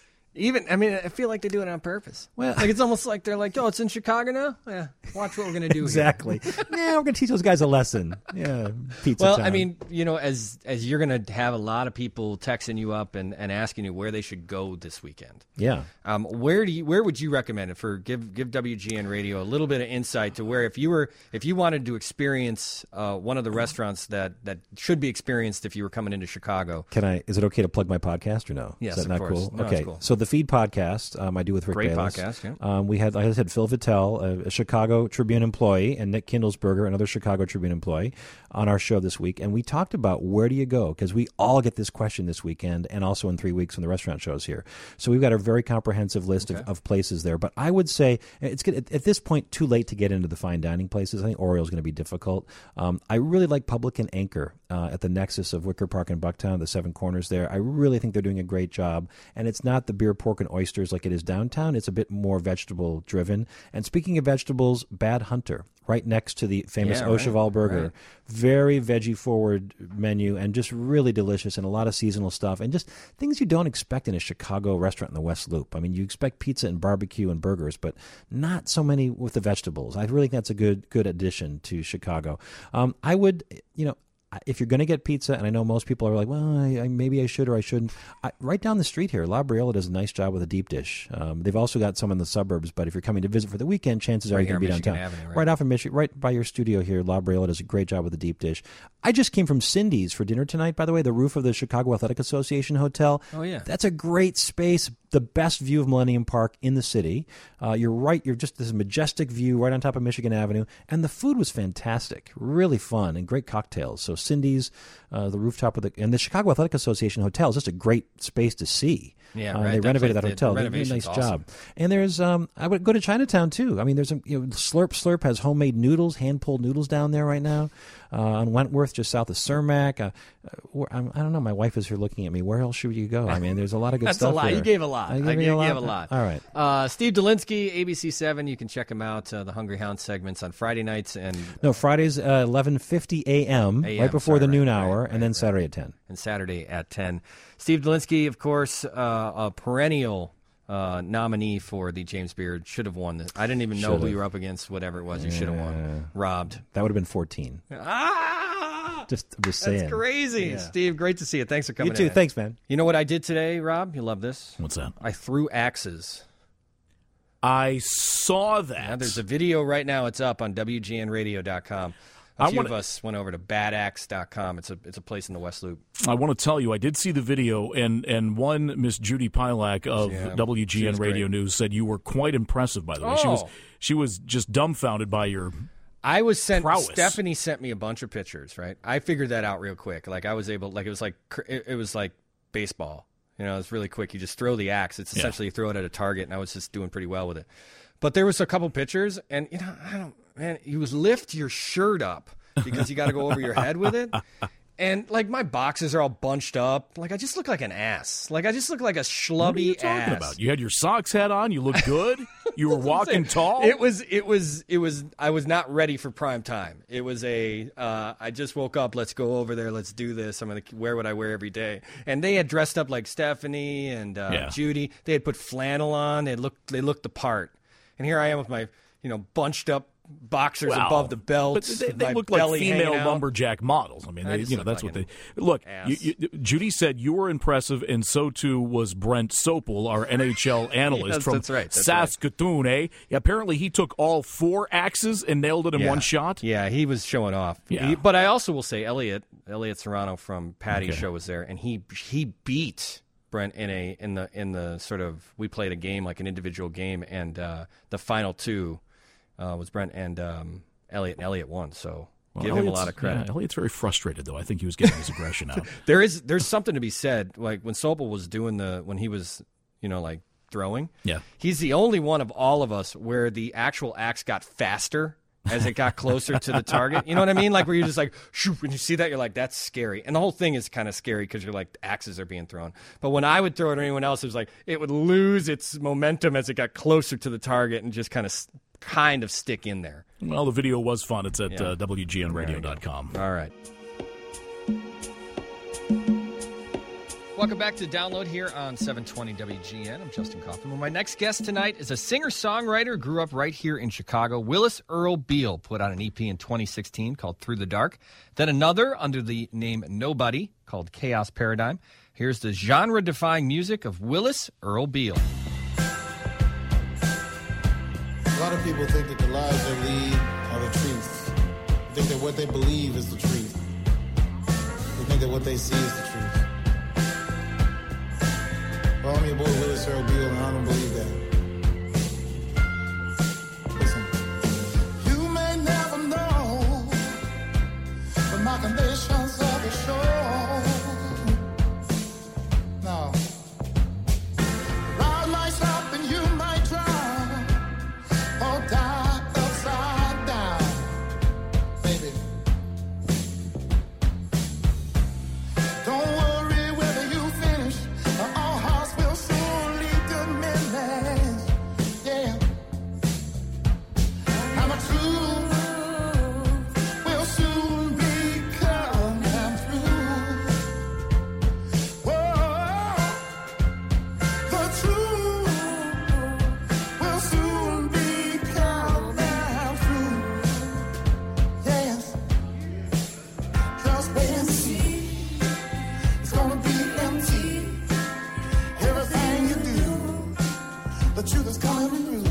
I feel like they do it on purpose. Well, it's almost like they're like, it's in Chicago now? Yeah, watch what we're going to do exactly. here. Yeah, we're going to teach those guys a lesson. Yeah, pizza Well, time. As you're going to have a lot of people texting you up and asking you where they should go this weekend. Yeah. Where would you recommend it for? Give WGN Radio a little bit of insight to where if you wanted to experience one of the restaurants that should be experienced if you were coming into Chicago. Is it okay to plug my podcast or no? Yes, is that of not course. cool? No, okay. it's cool. So the Feed podcast I do with Rick Great Bayless. podcast, yeah. We had, like I said, Phil Vitale, a Chicago Tribune employee, and Nick Kindlesberger, another Chicago Tribune employee, on our show this week. And we talked about where do you go? Because we all get this question this weekend and also in 3 weeks when the restaurant show's here. So we've got a very comprehensive list of places there. But I would say it's good, at this point too late to get into the fine dining places. I think Oriole's going to be difficult. I really like Public and Anchor at the nexus of Wicker Park and Bucktown, the Seven Corners there. I really think they're doing a great job. And it's not the beer, pork, and oysters like it is downtown. It's a bit more vegetable driven. And speaking of vegetables, Bad Hunter, right next to the famous Au Cheval Burger. Right. Very veggie forward menu and just really delicious and a lot of seasonal stuff and just things you don't expect in a Chicago restaurant in the West Loop. I mean, you expect pizza and barbecue and burgers, but not so many with the vegetables. I really think that's a good addition to Chicago. I would, if you're going to get pizza, and I know most people are like, well, maybe I should or I shouldn't. Right down the street here, La Briola does a nice job with a deep dish. They've also got some in the suburbs, but if you're coming to visit for the weekend, chances are you're going to be downtown. Avenue, right off of Michigan, right by your studio here, La Briola does a great job with a deep dish. I just came from Cindy's for dinner tonight, by the way, the roof of the Chicago Athletic Association Hotel. Oh, yeah. That's a great space, the best view of Millennium Park in the city. You're just this majestic view right on top of Michigan Avenue, and the food was fantastic, really fun, and great cocktails. So Cindy's, the rooftop of and the Chicago Athletic Association Hotel is just a great space to see. Yeah, right. They renovated that hotel. They did a nice job. And there's, I would go to Chinatown too. I mean, there's Slurp has homemade noodles, hand pulled noodles down there right now on Wentworth, just south of Cermak. I don't know. My wife is here looking at me. Where else should you go? I mean, there's a lot of good That's stuff. That's a lot. There. You gave a lot. I gave a lot. All right. Steve Dolinsky, ABC7. You can check him out. The Hungry Hound segments on Friday nights and Fridays 11:50 a.m. right before the noon hour, and then Saturday at 10. And Saturday at 10. Steve Dolinsky, of course, a perennial nominee for the James Beard. Should have won this. I didn't even know who you were up against. Whatever it was, you should have won. Robbed. That would have been 14. Just saying. That's crazy. Yeah. Steve, great to see you. Thanks for coming in. You too. Thanks, man. You know what I did today, Rob? You love this. What's that? I threw axes. I saw that. Yeah, there's a video right now. It's up on WGNradio.com. A few of us went over to badaxe.com. It's a place in the West Loop. I want to tell you, I did see the video, and one Miss Judy Pilak of WGN Radio News said you were quite impressive, by the way. She was just dumbfounded by your prowess. Stephanie sent me a bunch of pictures, right? I figured that out real quick. Like I was able, like it was like baseball. You know, it's really quick. You just throw the axe. It's essentially you throw it at a target, and I was just doing pretty well with it. But there was a couple pictures, and you lift your shirt up because you got to go over your head with it. And like my boxes are all bunched up. Like I just look like an ass. Like I just look like a schlubby What are you talking ass. about? You had your socks hat on. You looked good. You were walking tall. It was. I was not ready for prime time. It was I just woke up. Let's go over there. Let's do this. I'm gonna wear what I wear every day. And they had dressed up like Stephanie and Judy. They had put flannel on. They looked the part. And here I am with my bunched up boxers above the belt. But they look like female lumberjack models. I mean, that's what they look. Judy said you were impressive, and so too was Brent Sopel, our NHL analyst from Saskatoon. Eh? Apparently, he took all 4 axes and nailed it in one shot. Yeah, he was showing off. Yeah. But I also will say, Elliot Serrano from Patty's show was there, and he beat Brent in the sort of, we played a game, like an individual game, and the final 2 was Brent and Elliot, and Elliot won. So give him a lot of credit. Yeah, Elliot's very frustrated, though. I think he was getting his aggression out. There's something to be said. Like when Sopel was doing when he was throwing. Yeah, he's the only one of all of us where the actual axe got faster as it got closer to the target. You know what I mean? Like where you're just like, shoot, when you see that, you're like, that's scary. And the whole thing is kind of scary because you're like, axes are being thrown. But when I would throw it or anyone else, it was like, it would lose its momentum as it got closer to the target and just kind of stick in there. Well, the video was fun. It's at WGNradio.com. All right. Welcome back to Download here on 720 WGN. I'm Justin Kaufman. Well, my next guest tonight is a singer-songwriter, grew up right here in Chicago. Willis Earl Beal put out an EP in 2016 called Through the Dark. Then another under the name Nobody called Chaos Paradigm. Here's the genre-defying music of Willis Earl Beal. A lot of people think that the lives they lead are the truth. They think that what they believe is the truth. They think that what they see is the truth. Well, I'm your boy Willis Earl Beal, and I don't believe that. Listen. You may never know, but my conditions are the show. No. Ride might stop and you might drown, or die upside down, baby. Don't worry whether you finish, or all hearts will soon lead to midnight. The truth is coming through.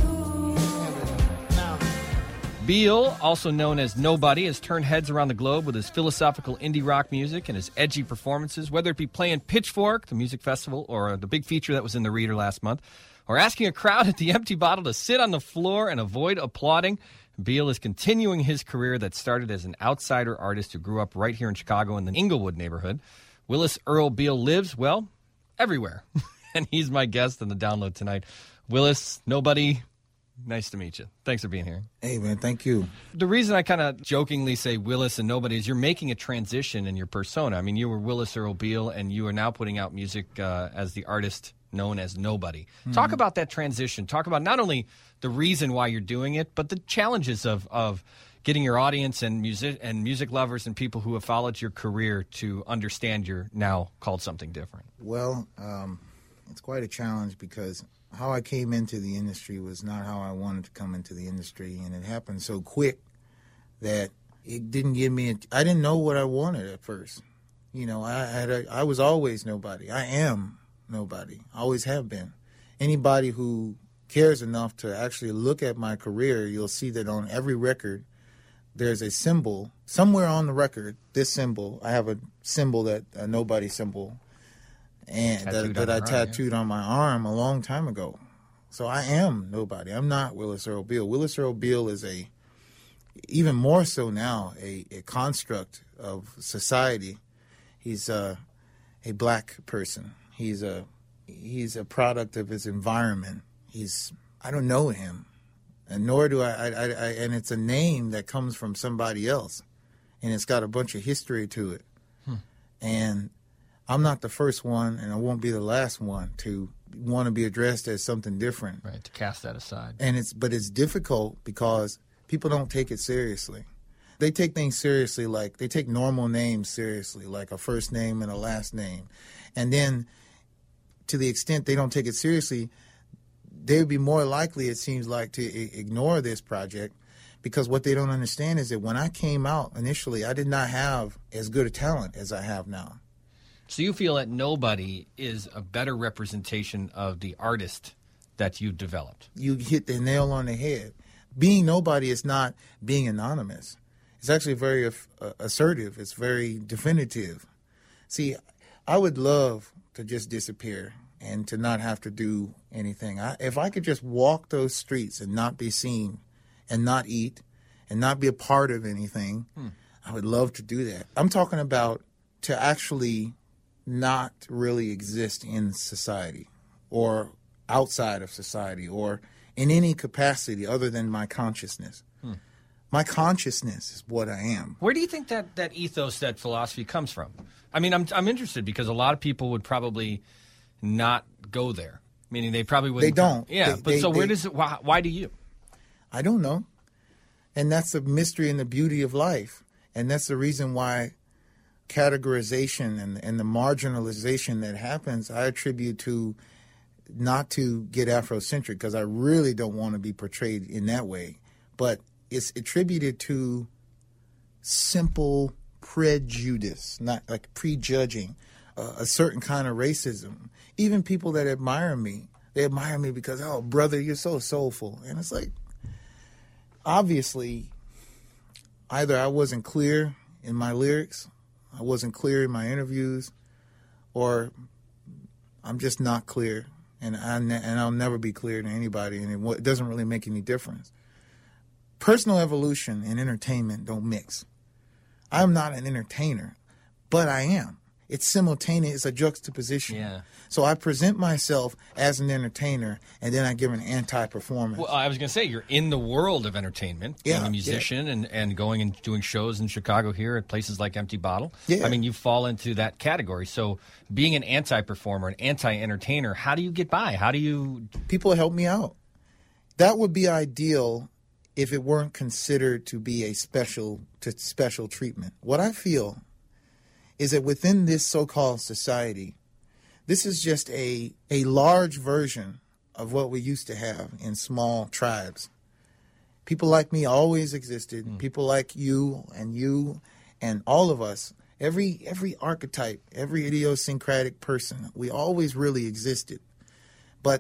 Beale, also known as Nobody, has turned heads around the globe with his philosophical indie rock music and his edgy performances, whether it be playing Pitchfork, the music festival, or the big feature that was in the Reader last month, or asking a crowd at the Empty Bottle to sit on the floor and avoid applauding. Beale is continuing his career that started as an outsider artist who grew up right here in Chicago in the Inglewood neighborhood. Willis Earl Beale lives, well, everywhere. And he's my guest on the download tonight. Willis, Nobody, nice to meet you. Thanks for being here. Hey, man, thank you. The reason I kind of jokingly say Willis and Nobody is you're making a transition in your persona. I mean, you were Willis Earl Beale, and you are now putting out music as the artist known as Nobody. Mm-hmm. Talk about that transition. Talk about not only the reason why you're doing it, but the challenges of getting your audience and music lovers and people who have followed your career to understand you're now called something different. Well, it's quite a challenge because how I came into the industry was not how I wanted to come into the industry, and it happened so quick that it didn't give me I didn't know what I wanted at first. You know, I was always nobody. I am nobody. I always have been. Anybody who cares enough to actually look at my career, you'll see that on every record there's a symbol somewhere on the record. This symbol, I have a symbol a nobody symbol, and that I tattooed on my arm a long time ago. So I am nobody. I'm not Willis Earl Beale. Willis Earl Beale is even more so now, a construct of society. He's a black person. He's a product of his environment. I don't know him, and nor do I. And it's a name that comes from somebody else, and it's got a bunch of history to it. And I'm not the first one, and I won't be the last one to want to be addressed as something different. Right, to cast that aside. But it's difficult because people don't take it seriously. They take things seriously, like they take normal names seriously, like a first name and a last name. And then to the extent they don't take it seriously, they would be more likely, it seems like, to ignore this project, because what they don't understand is that when I came out initially, I did not have as good a talent as I have now. So you feel that Nobody is a better representation of the artist that you developed? You hit the nail on the head. Being nobody is not being anonymous. It's actually very assertive. It's very definitive. See, I would love to just disappear and to not have to do anything. If I could just walk those streets and not be seen and not eat and not be a part of anything, I would love to do that. I'm talking about to actually not really exist in society or outside of society or in any capacity other than my consciousness. My consciousness is what I am. Where do you think that ethos, that philosophy comes from? I mean, I'm interested because a lot of people would probably not go there. Meaning they probably wouldn't. They don't. Yeah, where does it? Why do you? I don't know. And that's the mystery and the beauty of life. And that's the reason why categorization and the marginalization that happens, I attribute to not to get Afrocentric, because I really don't want to be portrayed in that way. But it's attributed to simple prejudice, not like prejudging a certain kind of racism. Even people that admire me, they admire me because, oh, brother, you're so soulful. And it's like, obviously, either I wasn't clear in my lyrics, I wasn't clear in my interviews, or I'm just not clear, and I'll never be clear to anybody, and it doesn't really make any difference. Personal evolution and entertainment don't mix. I'm not an entertainer, but I am. It's simultaneous. It's a juxtaposition. Yeah. So I present myself as an entertainer, and then I give an anti-performance. Well, I was going to say, you're in the world of entertainment, being a musician and going and doing shows in Chicago here at places like Empty Bottle. Yeah. I mean, you fall into that category. So being an anti-performer, an anti-entertainer, how do you get by? How do you... People help me out. That would be ideal if it weren't considered to be a special treatment. What I feel is that within this so-called society, this is just a large version of what we used to have in small tribes. People like me always existed. People like you and all of us, every archetype, every idiosyncratic person, we always really existed. But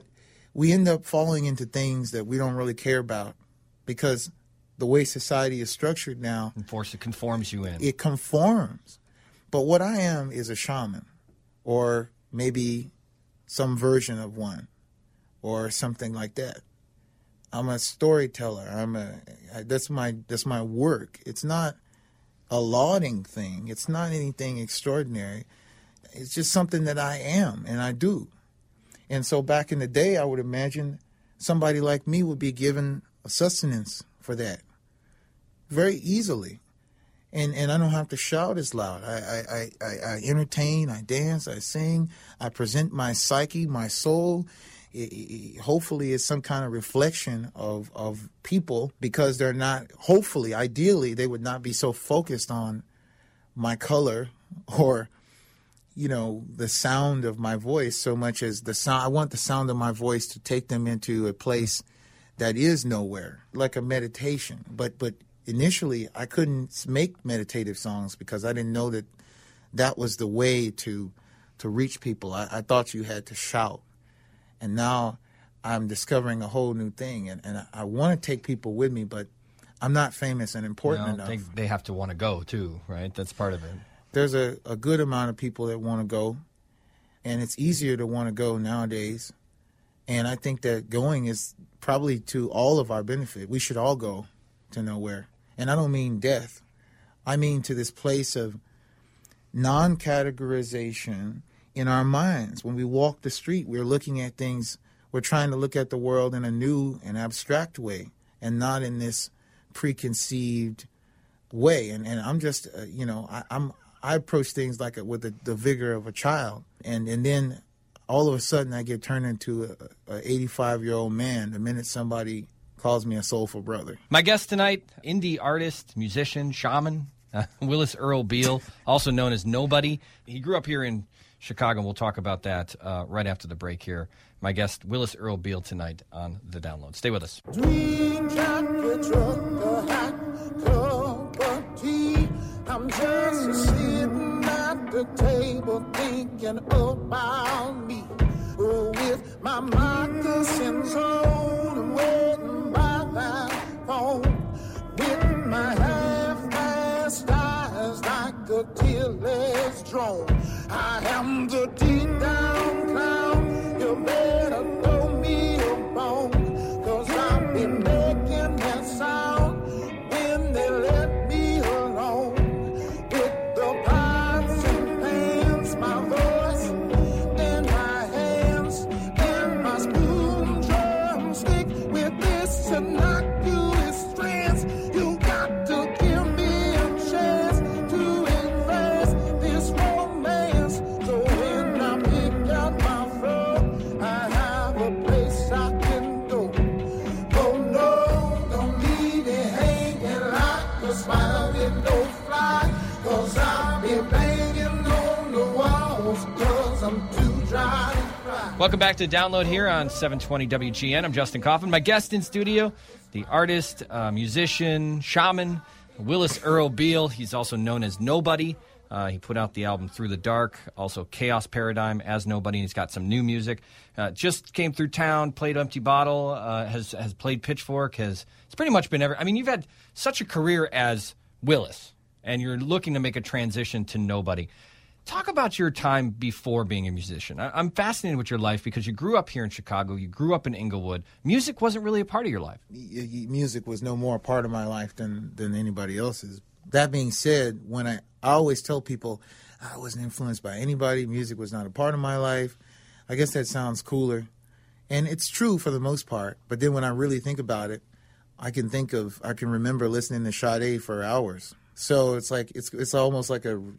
we end up falling into things that we don't really care about because the way society is structured now, it conforms you in. It conforms. But what I am is a shaman, or maybe some version of one, or something like that. I'm a storyteller. That's my work. It's not a lauding thing. It's not anything extraordinary. It's just something that I am and I do. And so back in the day, I would imagine somebody like me would be given a sustenance for that very easily. And I don't have to shout as loud. I entertain, I dance, I sing, I present my psyche, my soul. Hopefully it's some kind of reflection of people, because they're not, hopefully, ideally, they would not be so focused on my color or, the sound of my voice so much as the sound. I want the sound of my voice to take them into a place that is nowhere, like a meditation. But initially, I couldn't make meditative songs because I didn't know that was the way to reach people. I thought you had to shout. And now I'm discovering a whole new thing. And I want to take people with me, but I'm not famous and important enough. They have to want to go, too, right? That's part of it. There's a good amount of people that want to go, and it's easier to want to go nowadays. And I think that going is probably to all of our benefit. We should all go to nowhere. And I don't mean death. I mean to this place of non-categorization in our minds. When we walk the street, we're looking at things, we're trying to look at the world in a new and abstract way and not in this preconceived way. And I'm just, I approach things like with the vigor of a child. And then all of a sudden I get turned into a 85-year-old man the minute somebody calls me a soulful brother. My guest tonight, indie artist, musician, shaman, Willis Earl Beal, also known as Nobody. He grew up here in Chicago, and we'll talk about that right after the break here. My guest, Willis Earl Beal, tonight on The Download. Stay with us. Dream jacket, truck, hat, cup of tea. I'm just sitting at the table thinking about me. With my moccasins on and waiting by that phone. With my half-assed eyes like a tearless drone. I am the deep-down clown. You better throw me a bone. 'Cause I've been making that sound when they let me alone. With the pots and pans, my voice in my hands, and my spoon drumstick with this innocuous strands. You got to give me a chance to invest this romance. So when I pick out my fro, I have a place I can go. Oh no, don't leave it hanging like a spider with no fly. 'Cause I'll be banging on the walls 'cause I'm too dry to cry. Welcome back to Download here on 720 WGN. I'm Justin Coffin. My guest in studio, the artist, musician, shaman, Willis Earl Beal. He's also known as Nobody. He put out the album Through the Dark, also Chaos Paradigm as Nobody, and he's got some new music. Just came through town, played Empty Bottle, has played Pitchfork, it's pretty much been I mean, you've had such a career as Willis, and you're looking to make a transition to Nobody. Talk about your time before being a musician. I'm fascinated with your life because you grew up here in Chicago. You grew up in Inglewood. Music wasn't really a part of your life. Music was no more a part of my life than anybody else's. That being said, when I always tell people I wasn't influenced by anybody, music was not a part of my life, I guess that sounds cooler. And it's true for the most part. But then when I really think about it, I can remember listening to Sade for hours. So it's like it's almost like a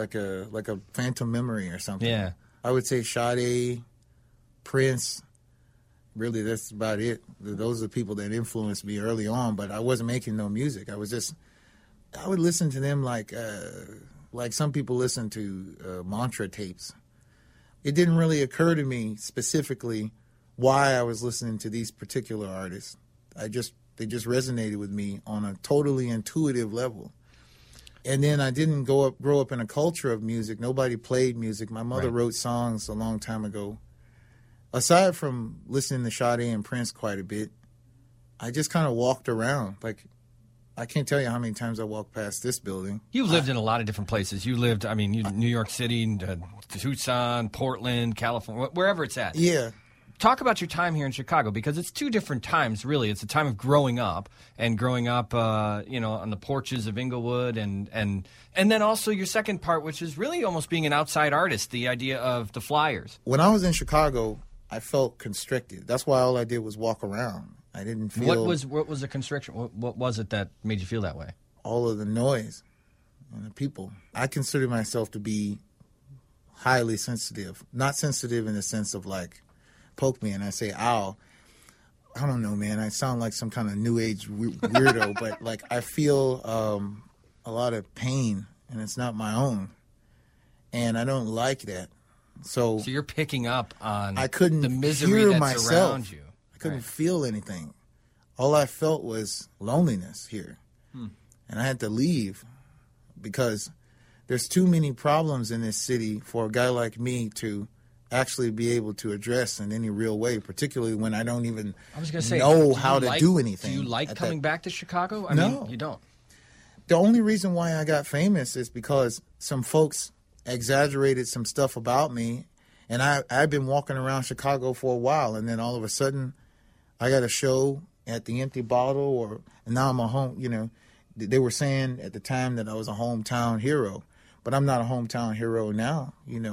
phantom memory or something. Yeah. I would say Sade, Prince. Really, that's about it. Those are the people that influenced me early on, but I wasn't making no music. I would listen to them like some people listen to mantra tapes. It didn't really occur to me specifically why I was listening to these particular artists. They just resonated with me on a totally intuitive level. And then I didn't grow up in a culture of music. Nobody played music. My mother wrote songs a long time ago. aside from listening to Sade and Prince quite a bit, I just kind of walked around. Like, I can't tell you how many times I walked past this building. You've lived in a lot of different places. You lived, New York City, Tucson, Portland, California, wherever it's at. Yeah. Talk about your time here in Chicago, because it's two different times, really. It's a time of growing up, on the porches of Inglewood, and then also your second part, which is really almost being an outside artist, the idea of the Flyers. When I was in Chicago, I felt constricted. That's why all I did was walk around. I didn't feel... What was the constriction? What was it that made you feel that way? All of the noise and the people. I consider myself to be highly sensitive. Not sensitive in the sense of like, poke me and I say, ow. I don't know, man. I sound like some kind of new age weirdo, but like I feel a lot of pain, and it's not my own. And I don't like that. So you're picking up on the misery hear that's myself. around you. I couldn't feel anything. All I felt was loneliness here. And I had to leave because there's too many problems in this city for a guy like me to actually be able to address in any real way, particularly when I don't even know how to do anything. Do you like coming back to Chicago? No. You don't. The only reason why I got famous is because some folks exaggerated some stuff about me, and I've been walking around Chicago for a while, and then all of a sudden I got a show at the Empty Bottle, and now I'm a home, they were saying at the time that I was a hometown hero, but I'm not a hometown hero now,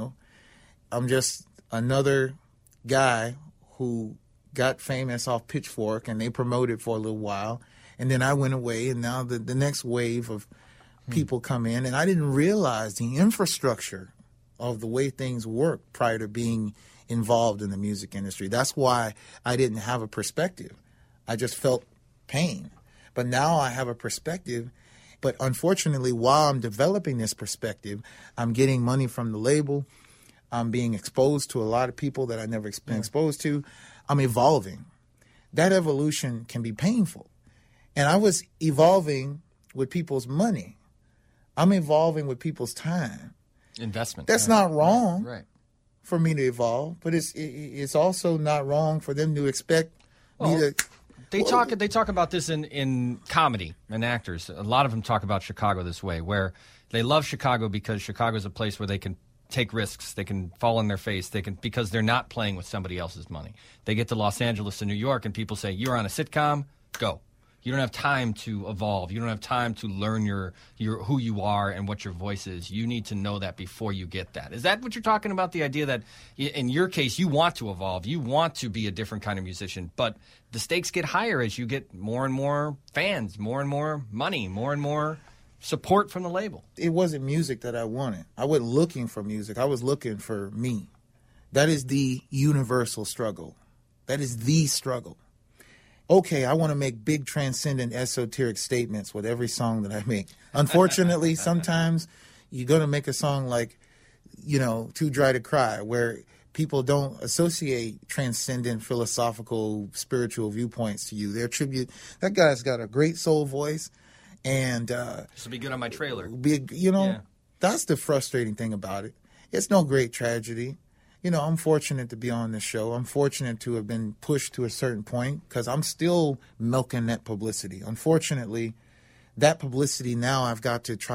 I'm just another guy who got famous off Pitchfork, and they promoted for a little while. And then I went away, and now the next wave of people come in. And I didn't realize the infrastructure of the way things work prior to being involved in the music industry. That's why I didn't have a perspective. I just felt pain. But now I have a perspective. But unfortunately, while I'm developing this perspective, I'm getting money from the label. I'm being exposed to a lot of people that I've never been exposed to. I'm evolving. That evolution can be painful. And I was evolving with people's money. I'm evolving with people's time. Investment. That's not wrong Right. for me to evolve, but it's also not wrong for them to expect me to... They talk about this in comedy and actors. A lot of them talk about Chicago this way, where they love Chicago because Chicago is a place where they can take risks, they can fall on their face, because they're not playing with somebody else's money. They get to Los Angeles and New York, and people say, "You're on a sitcom, go." You don't have time to evolve. You don't have time to learn your who you are and what your voice is. You need to know that before you get that. Is that what you're talking about? The idea that in your case, you want to evolve. You want to be a different kind of musician, but the stakes get higher as you get more and more fans, more and more money, more and more support from the label. It wasn't music that I wanted. I wasn't looking for music. I was looking for me. That is the universal struggle. That is the struggle. Okay, I want to make big, transcendent, esoteric statements with every song that I make. Unfortunately, sometimes you're going to make a song like, Too Dry to Cry, where people don't associate transcendent, philosophical, spiritual viewpoints to you. They attribute, that guy's got a great soul voice, and... this will be good on my trailer. That's the frustrating thing about it. It's no great tragedy. I'm fortunate to be on this show. I'm fortunate to have been pushed to a certain point because I'm still milking that publicity. Unfortunately, that publicity now I've got to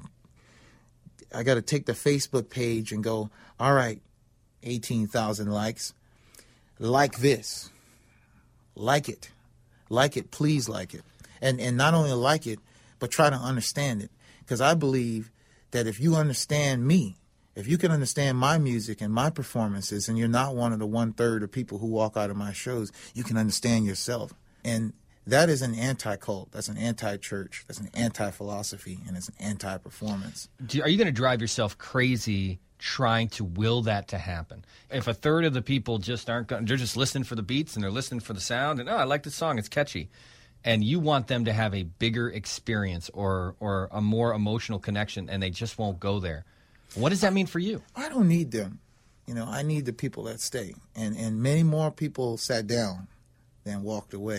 I got to take the Facebook page and go, all right, 18,000 likes. Like this. Like it. Like it. Please like it. And not only like it, but try to understand it. Because I believe that if you understand me, if you can understand my music and my performances, and you're not one of the 1/3 of people who walk out of my shows, you can understand yourself. And that is an anti-cult. That's an anti-church. That's an anti-philosophy, and it's an anti-performance. Are you going to drive yourself crazy trying to will that to happen? If 1/3 of the people just aren't going, they're just listening for the beats and they're listening for the sound, and I like this song, it's catchy, and you want them to have a bigger experience or a more emotional connection, and they just won't go there. What does that mean for you? I don't need them. I need the people that stay. And many more people sat down than walked away.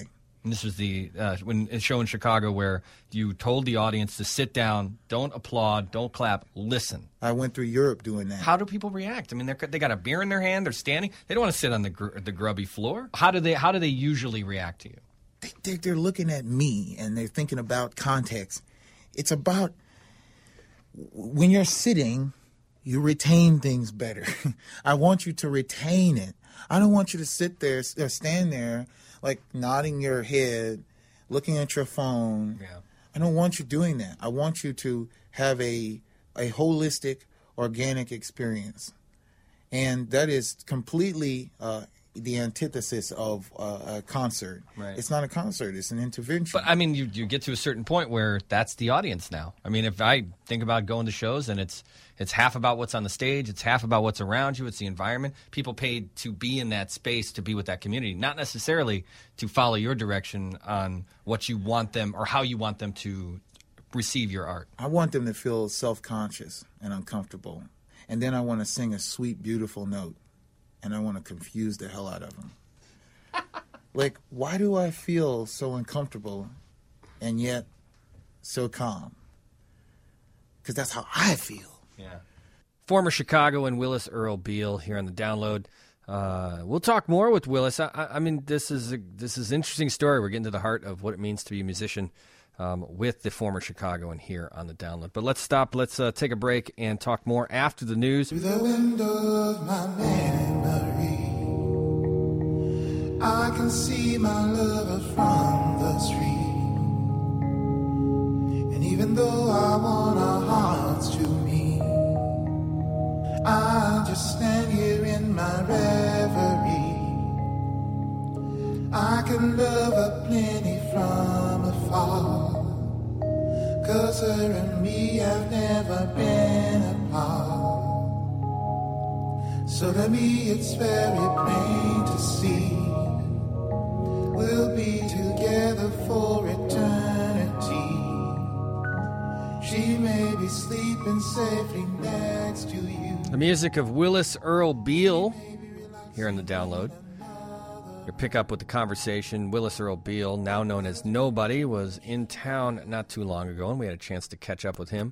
And this was the a show in Chicago where you told the audience to sit down, don't applaud, don't clap, listen. I went through Europe doing that. How do people react? I mean, they got a beer in their hand, they're standing. They don't want to sit on the grubby floor. How do they usually react to you? They're looking at me and they're thinking about context. It's about when you're sitting, you retain things better. I want you to retain it. I don't want you to sit there or stand there like nodding your head, looking at your phone. Yeah. I don't want you doing that. I want you to have a holistic, organic experience. And that is completely the antithesis of a concert. Right. It's not a concert. It's an intervention. But, I mean, you get to a certain point where that's the audience now. I mean, if I think about going to shows and it's half about what's on the stage, it's half about what's around you, it's the environment. People paid to be in that space, to be with that community, not necessarily to follow your direction on what you want them or how you want them to receive your art. I want them to feel self-conscious and uncomfortable. And then I want to sing a sweet, beautiful note. And I want to confuse the hell out of them. Like, why do I feel so uncomfortable and yet so calm? Because that's how I feel. Yeah. Former Chicagoan Willis Earl Beal here on the Download. We'll talk more with Willis. I mean, this is an interesting story. We're getting to the heart of what it means to be a musician with the former Chicagoan here on the Download. But let's stop. Let's take a break and talk more after the news. Through the window of my memory, I can see my lover from the street. And even though I want our hearts to meet, I'll just stand here in my reverie. I can love her plenty from afar, 'cause her and me have never been apart. So to me it's very plain to see, we'll be together for eternity. She may be sleeping safely next to you. The music of Willis Earl Beal here on the Download. Your pickup with the conversation. Willis Earl Beal, now known as Nobody, was in town not too long ago, and we had a chance to catch up with him,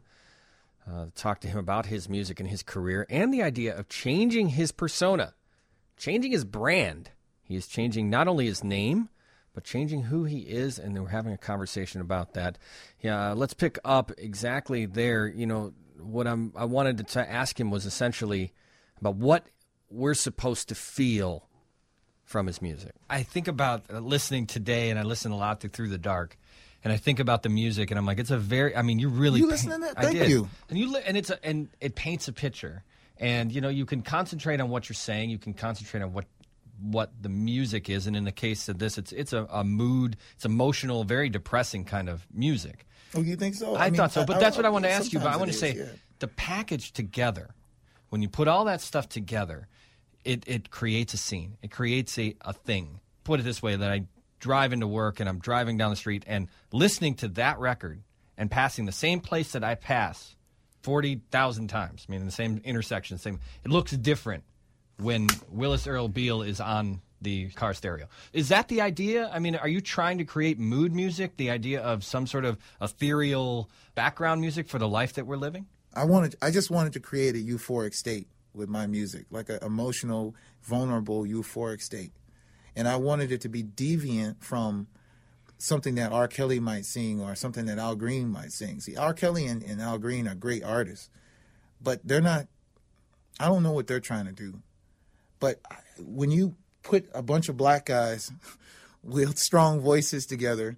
talk to him about his music and his career, and the idea of changing his persona, changing his brand. He is changing not only his name, but changing who he is, and we're having a conversation about that. Yeah, let's pick up exactly there. You know, what I wanted to ask him was essentially about what we're supposed to feel from his music. I think about listening today, and I listen a lot to Through the Dark, and I think about the music, and I'm like, it's a very, I mean, you really... You listen to that? Thank you. And it paints a picture. And, you know, you can concentrate on what you're saying. You can concentrate on what the music is. And in the case of this, it's a mood, it's emotional, very depressing kind of music. Oh, you think so? I thought so, but that's what I want to ask you about. I want to say, the package together, when you put all that stuff together, it creates a scene. It creates a thing. Put it this way, that I drive into work and I'm driving down the street and listening to that record and passing the same place that I pass 40,000 times. I mean, in the same intersection, it looks different when Willis Earl Beal is on the car stereo. Is that the idea? I mean, are you trying to create mood music, the idea of some sort of ethereal background music for the life that we're living? I just wanted to create a euphoric state with my music, like an emotional, vulnerable, euphoric state. And I wanted it to be deviant from something that R. Kelly might sing or something that Al Green might sing. See, R. Kelly and Al Green are great artists, but they're not, I don't know what they're trying to do. But when you put a bunch of black guys with strong voices together,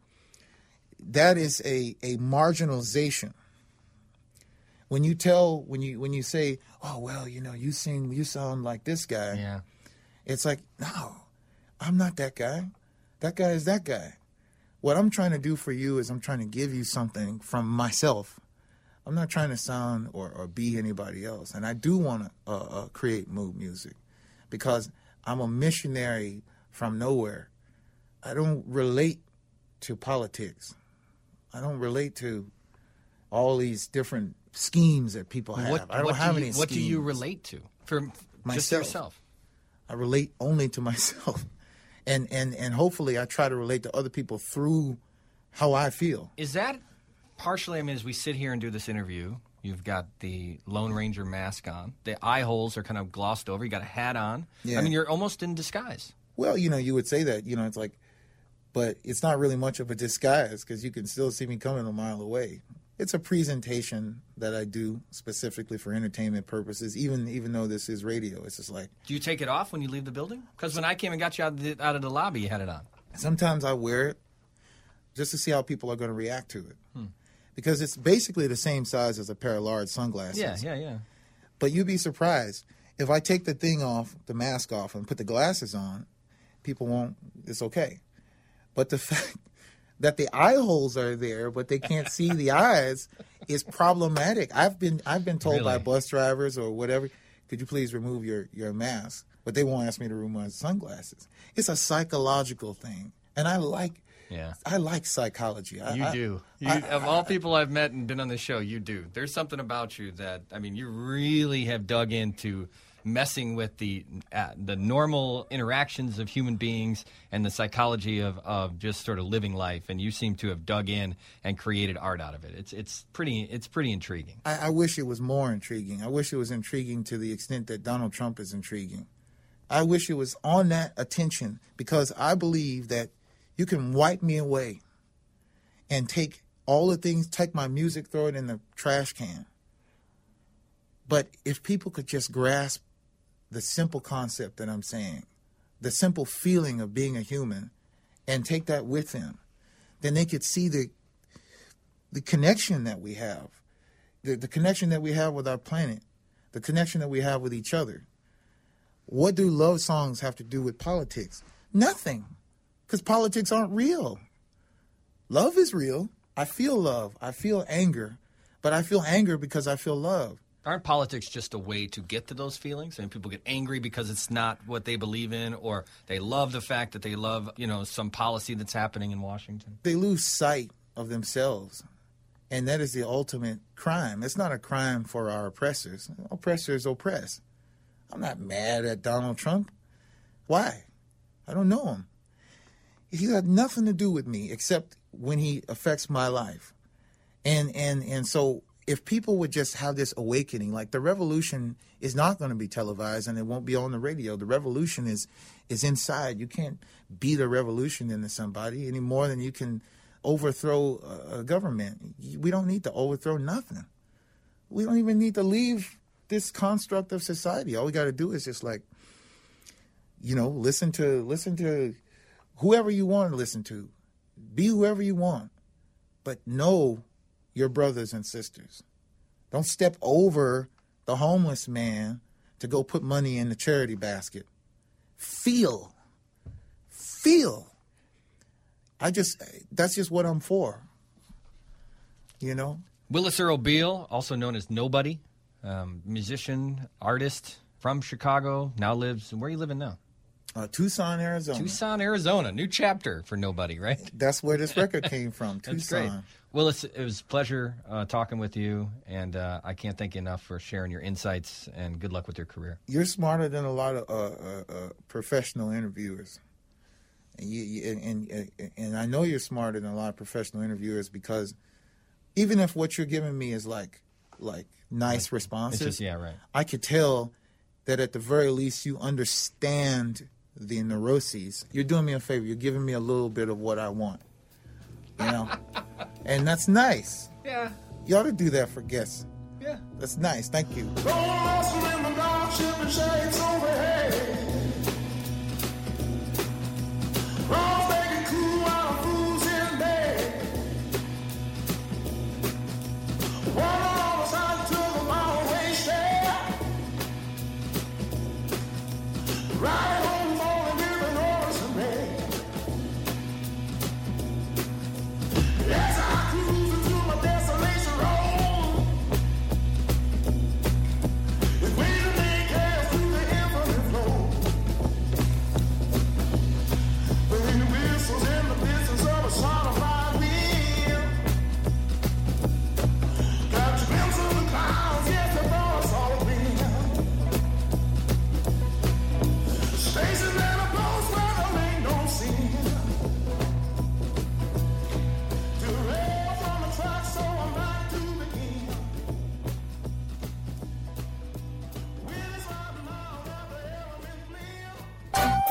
that is a marginalization. When you say, oh, well, you know, you sound like this guy. Yeah. It's like, no, I'm not that guy. That guy is that guy. What I'm trying to do for you is I'm trying to give you something from myself. I'm not trying to sound or be anybody else. And I do want to create mood music because I'm a missionary from nowhere. I don't relate to politics. I don't relate to all these different schemes that people have. I don't have any schemes. What do you relate to? For myself. Just yourself? I relate only to myself. And hopefully I try to relate to other people through how I feel. Is that partially, I mean, as we sit here and do this interview, you've got the Lone Ranger mask on. The eye holes are kind of glossed over. You got a hat on. Yeah. I mean, you're almost in disguise. Well, you would say that, it's like, but it's not really much of a disguise because you can still see me coming a mile away. It's a presentation that I do specifically for entertainment purposes, even though this is radio. It's just like... Do you take it off when you leave the building? Because when I came and got you out of the lobby, you had it on. Sometimes I wear it just to see how people are going to react to it. Because it's basically the same size as a pair of large sunglasses. Yeah. But you'd be surprised. If I take the thing off, the mask off, and put the glasses on, people won't... It's okay. But the fact that the eye holes are there, but they can't see the eyes, is problematic. I've been told by bus drivers or whatever, could you please remove your mask? But they won't ask me to remove my sunglasses. It's a psychological thing, and I like psychology. You do. Of all people I've met and been on the show, you do. There's something about you that, I mean, you really have dug into messing with the normal interactions of human beings and the psychology of just sort of living life, and you seem to have dug in and created art out of it. It's pretty intriguing. I wish it was more intriguing. I wish it was intriguing to the extent that Donald Trump is intriguing. I wish it was on that attention, because I believe that you can wipe me away and take all the things, take my music, throw it in the trash can. But if people could just grasp the simple concept that I'm saying, the simple feeling of being a human, and take that with them, then they could see the connection that we have, the connection that we have with our planet, the connection that we have with each other. What do love songs have to do with politics? Nothing, because politics aren't real. Love is real. I feel love. I feel anger, but I feel anger because I feel love. Aren't politics just a way to get to those feelings? I mean, people get angry because it's not what they believe in, or they love the fact that they love, some policy that's happening in Washington. They lose sight of themselves, and that is the ultimate crime. It's not a crime for our oppressors. Oppressors oppress. I'm not mad at Donald Trump. Why? I don't know him. He had nothing to do with me except when he affects my life. And so if people would just have this awakening, like the revolution is not going to be televised and it won't be on the radio. The revolution is inside. You can't beat a revolution into somebody any more than you can overthrow a government. We don't need to overthrow nothing. We don't even need to leave this construct of society. All we got to do is just listen to whoever you want to listen to. Be whoever you want, but know your brothers and sisters. Don't step over the homeless man to go put money in the charity basket. Feel. That's just what I'm for. Willis Earl Beal, also known as Nobody, musician, artist from Chicago, now lives, where are you living now? Tucson, Arizona. Tucson, Arizona. New chapter for Nobody, right? That's where this record came from, Tucson. That's great. Willis, it was a pleasure talking with you, and I can't thank you enough for sharing your insights, and good luck with your career. You're smarter than a lot of professional interviewers. And I know you're smarter than a lot of professional interviewers, because even if what you're giving me is like nice responses, it's just, right. I could tell that at the very least you understand the neuroses. You're doing me a favor. You're giving me a little bit of what I want. And that's nice. Yeah. You ought to do that for guests. Yeah. That's nice. Thank you. With ways to make hands through the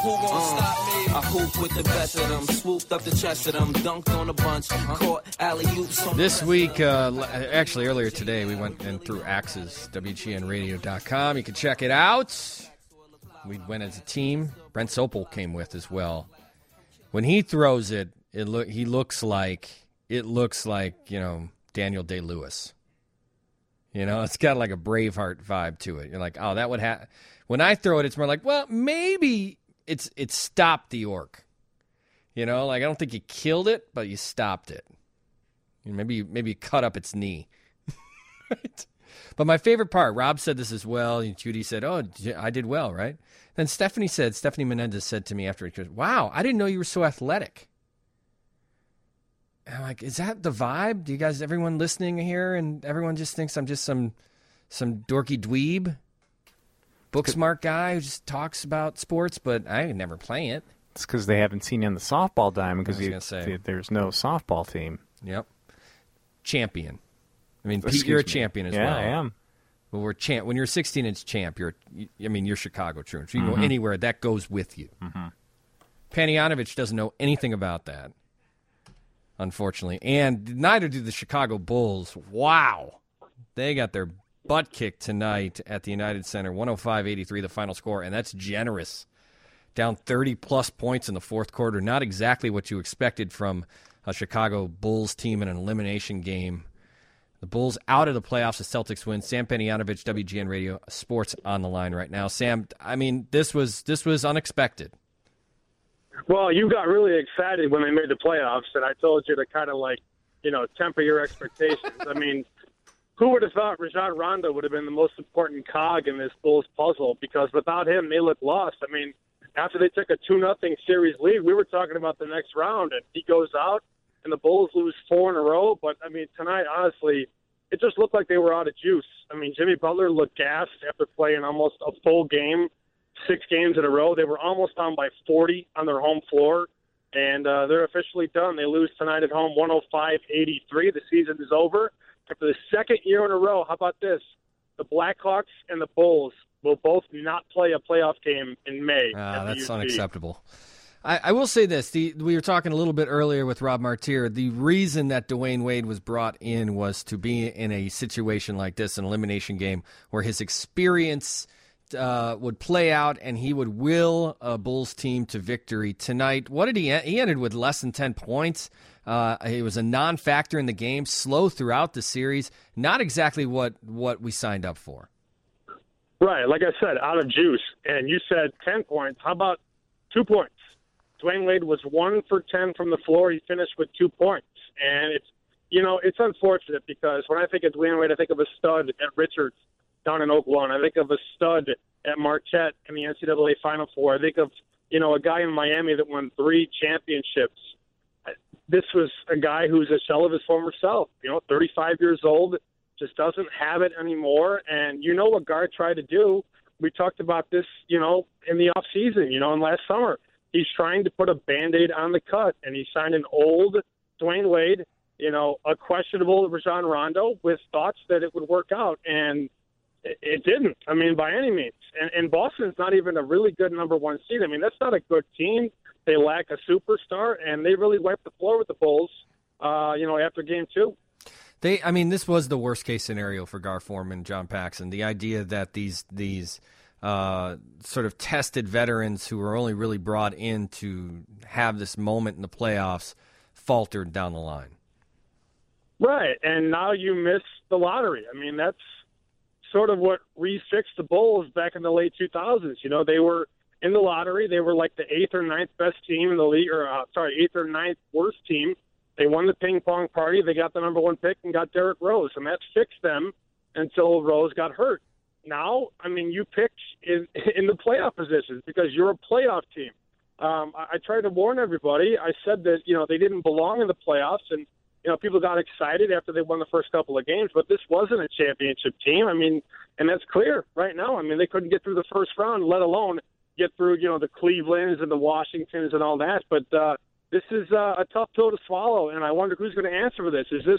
who won't stop me? I hoop with the best of them, swooped up the chest of them, dunked on a bunch, caught alley-oops. This week, actually earlier today, we went and through Axes, WGNradio.com. You can check it out. We went as a team. Brent Sopel came with as well. When he throws it, he looks like Daniel Day-Lewis. It's got like a Braveheart vibe to it. You're like, oh, that would happen. When I throw it, it's more like, well, maybe it's stopped the orc. I don't think you killed it, but you stopped it. Maybe you cut up its knee. Right? But my favorite part, Rob said this as well, and Judy said, oh, I did well, right? Then Stephanie Menendez said to me after, wow, I didn't know you were so athletic. And I'm like, is that the vibe? Do you guys, everyone listening here, and everyone just thinks I'm just some dorky dweeb, book smart guy who just talks about sports, but I never play it. It's because they haven't seen you on the softball diamond because there's no softball team. Yep. Champion. I mean, Pete, you're a champion as well. Yeah, I am. Well, when you're a 16-inch champ, you're Chicago Truant. So you go anywhere, that goes with you. Mm-hmm. Panayotovich doesn't know anything about that, unfortunately. And neither do the Chicago Bulls. Wow. They got their butt kicked tonight at the United Center, 105-83 the final score, and that's generous. Down 30-plus points in the fourth quarter. Not exactly what you expected from a Chicago Bulls team in an elimination game. The Bulls out of the playoffs. The Celtics win. Sam Panayotovich, WGN Radio Sports on the line right now. Sam, I mean, this was unexpected. Well, you got really excited when they made the playoffs, and I told you to kind of temper your expectations. I mean, who would have thought Rajon Rondo would have been the most important cog in this Bulls puzzle? Because without him, they look lost. I mean, after they took a 2-0 series lead, we were talking about the next round, and he goes out, and the Bulls lose 4 in a row. But, I mean, tonight, honestly, it just looked like they were out of juice. I mean, Jimmy Butler looked gassed after playing almost a full game, 6 games in a row. They were almost down by 40 on their home floor, and they're officially done. They lose tonight at home 105-83. The season is over. And for the second year in a row, how about this? The Blackhawks and the Bulls will both not play a playoff game in May. That's unacceptable. I will say this. We were talking a little bit earlier with Rob Martir. The reason that Dwayne Wade was brought in was to be in a situation like this, an elimination game, where his experience would play out and he would will a Bulls team to victory tonight. What did he end? He ended with less than 10 points. He was a non-factor in the game, slow throughout the series. Not exactly what we signed up for. Right. Like I said, out of juice. And you said 10 points. How about 2 points? Dwayne Wade was 1 for 10 from the floor. He finished with 2 points. And it's unfortunate because when I think of Dwayne Wade, I think of a stud at Richards down in Oak Lawn. I think of a stud at Marquette in the NCAA Final Four. I think of, a guy in Miami that won 3 championships. This was a guy who's a shell of his former self, 35 years old, just doesn't have it anymore. And what Gard tried to do. We talked about this, in the off season, and last summer. He's trying to put a Band-Aid on the cut, and he signed an old Dwayne Wade, a questionable Rajon Rondo with thoughts that it would work out, and it didn't. I mean, by any means. And Boston's not even a really good number 1 seed. I mean, that's not a good team. They lack a superstar, and they really wiped the floor with the Bulls, after Game 2. This was the worst-case scenario for Gar Forman, John Paxson. The idea that these sort of tested veterans who were only really brought in to have this moment in the playoffs faltered down the line. Right, and now you miss the lottery. I mean, that's sort of what refixed the Bulls back in the late 2000s. They were in the lottery. They were like the 8th or 9th best team in the league, 8th or 9th worst team. They won the ping pong party. They got the number 1 pick and got Derrick Rose, and that fixed them until Rose got hurt. Now, you picked in the playoff positions because you're a playoff team. I tried to warn everybody. I said that, they didn't belong in the playoffs, and, people got excited after they won the first couple of games, but this wasn't a championship team. And that's clear right now. They couldn't get through the first round, let alone get through, the Clevelands and the Washingtons and all that. But this is a tough pill to swallow, and I wonder who's going to answer for this. Is this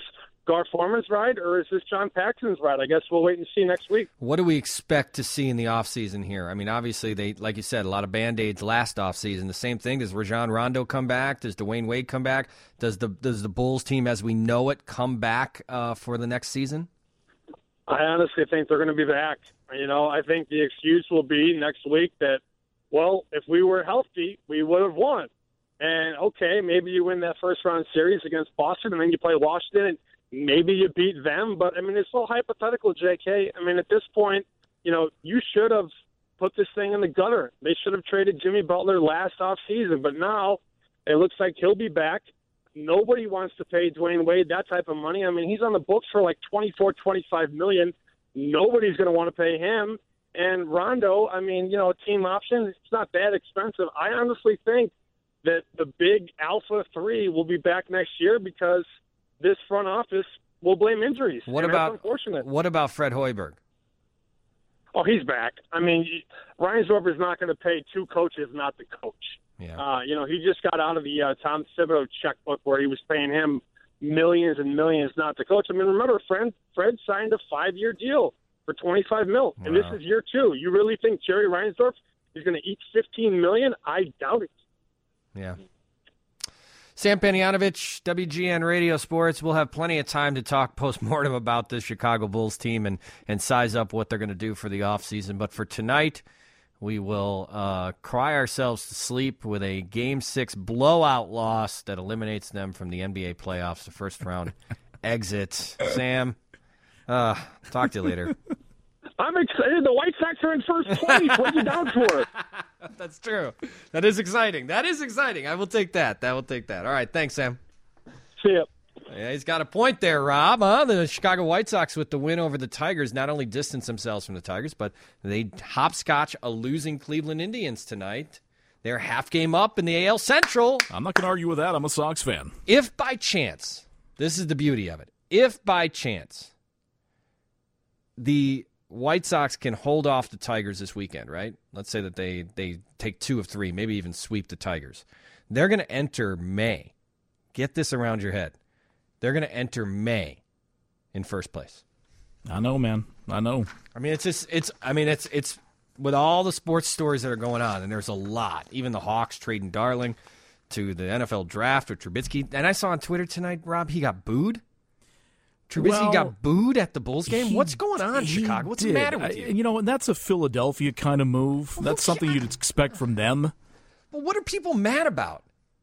Gar Forman's ride, or is this John Paxson's ride? I guess we'll wait and see next week. What do we expect to see in the offseason here? I mean, obviously, they, like you said, a lot of Band-Aids last offseason. The same thing. Does Rajon Rondo come back? Does Dwayne Wade come back? Does the Bulls team, as we know it, come back for the next season? I honestly think they're going to be back. I think the excuse will be next week that, well, if we were healthy, we would have won. And, okay, maybe you win that first-round series against Boston, and then you play Washington, and maybe you beat them. But, it's all hypothetical, JK. At this point, you should have put this thing in the gutter. They should have traded Jimmy Butler last offseason. But now it looks like he'll be back. Nobody wants to pay Dwayne Wade that type of money. He's on the books for like $24-25 million. Nobody's going to want to pay him. And Rondo, team option, it's not that expensive. I honestly think that the big alpha 3 will be back next year because this front office will blame injuries. What about Fred Hoiberg? Oh, he's back. Ryan Zorber's not going to pay two coaches, not the coach. Yeah. He just got out of the Tom Thibodeau checkbook where he was paying him millions and millions, not the coach. Remember, Fred signed a 5-year deal for $25 million, and this is year 2. You really think Jerry Reinsdorf is going to eat $15 million? I doubt it. Yeah. Sam Panayotovich, WGN Radio Sports. We'll have plenty of time to talk post-mortem about this Chicago Bulls team and size up what they're going to do for the offseason. But for tonight, we will cry ourselves to sleep with a Game 6 blowout loss that eliminates them from the NBA playoffs, the first-round exit. Sam, talk to you later. I'm excited. The White Sox are in first place. What are you down for? That's true. That is exciting. I will take that. All right. Thanks, Sam. See ya. Yeah, he's got a point there, Rob. The Chicago White Sox, with the win over the Tigers, not only distance themselves from the Tigers, but they hopscotch a losing Cleveland Indians tonight. They're half game up in the AL Central. I'm not going to argue with that. I'm a Sox fan. If by chance, this is the beauty of it, if by chance the White Sox can hold off the Tigers this weekend, right? Let's say that they take 2 of 3, maybe even sweep the Tigers. They're going to enter May. Get this around your head. They're going to enter May in first place. I know, man. I know. It's with all the sports stories that are going on, and there's a lot. Even the Hawks trading Darling to the NFL draft with Trubisky. And I saw on Twitter tonight, Rob, he got booed. Trubisky got booed at the Bulls game? What's going on, Chicago? What's the matter with you? And that's a Philadelphia kind of move. That's something you'd expect from them. But what are people mad about?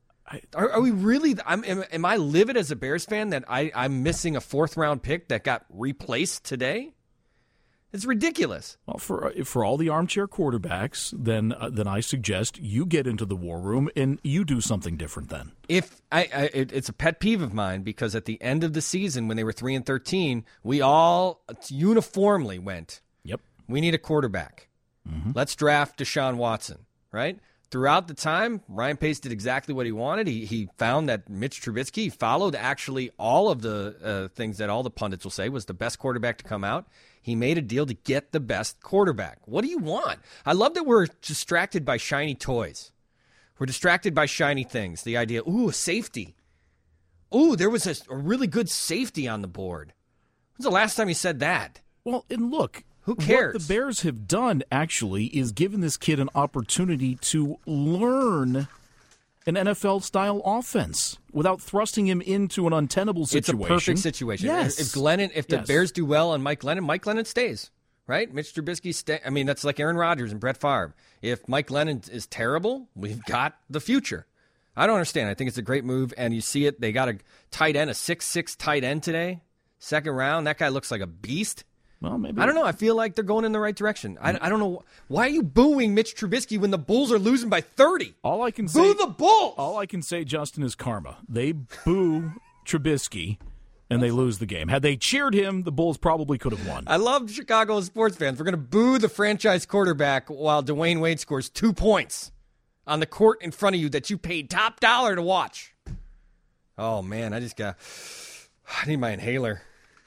Are we really? Am I livid as a Bears fan that I'm missing a 4th-round pick that got replaced today? It's ridiculous. Well, for all the armchair quarterbacks, then I suggest you get into the war room and you do something different then. It's a pet peeve of mine because at the end of the season when they were 3-13, we all uniformly went, "Yep, we need a quarterback. Mm-hmm. Let's draft Deshaun Watson." Right? Throughout the time, Ryan Pace did exactly what he wanted. He found that Mitch Trubisky followed actually all of the things that all the pundits will say was the best quarterback to come out. He made a deal to get the best quarterback. What do you want? I love that we're distracted by shiny toys. We're distracted by shiny things. The idea, a safety. There was a really good safety on the board. When's the last time you said that? Well, and look, who cares? What the Bears have done, actually, is given this kid an opportunity to learn an NFL-style offense without thrusting him into an untenable situation. It's a perfect situation. Yes. If the Bears do well on Mike Glennon stays, right? Mitch Trubisky that's like Aaron Rodgers and Brett Favre. If Mike Glennon is terrible, we've got the future. I don't understand. I think it's a great move, and you see it. They got a tight end, a 6'6" tight end today, 2nd round. That guy looks like a beast. Well, maybe. I don't know. I feel like they're going in the right direction. I don't know. Why are you booing Mitch Trubisky when the Bulls are losing by 30? Boo the Bulls! All I can say, Justin, is karma. They boo Trubisky, and they lose the game. Had they cheered him, the Bulls probably could have won. I love Chicago sports fans. We're going to boo the franchise quarterback while Dwayne Wade scores 2 points on the court in front of you that you paid top dollar to watch. Oh, man. I need my inhaler.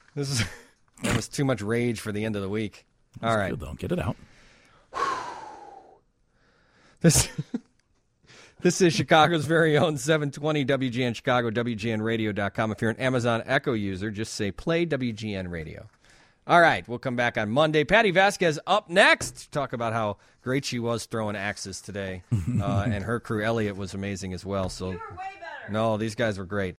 That was too much rage for the end of the week. All right. Good, though. Get it out. This This is Chicago's very own 720 WGN Chicago, WGNradio.com. If you're an Amazon Echo user, just say play WGN Radio. All right, we'll come back on Monday. Patty Vasquez up next to talk about how great she was throwing axes today. And her crew, Elliot, was amazing as well. So, no, these guys were great.